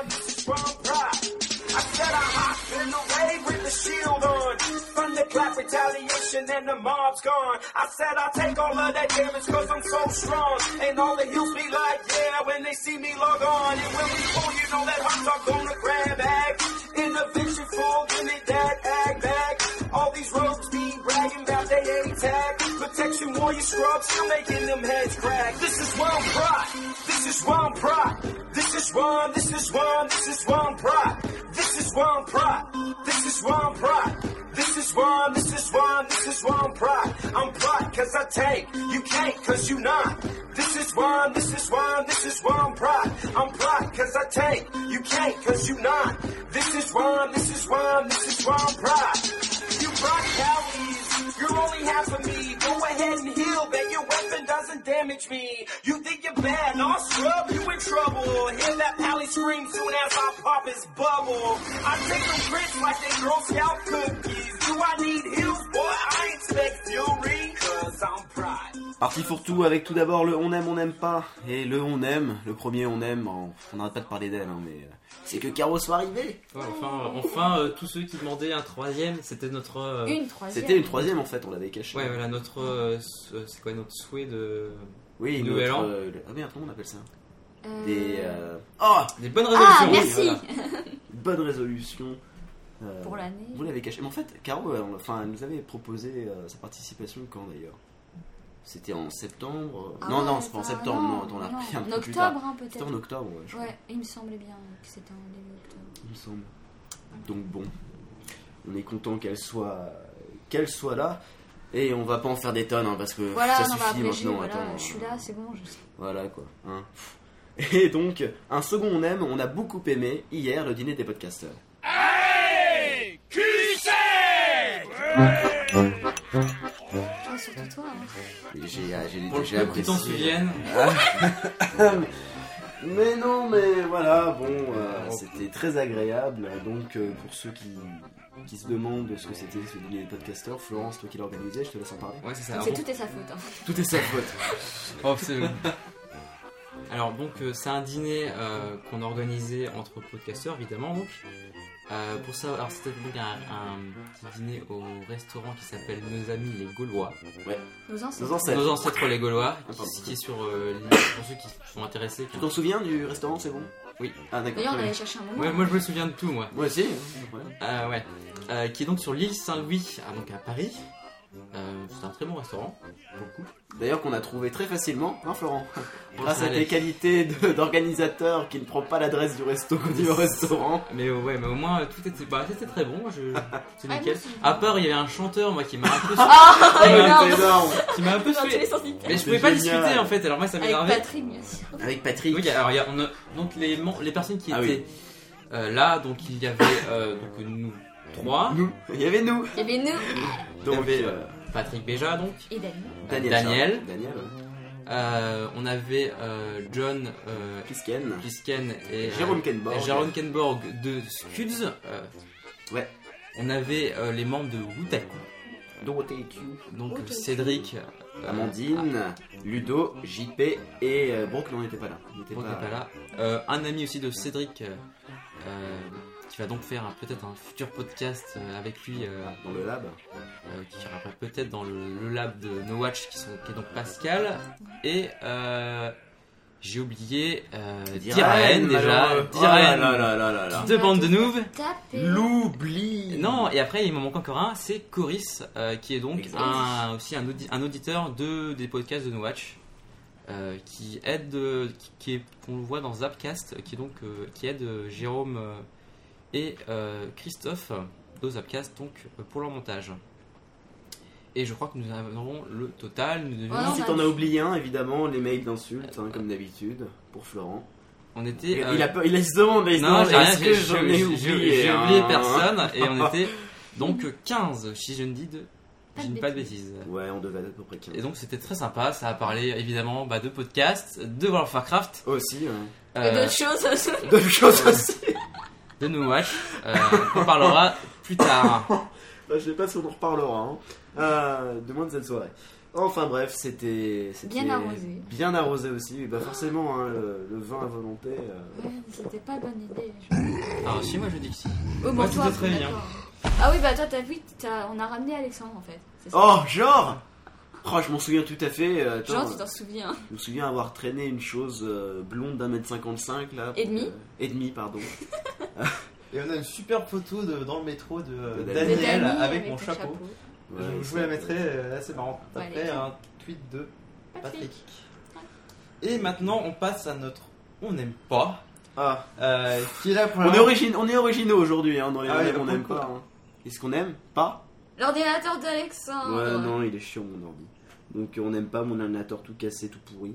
I said I hopped in the wave with the shield on. Thunderclap retaliation and the mob's gone. I said I'll take all of that damage cause I'm so strong. And all the heels be like, yeah, when they see me log on. And when we pull, you know that hot dog gonna grab ag. Intervention full, give me that ag bag. All these rogues be bragging about they A-tag. Protection warrior scrubs, still making them heads crack. This is Ron Prot. This is Ron Prot. This is Ron, this is Ron, this is Ron Prot. This is Ron Prot. This is Ron Prot. This is Ron, this is Ron, this is Ron Prot. I'm Prot cause I take, you can't cause you not. This is Ron, this is Ron, this is Ron Prot. I'm Prot cause I take, you can't cause you not. This is Ron, this is Ron, this is Ron Prot. You Prot Callies, you're only half of me. Go ahead and heal, that your weapon doesn't damage me. You think you're bad, I'll scrub you in trouble. Hear that pally scream soon as I pop his bubble. I take them grits like they Girl Scout cookies. Do I need heels, boy? I expect fury, cause I'm Prot. Partie fourre-tout avec tout d'abord le on aime, on n'aime pas. Et le on aime, le premier on aime, on on n'arrête pas de parler d'elle, hein, mais euh, c'est que Caro soit arrivé. Ouais, enfin, enfin euh, tous ceux qui demandaient un troisième, c'était notre. euh, Une troisième. C'était une troisième en fait, on l'avait caché. Ouais, voilà, notre. euh, c'est quoi notre souhait de. Oui, Nouvel notre, an. euh, le- ah merde, comment on appelle ça Euh, Des... Euh... Oh, Des bonnes Ah, résolutions. merci. voilà. Bonne résolution. Euh, Pour l'année. Vous l'avez caché. Mais en fait, Caro, elle, enfin, elle nous avait proposé euh, sa participation quand d'ailleurs C'était en septembre Ah Non, ouais, non, c'est pas en ça- septembre, non, attends, on l'a non, repris un en peu plus tard. octobre, hein, C'était peut-être. en octobre, ouais, je crois, Ouais, il me semblait bien que c'était en début octobre. il me semble. Donc bon, on est content qu'elle soit, qu'elle soit là. Et on va pas en faire des tonnes, hein, parce que Voilà, ça non, bah, suffit après, j'ai- maintenant. voilà, attends, je suis là, c'est bon, je sais. Voilà quoi. Hein. Et donc, un second on aime, on a beaucoup aimé hier le dîner des podcasteurs. Hey! Qui c'est? Ah, surtout toi. Hein. Et J'ai, ah, j'ai Pour le déjà peu que tu t'en apprécié. souviennes. Mais non, mais voilà, bon, euh, c'était très agréable. Donc, euh, pour ceux qui, qui se demandent ce que c'était ce dîner des podcasteurs, Florence, toi qui l'as organisé, je te laisse en parler. Ouais, c'est ça. Donc, Alors, c'est bon, tout est sa faute. Hein. Tout est sa faute. oh, c'est- Alors donc euh, c'est un dîner euh, qu'on a organisé entre podcasteurs évidemment donc. Euh, pour ça, alors c'était donc un, un petit dîner au restaurant qui s'appelle Nos Amis les Gaulois, Nos ancêtres. Nos ancêtres. nos ancêtres les Gaulois, Ah, pardon. qui, qui est sur euh, l'île, pour ceux qui sont intéressés. qui- Tu t'en souviens du restaurant, c'est bon? Oui. Ah d'accord. D'ailleurs, on très allait bien. chercher un moment. Ouais, moi je me souviens de tout moi. Moi aussi. hein, ouais. Euh, ouais. Euh, qui est donc sur l'île Saint-Louis, ah, donc à Paris. Euh, c'est un très bon restaurant, beaucoup. D'ailleurs qu'on a trouvé très facilement, hein Florent? Grâce à Allez. tes qualités de- d'organisateur qui ne prend pas l'adresse du resto du restaurant. Mais euh, ouais, mais au moins euh, tout était, bah, c'était très bon. Je, c'est Ah, nickel. moi aussi. À part il y avait un chanteur moi qui m'a un peu, Ah, Ouais, énorme. c'est énorme. qui m'a un peu Dans tous sué. les sens du terme. Mais je C'est pouvais pas génial. discuter en fait. Alors moi ça Avec m'énervait. Patrick, bien sûr. Avec Patrick. Oui, alors il y a, on a- donc les, mem- les personnes qui Ah étaient euh, là, donc il y avait euh, donc nous trois, Nous. Il y avait nous. Il y avait nous il y Donc, avait euh, euh, Patrick Béja donc, et Daniel. Daniel. Daniel. Charles. Daniel. ouais. euh, on avait euh, John euh, Pisken. Pisken et euh, Jérôme Kenborg. et Jérôme Kenborg de Scuds. euh, Ouais. On avait euh, les membres de Wutaku, Dorothée Q. donc Wutaku. Cédric, euh, Amandine, Ludo, J P et euh, Brooke non, il n'était pas là. Il était Brooke pas, n'est pas là. Euh, un ami aussi de Cédric euh, euh, qui va donc faire un- peut-être un futur podcast euh, avec lui euh, dans le lab. euh, qui ira peut-être dans le, le lab de No Watch qui, sont, qui est donc Pascal et euh, j'ai oublié euh, Diraen, Diraen déjà. malheureux. Diraen, Oh là là là là là. deux bandes de noobs. Taper. L'oubli. Non, et après il m'en manque encore un, c'est Coris, euh, qui est donc Exact. un, aussi un, audi- un auditeur de, des podcasts de No Watch, euh, qui aide, euh, qui, qui est, qu'on le voit dans Zapcast, qui, est donc, euh, qui aide euh, Jérôme euh, et euh, Christophe de Zapcast donc, euh, pour leur montage. Et je crois que nous avons le total. Nous devions- Ouais, Si on a t'en as dit. oublié un, évidemment, les mails d'insultes, hein, comme d'habitude, pour Florent. on était. Il, euh, il a peur, il a- il se demande, il se non, demande, j'ai rien, est-ce j'ai que j'ai- j'en ai j'ai- oublié j'ai oublié un personne, et on était donc quinze, si je ne dis, de, Pas je de ne dis pas de bêtises. bêtises. Ouais, on devait être à peu près quinze. Et donc c'était très sympa, ça a parlé évidemment bah, de podcasts, de World of Warcraft, Aussi, ouais. Et euh, d'autres choses. Deux choses aussi. de No Watch, euh, qu'on parlera plus tard. Bah, je sais pas si on en reparlera, hein. Euh, de moins de cette soirée. Enfin bref, c'était c'était Bien arrosé. Bien arrosé aussi. Bah forcément, hein, le, le vin à volonté. euh, Ouais, c'était pas bonne idée. Je... Alors si moi je dis que si. Oh, Moi, bon, toi, c'était très bien. d'accord. Ah oui, bah toi, t'as vu, t'as- on a ramené Alexandre en fait. C'est ça. Oh, genre Oh, je m'en souviens tout à fait. euh, attends, Genre, tu t'en souviens. je me souviens avoir traîné une chose euh, blonde d'un mètre cinquante-cinq là. Et demi. euh, et demi, pardon. Et on a une super photo de, dans le métro de, euh, De Daniel, De Dany avec, mon ton chapeau. Ouais, je vous c'est- la mettrai, euh, c'est marrant. Ouais, Après elle est un tweet de Patrick. Patrick. Et maintenant on passe à notre on n'aime pas, Ah, euh, qui est là pour on la- est, origine, on est originaux aujourd'hui, hein, dans les Ah ouais, on n'aime pourquoi pas. Hein. Est-ce qu'on aime Pas L'ordinateur d'Alexandre. Ouais, non, il est chiant mon ordi. Donc on n'aime pas mon ordinateur tout cassé, tout pourri.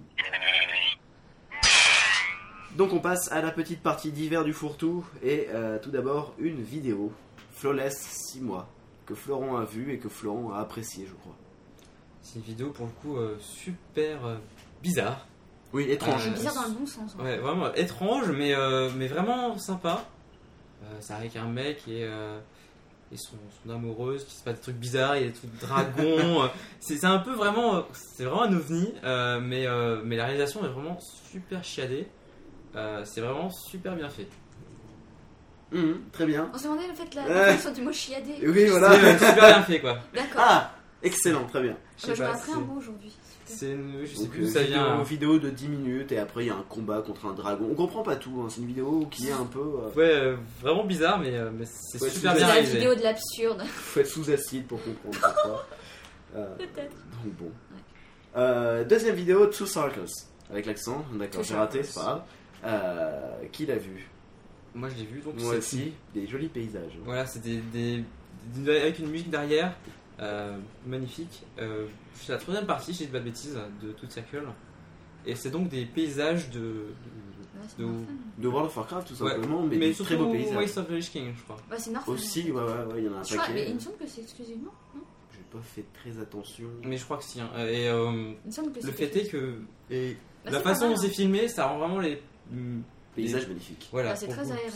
Donc on passe à la petite partie d'hiver du fourre-tout. Et euh, tout d'abord, une vidéo, Flawless six mois, que Florent a vue et que Florent a apprécié, je crois. C'est une vidéo pour le coup euh, super euh, bizarre. Oui, étrange. Euh, Bizarre dans le bon sens. hein. Ouais, vraiment étrange, mais, euh, mais vraiment sympa. Euh, c'est avec un mec et, euh, et son, son amoureuse qui se passe des trucs bizarres, il y a des trucs de dragons. euh, c'est, c'est un peu vraiment, euh, c'est vraiment un ovni, euh, mais, euh, mais la réalisation est vraiment super chiadée. Euh, c'est vraiment super bien fait. Mhm, très bien. On se demandait le fait la Ouais. définition du mot chiadé. Oui, C'est voilà. euh, super bien fait quoi. D'accord. Ah, excellent, très bien. Je Moi, sais je m'ai pas, appris un c'est- mot aujourd'hui. C'est une, je sais Donc, plus euh, d'où ça vidéo, vient. vidéo de dix minutes et après il y a un combat contre un dragon. On comprend pas tout, hein, c'est une vidéo qui est un peu. euh, Ouais, euh, vraiment bizarre, mais, euh, mais c'est Ouais, super c'est bien C'est la réalisé. vidéo de l'absurde. faut être sous acide pour comprendre pourquoi. Euh, Peut-être. donc bon. Euh, deuxième vidéo, Two Circles. Avec l'accent, d'accord, Two j'ai raté, Circles. c'est pas grave. Euh, qui l'a vu Moi je l'ai vu, donc Moi c'est- aussi, des jolis paysages. Voilà, c'est des, des- des- avec une musique derrière, euh, magnifique. Euh, c'est la troisième partie, si je dis pas de bêtises, de Two Circle. Et c'est donc des paysages de. de- Ouais, c'est de- Northern. De World of Warcraft tout Ouais, simplement, mais, mais des très beaux surtout paysages. Waste of the Lich King, je crois. Bah, c'est Northern. Aussi, ouais, ouais, ouais, il y en a un Je crois, mais paquet. il me semble que c'est exclusivement. Non J'ai pas fait très attention. Mais je crois que si. hein. Et euh, Il me semble que le c'est fait quelque est que. Et Bah, la c'est façon pas dont mal, c'est hein. filmé, ça rend vraiment les. mm, Paysages les- magnifiques. Voilà. Bah, c'est pour très le coup, aérien.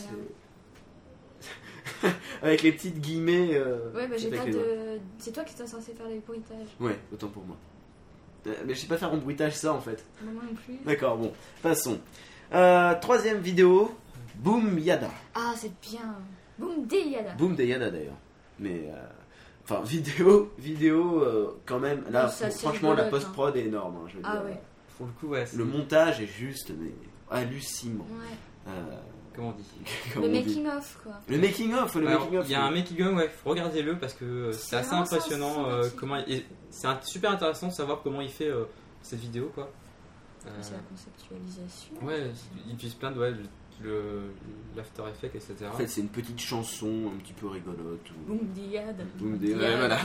Avec les petites guillemets. euh, Ouais, bah j'ai avec pas les doigts. de. C'est toi qui t'es censé faire les bruitages. Ouais, autant pour moi. Euh, Mais je sais pas faire en bruitage ça en fait. Moi non plus. D'accord, bon, passons. Euh, troisième vidéo, Boom Yada. Ah, c'est bien. Boum, Deyada. Boom de Yada d'ailleurs. Mais, euh, enfin, vidéo, vidéo euh, quand même. Là, Ça, c'est franchement, la rigolote, post-prod est énorme. hein, je veux Ah dire. ouais. Pour le coup, ouais. c'est- Le montage est juste, mais hallucinant. Ouais. Euh, Comment on dit comme Le on dit. making of quoi. Le making of, le Alors, making of. il y a un making of, ouais, regardez-le parce que euh, c'est C'est assez vraiment impressionnant. euh, sympathique. comment il- et c'est un- super intéressant de savoir comment il fait euh, cette vidéo, quoi. Euh, C'est la conceptualisation. ouais, il utilise plein de ouais, le, le- l'after effect, et cetera. En fait, c'est une petite chanson un petit peu rigolote. ou- Boum, Deyada. Boom de Deyada. ouais, voilà.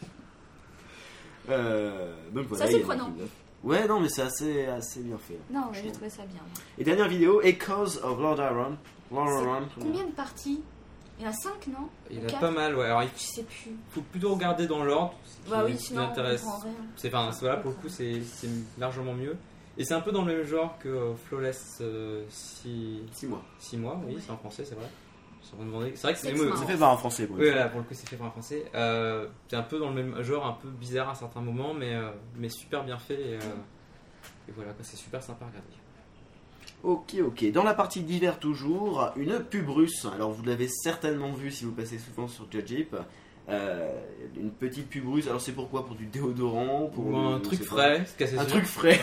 Euh, donc voilà. Ça, il y c'est a le prenant. making of. Ouais, non, mais c'est assez, assez bien fait. Non, mais franchement. j'ai trouvé ça bien. Et dernière vidéo, Echoes of Lord Iron. Lord C'est Iron. Combien de parties Il y en a cinq, non Il y en Ou a quatre pas mal, ouais. Alors il Je sais plus. faut plutôt regarder dans l'ordre. ce qui- Bah oui, ce qui sinon on m'intéresse. comprend rien. C'est enfin, c'est- voilà, pour le coup, c'est c'est largement mieux. Et c'est un peu dans le même genre que euh, Flawless euh, six six mois. mois, oui, Ouais. c'est en français, c'est vrai. Je suis en train de demander- C'est vrai que c'est Sept des mots. mois. Ça fait voir en français, bon. Oui, voilà, pour le coup, c'est fait pour un français. Euh, c'est un peu dans le même genre, un peu bizarre à certains moments, mais, euh, mais super bien fait. Et, euh, et voilà, quoi, c'est super sympa à regarder. Ok, ok. Dans la partie d'hiver toujours, une pub russe. Alors vous l'avez certainement vu si vous passez souvent sur Judgip. Euh, une petite pub russe, alors c'est pourquoi? Pour du déodorant, pour Ou un je truc sais pas. frais, c'est assez Un sûr. truc frais.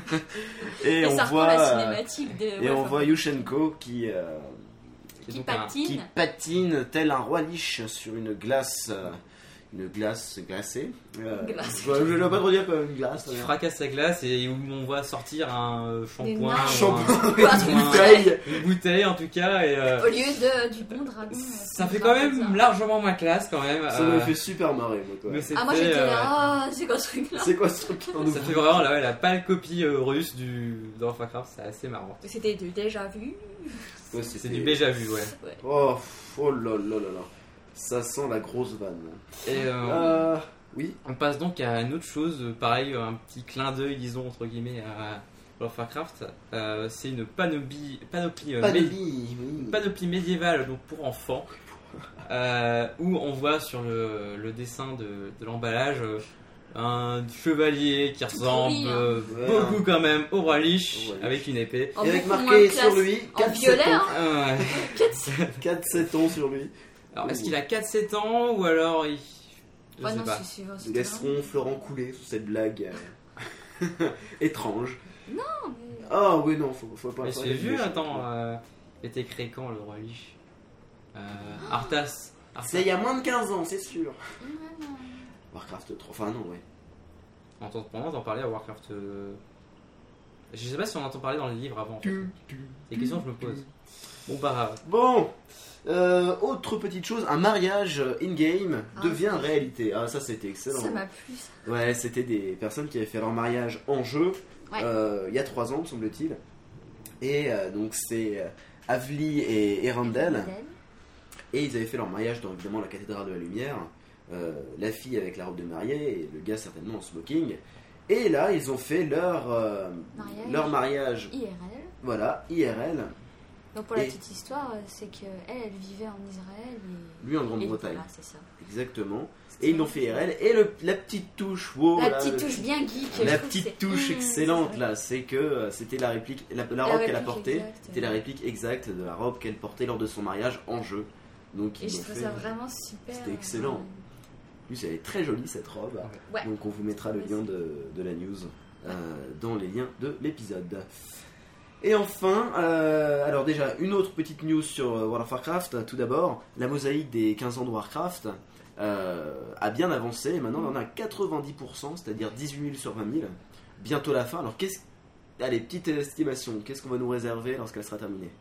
et, Et on ça reprend voit la euh, cinématique de. et ouais, on enfin, voit Yushchenko qui euh, C'est qui donc un- patine. qui patine tel un roi liche sur une glace, euh, une glace glacée. Euh, Glace. Je ne vais pas trop dire comme une glace. qui rien. fracasse la glace et où on voit sortir un euh, shampoing, nains. ou un- Shampoing, Ou un truc une frais. bouteille. une bouteille en tout cas. Et, euh, Au lieu de, du bon dragon. euh, ça c'est fait un quand peu même ça. largement moins classe quand même. Ça euh, me fait super marrer, moi. Quoi. mais c'était, Ah, moi j'étais euh, là, ah, c'est quoi ce truc là? C'est quoi ce truc en Ça fait vraiment la, ouais, la pâle copie euh, russe du dans Warcraft, c'est assez marrant. C'était de déjà vu. Ouais, C'est c'était- du déjà vu, ouais. Oh, pff, oh là là là là. Ça sent la grosse vanne. Et euh, Euh, oui. on passe donc à une autre chose, euh, pareil, un petit clin d'œil, disons entre guillemets, à World of Warcraft. Euh, c'est une panoplie, panoplie, euh, Pas de mé- vie, oui. une panoplie médiévale donc pour enfants, euh, où on voit sur le, le dessin de, de l'emballage euh, un chevalier qui ressemble pourri, hein. euh, Ouais, beaucoup quand même au roi Lich, Au roi Lich. avec une épée. En Et avec beaucoup marqué moins sur classe. lui En quatre violet, sept ans. hein. Ah ouais. quatre sept ans sur lui. Alors est-ce qu'il a quatre sept ans ou alors il... Je Ah sais non, pas. c'est sûr. Nous c'est laisserons Florent couler sous cette blague euh, étrange. Non, mais. Ah oui, non, faut, faut pas Mais faut c'est pas vieux, méchant. attends. Euh, il était créé quand le roi Lich euh, Arthas. Arthas. C'est il y a moins de quinze ans, c'est sûr. Ah, Warcraft trois, enfin non, ouais. On entend, on entend parler à Warcraft. euh, Je sais pas si on entend parler dans les livres avant. En fait. C'est des questions que je me pose. Bon bah. Bon, euh, autre petite chose, un mariage in-game Ah, devient oui. réalité. Ah ça c'était excellent. Ça m'a plu. ça. Ouais, c'était des personnes qui avaient fait leur mariage en jeu Ouais. euh, il y a trois ans, me semble-t-il. Et euh, donc c'est euh, Avli et Erendel. Et ils avaient fait leur mariage dans évidemment la cathédrale de la lumière. Euh, la fille avec la robe de mariée et le gars certainement en smoking. Et là, ils ont fait leur euh, Mariage. leur mariage, I R L. voilà, I R L, Donc pour la Et- petite histoire, euh, c'est que elle, elle vivait en Israël et. lui en et Grande-Bretagne. voilà, c'est ça. Exactement. Et ils l'ont fait I R L. Et le, la petite touche, wow, La là, petite le- touche bien geek. je La trouve petite que c'est- touche Mmh, excellente c'est là, c'est que euh, c'était la réplique, la, la robe qu'elle a réplique portée, exacte. c'était la réplique exacte de la robe qu'elle portait lors de son mariage en jeu. Donc Et ils je l'ont trouve fait. ça vraiment super. C'était excellent. En plus, elle est très jolie cette robe. Ouais. Donc on vous mettra le lien de, de la news euh, dans les liens de l'épisode. Et enfin, euh, alors déjà une autre petite news sur euh, World of Warcraft. Tout d'abord, la mosaïque des quinze ans de Warcraft euh, a bien avancé. Et maintenant, on en a quatre-vingt-dix pour cent, c'est-à-dire dix-huit mille sur vingt mille. Bientôt la fin. Alors, qu'est-ce... Allez, petite estimation. Qu'est-ce qu'on va nous réserver lorsqu'elle sera terminée?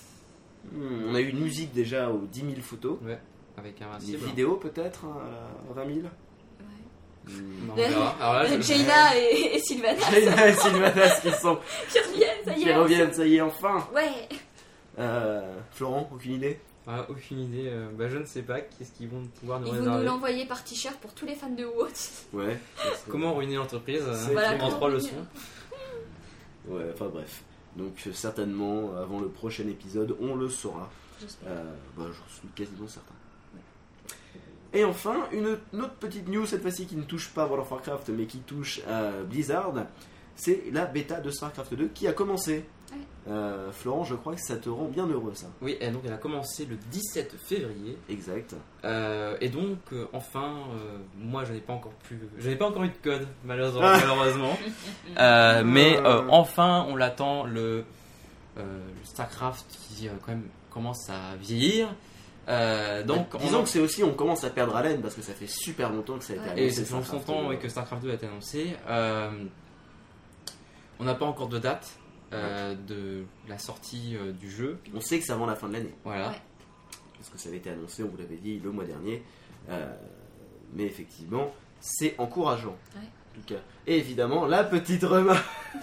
Hmm, On a eu une musique déjà aux dix mille photos. Ouais, avec Des Invincible. vidéos peut-être hein, à vingt mille. Ouais. Hmm. Bon, on verra. Alors là, je- Jaina et, et Sylvana Jaina et Sylvanas qui, sont, qui reviennent, ça y qui est. reviennent, ça y est, enfin. Ouais. Euh, Florent, aucune idée? Ah, aucune idée. euh, bah, je ne sais pas. Qu'est-ce qu'ils vont pouvoir nous Ils vont nous réserver. l'envoyer par t-shirt pour tous les fans de WoW. Ouais. Comment ruiner l'entreprise euh, C'est Voilà, en comment trois ruiner. leçons. Ouais, enfin bref. Donc euh, certainement, euh, avant le prochain épisode, on le saura. J'espère. Euh, bah, j'en suis quasiment certain. Et enfin, une, une autre petite news, cette fois-ci qui ne touche pas World of Warcraft, mais qui touche euh, Blizzard, c'est la bêta de StarCraft deux qui a commencé. Ouais. Euh, Florent, je crois que ça te rend bien heureux, ça. Oui, et donc elle a commencé le dix-sept février. Exact. Euh, et donc, euh, enfin, euh, moi je n'ai pas encore pu. Je n'ai pas encore eu de code, malheureusement. Ah. malheureusement. Euh, mais euh, Euh. enfin, on l'attend, le, euh, le StarCraft qui euh, quand même commence à vieillir. Euh, donc, Bah, on disons en- que c'est aussi, on commence à perdre haleine parce que ça fait super longtemps que ça a été Ouais. annoncé. Et ça fait StarCraft longtemps deux. ouais, que StarCraft deux a été annoncé. Euh, on n'a pas encore de date euh, de la sortie euh, du jeu. On sait que c'est avant la fin de l'année. Voilà. Ouais. Parce que ça avait été annoncé, on vous l'avait dit le mois dernier. Euh, mais effectivement, c'est encourageant. Ouais. En tout cas. Et évidemment, la petite remarque.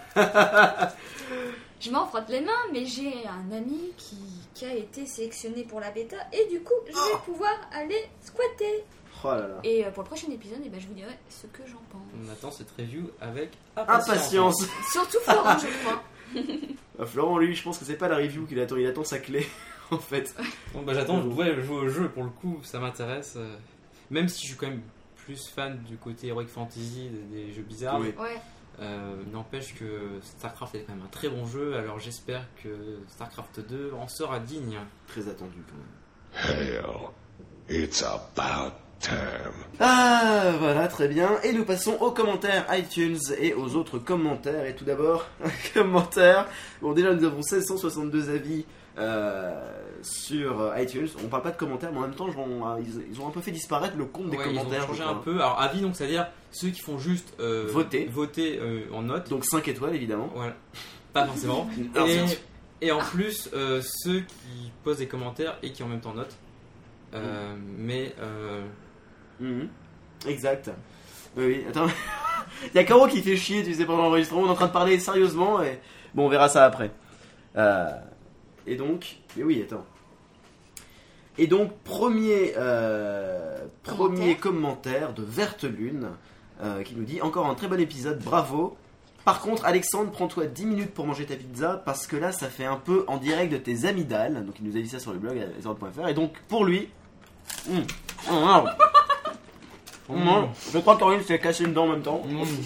Je m'en frotte les mains, mais j'ai un ami qui, qui a été sélectionné pour la bêta et du coup, je vais pouvoir aller squatter. Oh là là. Et euh, pour le prochain épisode, eh ben, je vous dirai ce que j'en pense. On attend cette review avec impatience. Impatience. Surtout Florent, je crois. Euh, Florent, lui, je pense que c'est pas la review qu'il attend, il attend sa clé. En fait. Bon, bah, j'attends de ouais, jouer au jeu pour le coup, ça m'intéresse. euh, Même si je suis quand même plus fan du côté Heroic Fantasy des, des jeux bizarres. Oui. Ouais. Euh, N'empêche que StarCraft est quand même un très bon jeu, alors j'espère que StarCraft deux en sera digne. Très attendu quand même. Hell, it's about time. Ah, voilà, très bien. Et nous passons aux commentaires iTunes et aux autres commentaires. Et tout d'abord, un commentaire. Bon, déjà, nous avons mille six cent soixante-deux avis euh, sur iTunes. On parle pas de commentaires, mais en même temps, ils ont, ils ont un peu fait disparaître le compte des Ouais, commentaires. ils ont changé je un crois. peu. Alors, avis, donc, c'est-à-dire ceux qui font juste euh, Voter. voter euh, en note. Donc cinq étoiles, évidemment. Voilà. Pas forcément. Alors, et, c'est- et en plus, euh, ceux qui posent des commentaires et qui en même temps notent. Euh, Mais. Euh, Mhm. Exact. Oui, oui. Attends. Il y a Caro qui fait chier, tu sais, pendant l'enregistrement. On est en train de parler sérieusement et. Bon, on verra ça après. Euh, Et donc. Mais oui, attends. Et donc, premier. euh, Premier commentaire de Verte Lune euh, qui nous dit encore un très bon épisode, bravo. Par contre, Alexandre, prends-toi dix minutes pour manger ta pizza parce que là, ça fait un peu en direct de tes amygdales. Donc, il nous a dit ça sur le blog zéro point f r. Et donc, pour lui. Mm. Mm. Mm. Je crois que Caroline s'est cassé une dent en même temps.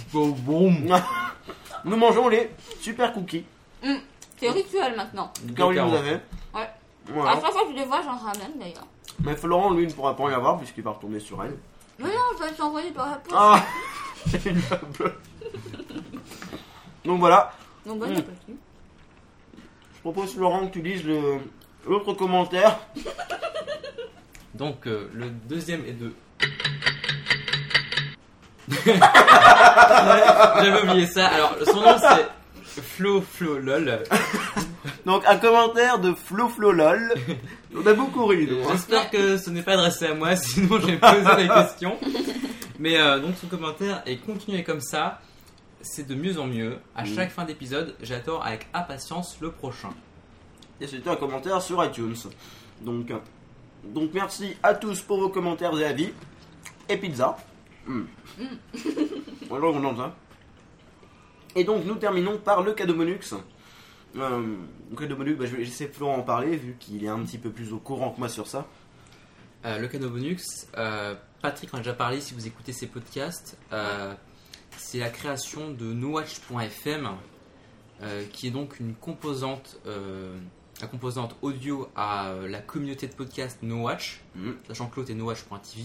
Nous mangeons les super cookies. Mmh, c'est rituel maintenant. Caroline Caroline. vous avez. Ouais. Voilà. À chaque fois que je les vois, j'en ramène d'ailleurs. Mais Florent, lui, ne pourra pas en avoir puisqu'il va retourner sur elle. Mais non, je vais t'envoyer par la poste. Ah. J'ai une bleu. Donc voilà. Donc bon Mmh. appétit. Je propose, Florent, que tu lises le- l'autre commentaire. donc, euh, le deuxième est de. J'avais oublié ça. Alors, son nom c'est Flo Flo Lol. Donc un commentaire de Flo Flo Lol. On a beaucoup ri. nous, hein. J'espère que ce n'est pas adressé à moi, sinon j'ai posé la question. Mais euh, donc son commentaire est continué comme ça. C'est de mieux en mieux. À Mm. chaque fin d'épisode, j'attends avec impatience le prochain. Et c'était un commentaire sur iTunes. Donc, euh, donc merci à tous pour vos commentaires et avis. Et pizza. Mm. Voilà, on entend ça. Et donc nous terminons par le cadeau bonus. Euh, le cadeau bonus, bah, je vais laisser Florent en parler vu qu'il est un petit peu plus au courant que moi sur ça. Euh, le cadeau bonus, euh, Patrick en a déjà parlé si vous écoutez ses podcasts. Euh, c'est la création de nowatch point f m, euh, qui est donc une composante, euh, la composante audio à euh, la communauté de podcast NoWatch, Mm. sachant que l'autre est nowatch point t v.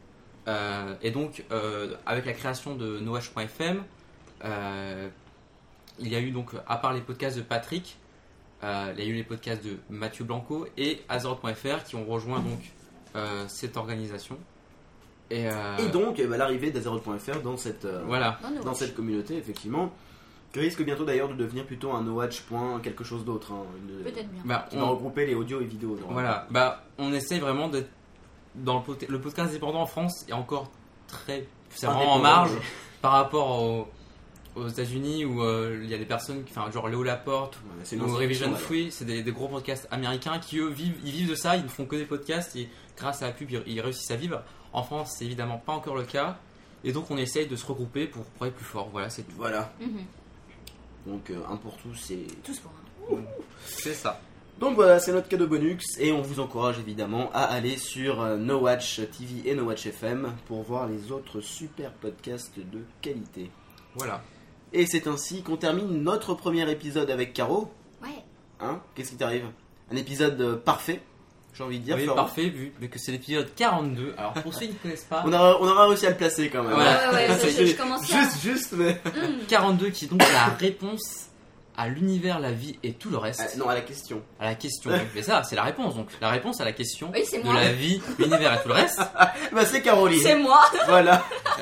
Euh, et donc, euh, avec la création de nowatch point f m, euh, il y a eu donc, à part les podcasts de Patrick, euh, il y a eu les podcasts de Mathieu Blanco et Azeroth point f r qui ont rejoint donc euh, cette organisation. Et, euh, Et donc, eh ben, l'arrivée d'Azeroth point f r dans cette, euh, voilà. Non, non, dans cette communauté, effectivement, qui risque bientôt d'ailleurs de devenir plutôt un nowatch. quelque chose d'autre. Hein, une- Peut-être bien. Bah, qui va on, regrouper les audios et vidéos. dans- voilà. Bah, on essaye vraiment d'être dans le, pot- le podcast indépendant en France est encore très, c'est vraiment en Indépendant, marge ouais. par rapport au- aux États-Unis où euh, il y a des personnes, qui- enfin genre Léo Laporte Ouais, c'est une ou institution, Revision voilà. Free, c'est des, des gros podcasts américains qui eux vivent, ils vivent de ça, ils ne font que des podcasts et grâce à la pub ils, ils réussissent à vivre. En France, c'est évidemment pas encore le cas et donc on essaye de se regrouper pour, pour être plus fort. Voilà, c'est tout. Voilà. Mhm. Donc, euh, un pour tous, c'est. Tous pour un. C'est ça. Donc voilà, c'est notre cadeau bonus et on vous encourage évidemment à aller sur euh, NoWatch T V et NoWatch F M pour voir les autres super podcasts de qualité. Voilà. Et c'est ainsi qu'on termine notre premier épisode avec Caro. Ouais. Hein? Qu'est-ce qui t'arrive? Un épisode euh, parfait, j'ai envie de dire. Oui, Florent. parfait, vu, vu que c'est l'épisode quarante-deux. Alors pour ceux qui ne connaissent pas, On aura, on aura réussi à le placer quand même. Voilà. Ouais, ouais, ouais, C'est- je, je commence à... Juste, juste, mais. quarante-deux qui est donc la réponse à l'univers, la vie et tout le reste. Ah, non, à la question. À la question. Mais ça, c'est la réponse. Donc la réponse à la question Oui, c'est de moi. la vie, l'univers et tout le reste. Bah, c'est Caroline. C'est moi. Voilà.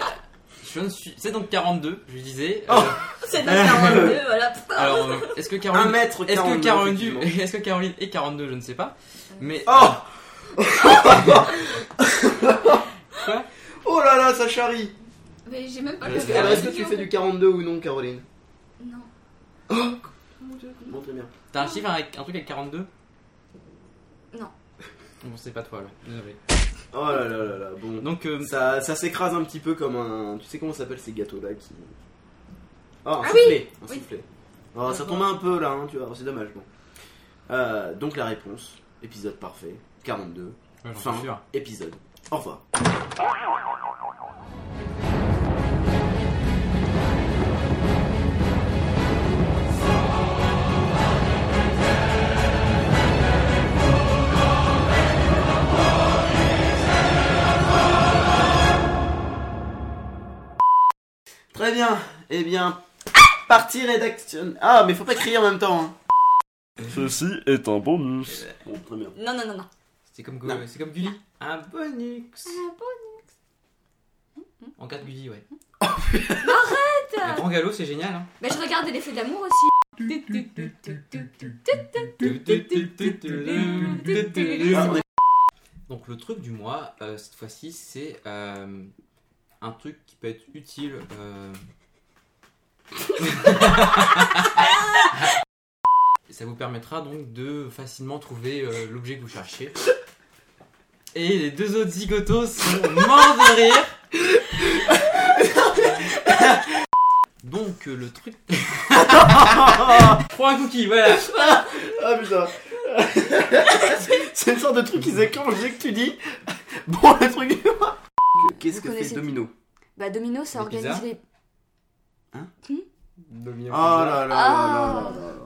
Je ne suis. C'est donc quarante-deux, je disais. Oh. Euh, C'est le quarante-deux, voilà. alors, euh, est-ce que Un Caroline, mètre est-ce que quarante-deux, Caroline, effectivement. est-ce que Caroline est quarante-deux, je ne sais pas. Mais Oh. quoi? Oh là là, ça charrie. Mais j'ai même pas Est-ce le que- Alors, est-ce que tu fais du quarante-deux ou non, Caroline? Non. Bon, très bien. T'as un chiffre avec un truc avec quarante-deux? Non. Bon, c'est pas toi là. Désolé. Oh là là là là. Bon. Donc euh, Ça, ça s'écrase un petit peu comme un. Tu sais comment ça s'appelle ces gâteaux là qui. Oh, un Ah soufflé. Un Oui. soufflé. Oh, ça tombe un peu là, hein, tu vois, c'est dommage. Bon. Euh, donc la réponse, épisode parfait, quarante-deux. ouais, j'en Fin, suis sûr. épisode. Au revoir. Très bien. Eh bien, partie rédaction. Ah, mais faut pas crier en même temps. Hein. Ceci est un bonus. Bon, très bien. Non, non, non, non. C'est comme, Go- Non. c'est comme Gulli. Un bonus. Un bonus. En quatre Gulli, ouais. Arrête. Un grand galop, c'est génial. Hein. Bah, je regardais les feux de l'amour aussi. Donc le truc du mois, euh, cette fois-ci, c'est euh, un truc qui peut être utile. Euh... Ça vous permettra donc de facilement trouver euh, l'objet que vous cherchez. Et les deux autres zigotos sont morts de rire. Donc euh, le truc... Prends un cookie, voilà. Ah putain. C'est une sorte de truc qui se déclenche dès que tu dis. Bon, le truc du mois. Qu'est-ce Vous que fait connaissez- Domino? Bah, Domino, ça Les organise pizzas les. Domino Oh là là là Ah. là là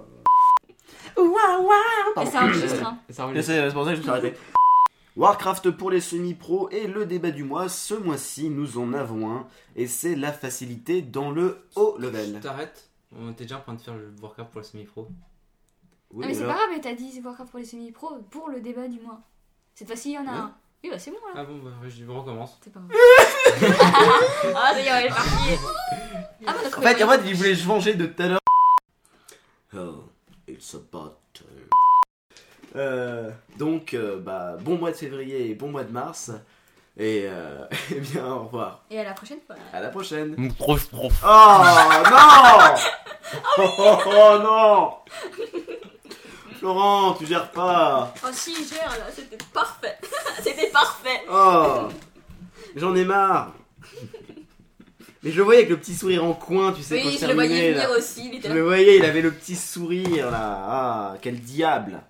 là. Et ça enregistre, hein. Ça Je revient. sais, c'est pour ça que je me suis arrêté. Warcraft pour les semi-pros et le débat du mois. Ce mois-ci, nous en avons un. Et c'est la facilité dans le haut level. T'arrêtes. On était déjà en train de faire le Warcraft pour le semi-pro. Oui, non, mais c'est alors pas grave, mais t'as dit Warcraft pour les semi-pros pour le débat du mois. Cette fois-ci, il y en a Ouais. un. Oui, bah, c'est bon, là. Ah bon, bah je recommence. C'est pas grave. Ah, ça y est, on est parti. Ah, bon, En fait, en fait, il voulait se venger de tout à l'heure. Oh, it's about time. Euh, donc, euh, bah, bon mois de février et bon mois de mars. Et, euh, eh bien, au revoir. Et à la prochaine fois. À la prochaine. Prof, prof. Oh non. Oh, oh non. Florent, tu gères pas. Oh, si, gère, là, c'était parfait. C'était parfait. Oh, j'en ai marre. Mais je le voyais avec le petit sourire en coin, tu sais, quand Oui, c'est je le voyais terminé, venir là. aussi. Il était Je là. le voyais, il avait le petit sourire là. Ah, quel diable.